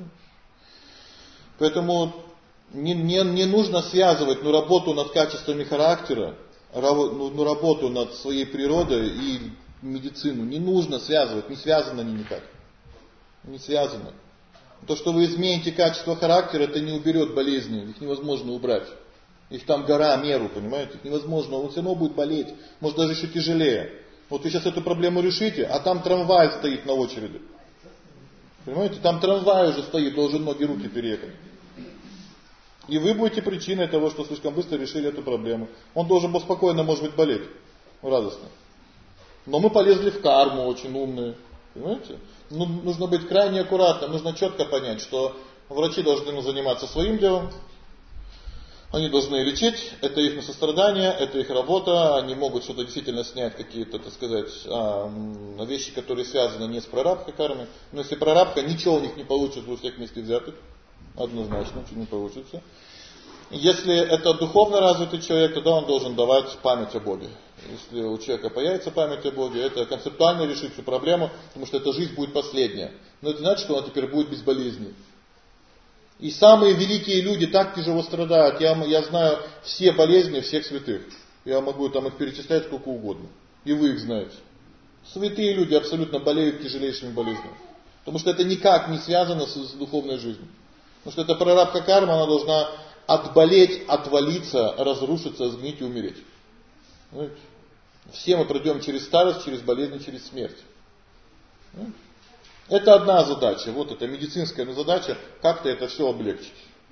Поэтому не нужно связывать работу над качествами характера, работу над своей природой и медицину. Не нужно связывать, не связаны они никак. Не связано. То, что вы измените качество характера, это не уберет болезни, их невозможно убрать. Их там гора Меру, понимаете, их невозможно, он все равно будет болеть, может даже еще тяжелее. Вот вы сейчас эту проблему решите, а там трамвай стоит на очереди. Понимаете, там трамвай уже стоит, должен многие руки переехать. И вы будете причиной того, что слишком быстро решили эту проблему. Он должен был спокойно, может быть, болеть. Радостно. Но мы полезли в карму, очень умные. Понимаете? Ну, нужно быть крайне аккуратным, нужно четко понять, что врачи должны заниматься своим делом. Они должны лечить, это их сострадание, это их работа, они могут что-то действительно снять, какие-то, так сказать, вещи, которые связаны не с прарабдха кармой. Но если прарабдха, ничего у них не получится у всех вместе взятых, однозначно, ничего не получится. Если это духовно развитый человек, тогда он должен давать память о Боге. Если у человека появится память о Боге, это концептуально решит всю проблему, потому что эта жизнь будет последняя. Но это значит, что она теперь будет без болезней. И самые великие люди так тяжело страдают. Я знаю все болезни всех святых. Я могу там их перечислять сколько угодно. И вы их знаете. Святые люди абсолютно болеют тяжелейшими болезнями. Потому что это никак не связано с духовной жизнью. Потому что это прарабдха карма, она должна отболеть, отвалиться, разрушиться, сгнить и умереть. Знаете? Все мы пройдем через старость, через болезнь, через смерть. Знаете? Это одна задача, вот это медицинская задача, как-то это все облегчить.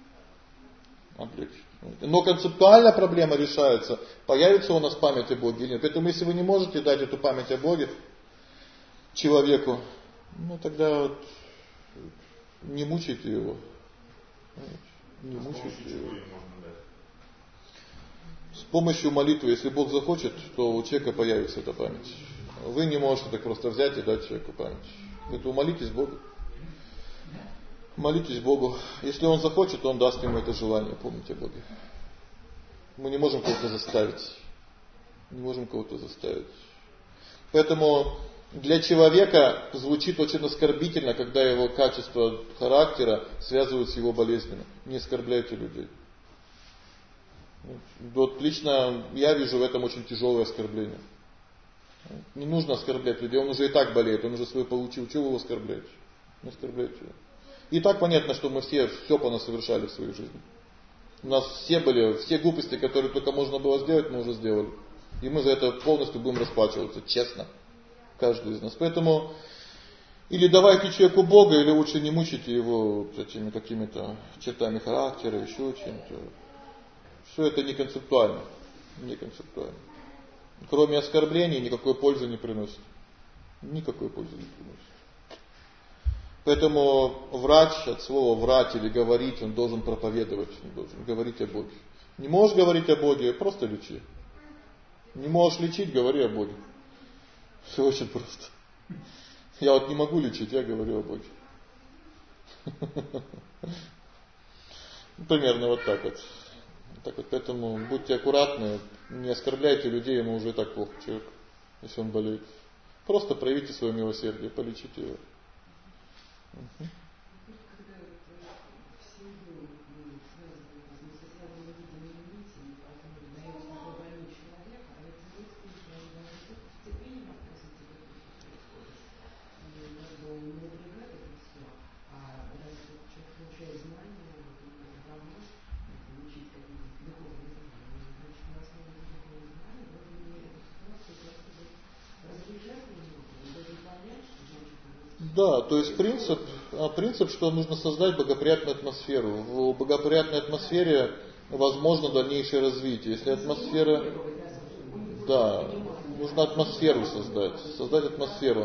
Но концептуально проблема решается, появится у нас память о Боге или нет. Поэтому если вы не можете дать эту память о Боге человеку, ну тогда не мучайте его. Не мучайте его. С помощью молитвы, если Бог захочет, то у человека появится эта память. Вы не можете так просто взять и дать человеку память. Поэтому молитесь Богу. Молитесь Богу. Если Он захочет, Он даст ему это желание помнить о Боге. Мы не можем кого-то заставить. Не можем кого-то заставить. Поэтому для человека звучит очень оскорбительно, когда его качество характера связывают с его болезнями. Не оскорбляйте людей. Вот лично я вижу в этом очень тяжелое оскорбление. Не нужно оскорблять людей, он уже и так болеет, он уже свое получил, чего вы его оскорбляете? Не оскорбляйте его. И так понятно, что мы все понасовершали в своей жизни. У нас все глупости, которые только можно было сделать, мы уже сделали. И мы за это полностью будем расплачиваться, честно. Каждый из нас. Поэтому или давайте человеку Бога, или лучше не мучите его вот этими какими-то чертами характера, еще чем-то. Все это не концептуально. Не концептуально. Кроме оскорблений никакой пользы не приносит. Никакой пользы не приносит. Поэтому врач, от слова врать или говорить, он должен проповедовать, не должен говорить о Боге. Не можешь говорить о Боге, просто лечи. Не можешь лечить, говори о Боге. Все очень просто. Я вот не могу лечить, я говорю о Боге. Примерно вот так вот. Так вот, поэтому будьте аккуратны, не оскорбляйте людей, ему уже и так плохо человек, если он болеет. Просто проявите свое милосердие, полечите его. Да, то есть принцип, что нужно создать благоприятную атмосферу. В благоприятной атмосфере возможно дальнейшее развитие. Если атмосфера, да, нужно атмосферу создать атмосферу.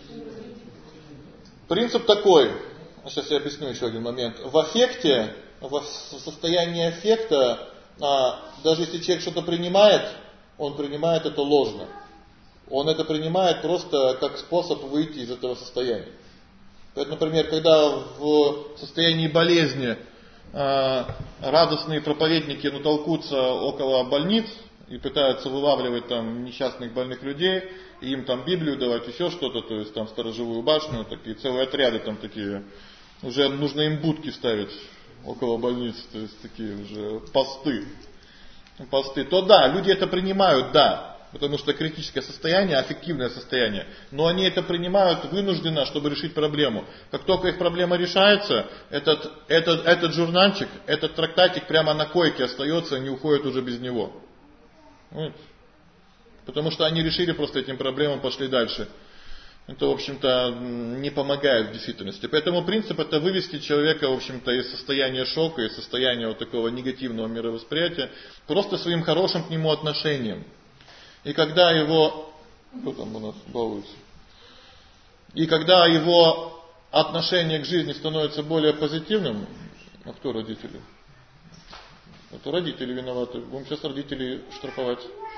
Принцип такой. Сейчас я объясню еще один момент. В аффекте, в состоянии аффекта, даже если человек что-то принимает, он принимает это ложно. Он это принимает просто как способ выйти из этого состояния. Поэтому, например, когда в состоянии болезни радостные проповедники толкутся около больниц и пытаются вылавливать там несчастных больных людей, и им там Библию давать, еще что-то, то есть там сторожевую башню, такие целые отряды там такие, уже нужно им будки ставить около больниц, то есть такие уже посты, то да, люди это принимают, да. Потому что критическое состояние, аффективное состояние. Но они это принимают вынужденно, чтобы решить проблему. Как только их проблема решается, этот журнальчик, этот трактатик прямо на койке остается, не уходит уже без него. Вот. Потому что они решили просто этим проблемам, пошли дальше. Это, в общем-то, не помогает в действительности. Поэтому принцип это вывести человека, в общем-то, из состояния шока, из состояния вот такого негативного мировосприятия, просто своим хорошим к нему отношением. И когда его Кто там у нас балуется? И когда его отношение к жизни становится более позитивным, а кто родители? Это родители виноваты. Будем сейчас родителей штрафовать.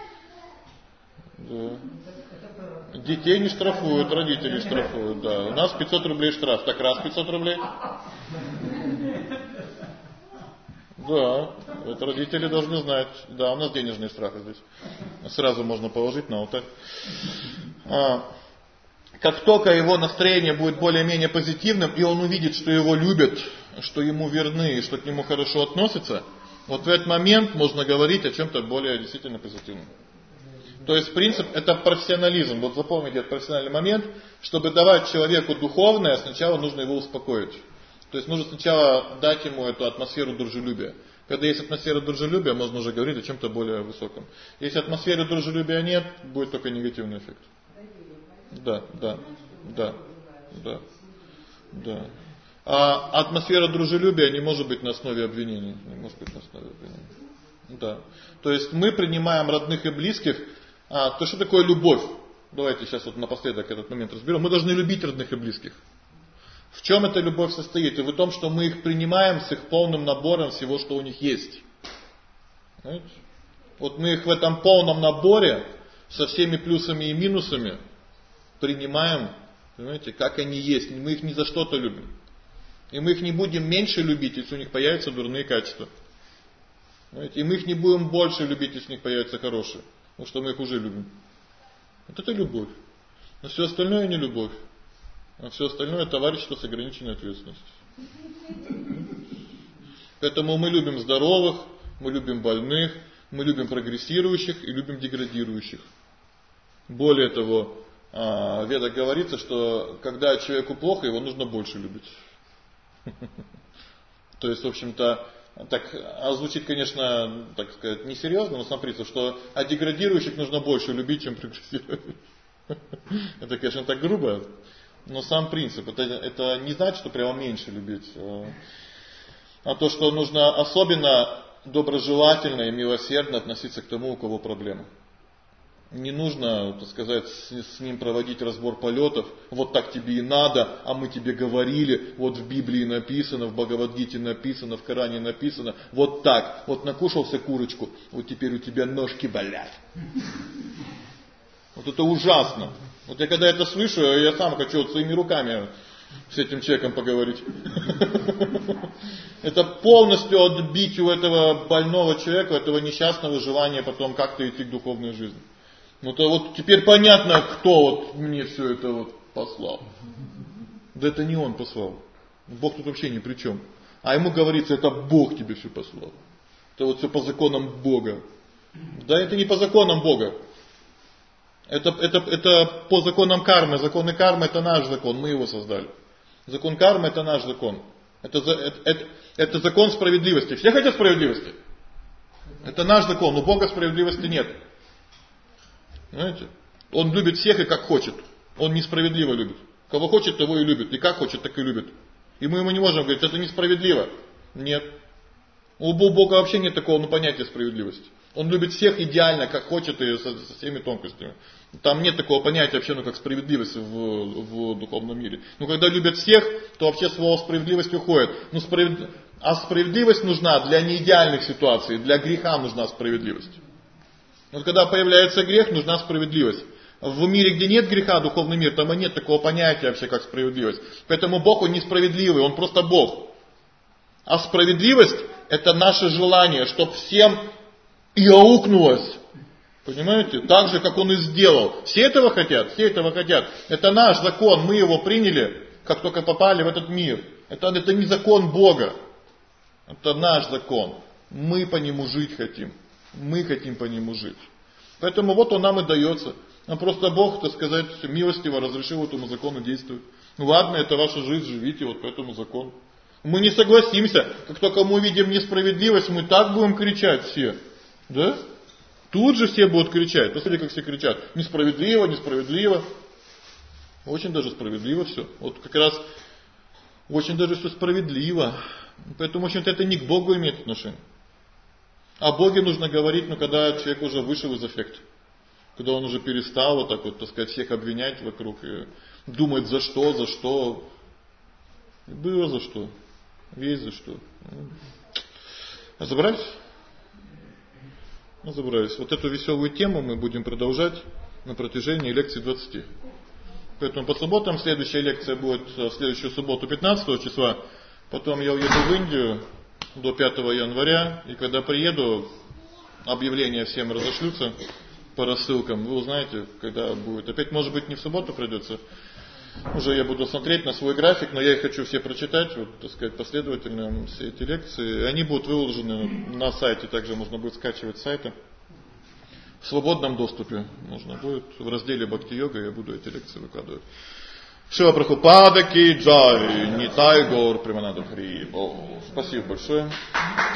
Да. Детей не штрафуют, родителей штрафуют, да. У нас 500 рублей штраф. Так раз 500 рублей. Да, это родители должны знать. Да, у нас денежные штрафы здесь. Сразу можно положить на алтарь. Как только его настроение будет более-менее позитивным, и он увидит, что его любят, что ему верны, что к нему хорошо относятся, вот в этот момент можно говорить о чем-то более действительно позитивном. То есть принцип это профессионализм. Вот запомните этот профессиональный момент, чтобы давать человеку духовное, сначала нужно его успокоить. То есть нужно сначала дать ему эту атмосферу дружелюбия. Когда есть атмосфера дружелюбия, можно уже говорить о чем-то более высоком. Если атмосферы дружелюбия нет, будет только негативный эффект. Да. А атмосфера дружелюбия не может быть на основе обвинений. Не может быть на основе обвинений. Да. То есть мы принимаем родных и близких. То что такое любовь? Давайте сейчас вот напоследок этот момент разберем. Мы должны любить родных и близких. В чем эта любовь состоит? И в том, что мы их принимаем с их полным набором всего, что у них есть. Знаете? Вот мы их в этом полном наборе со всеми плюсами и минусами принимаем, понимаете, как они есть. Мы их не за что-то любим. И мы их не будем меньше любить, если у них появятся дурные качества. Понимаете? И мы их не будем больше любить, если у них появятся хорошие. Потому что мы их уже любим. Вот это любовь. Но все остальное не любовь. А все остальное товарищество с ограниченной ответственностью. Поэтому мы любим здоровых, мы любим больных, мы любим прогрессирующих и любим деградирующих. Более того, в Ведах говорится, что когда человеку плохо, его нужно больше любить. То есть, в общем-то, так звучит, конечно, так сказать, несерьезно, но сам принцип, что деградирующих нужно больше любить, чем прогрессирующих. Это, конечно, так грубо. Но сам принцип, это не значит, что прямо меньше любить, а то, что нужно особенно доброжелательно и милосердно относиться к тому, у кого проблемы. Не нужно, так сказать, с ним проводить разбор полетов, вот так тебе и надо, а мы тебе говорили, вот в Библии написано, в Бхагавад-гите написано, в Коране написано, вот так, вот накушался курочку, вот теперь у тебя ножки болят. Вот это ужасно. Вот я когда это слышу, я сам хочу вот своими руками с этим человеком поговорить. Это полностью отбить у этого больного человека, этого несчастного желания потом как-то идти к духовной жизни. Ну то вот теперь понятно, кто вот мне все это вот послал. Да это не он послал. Бог тут вообще ни при чем. А ему говорится, это Бог тебе все послал. Это вот все по законам Бога. Да это не по законам Бога. Это по законам кармы. Законы кармы это наш закон, мы его создали. Закон кармы это наш закон. Это закон справедливости. Все хотят справедливости? Это наш закон, у Бога справедливости нет. Знаете? Он любит всех и как хочет. Он несправедливо любит. Кого хочет, того и любит. И как хочет, так и любит. И мы ему не можем говорить, это несправедливо. Нет. У Бога вообще нет такого понятия справедливости. Он любит всех идеально, как хочет, и со всеми тонкостями. Там нет такого понятия вообще, как справедливость в духовном мире. Но когда любят всех, то вообще слово справедливость уходит. А справедливость нужна для неидеальных ситуаций, для греха нужна справедливость. Вот когда появляется грех, нужна справедливость. В мире, где нет греха, духовный мир, там и нет такого понятия вообще, как справедливость. Поэтому Бог, Он несправедливый, Он просто Бог. А справедливость это наше желание, чтобы всем и аукнулось. Понимаете? Так же, как Он и сделал. Все этого хотят? Все этого хотят. Это наш закон, мы его приняли, как только попали в этот мир. Это не закон Бога. Это наш закон. Мы по нему жить хотим. Мы хотим по нему жить. Поэтому вот он нам и дается. А просто Бог, так сказать, милостиво разрешил этому закону действовать. Ну ладно, это ваша жизнь, живите вот по этому закону. Мы не согласимся. Как только мы увидим несправедливость, мы так будем кричать все. Да? Тут же все будут кричать. Посмотрите, как все кричат. Несправедливо, несправедливо. Очень даже справедливо все. Вот как раз очень даже все справедливо. Поэтому, в общем-то, это не к Богу имеет отношение. О Боге нужно говорить, когда человек уже вышел из аффекта. Когда он уже перестал вот так вот, так сказать, всех обвинять вокруг и думать за что. Было за что. Есть за что. Разобрались? Разобрались. Вот эту веселую тему мы будем продолжать на протяжении лекций 20. Поэтому по субботам следующая лекция будет в следующую субботу 15 числа. Потом я уеду в Индию до 5 января. И когда приеду, объявления всем разошлются по рассылкам. Вы узнаете, когда будет. Опять, может быть, не в субботу придется. Уже я буду смотреть на свой график, но я их хочу все прочитать, вот, так сказать, последовательно все эти лекции. Они будут выложены на сайте, также можно будет скачивать с сайта. В свободном доступе можно будет. В разделе Бхакти-йога я буду эти лекции выкладывать. Шрила Прабхупада ки джай, Нитай Гаур Премананда Хари Бол. Спасибо большое.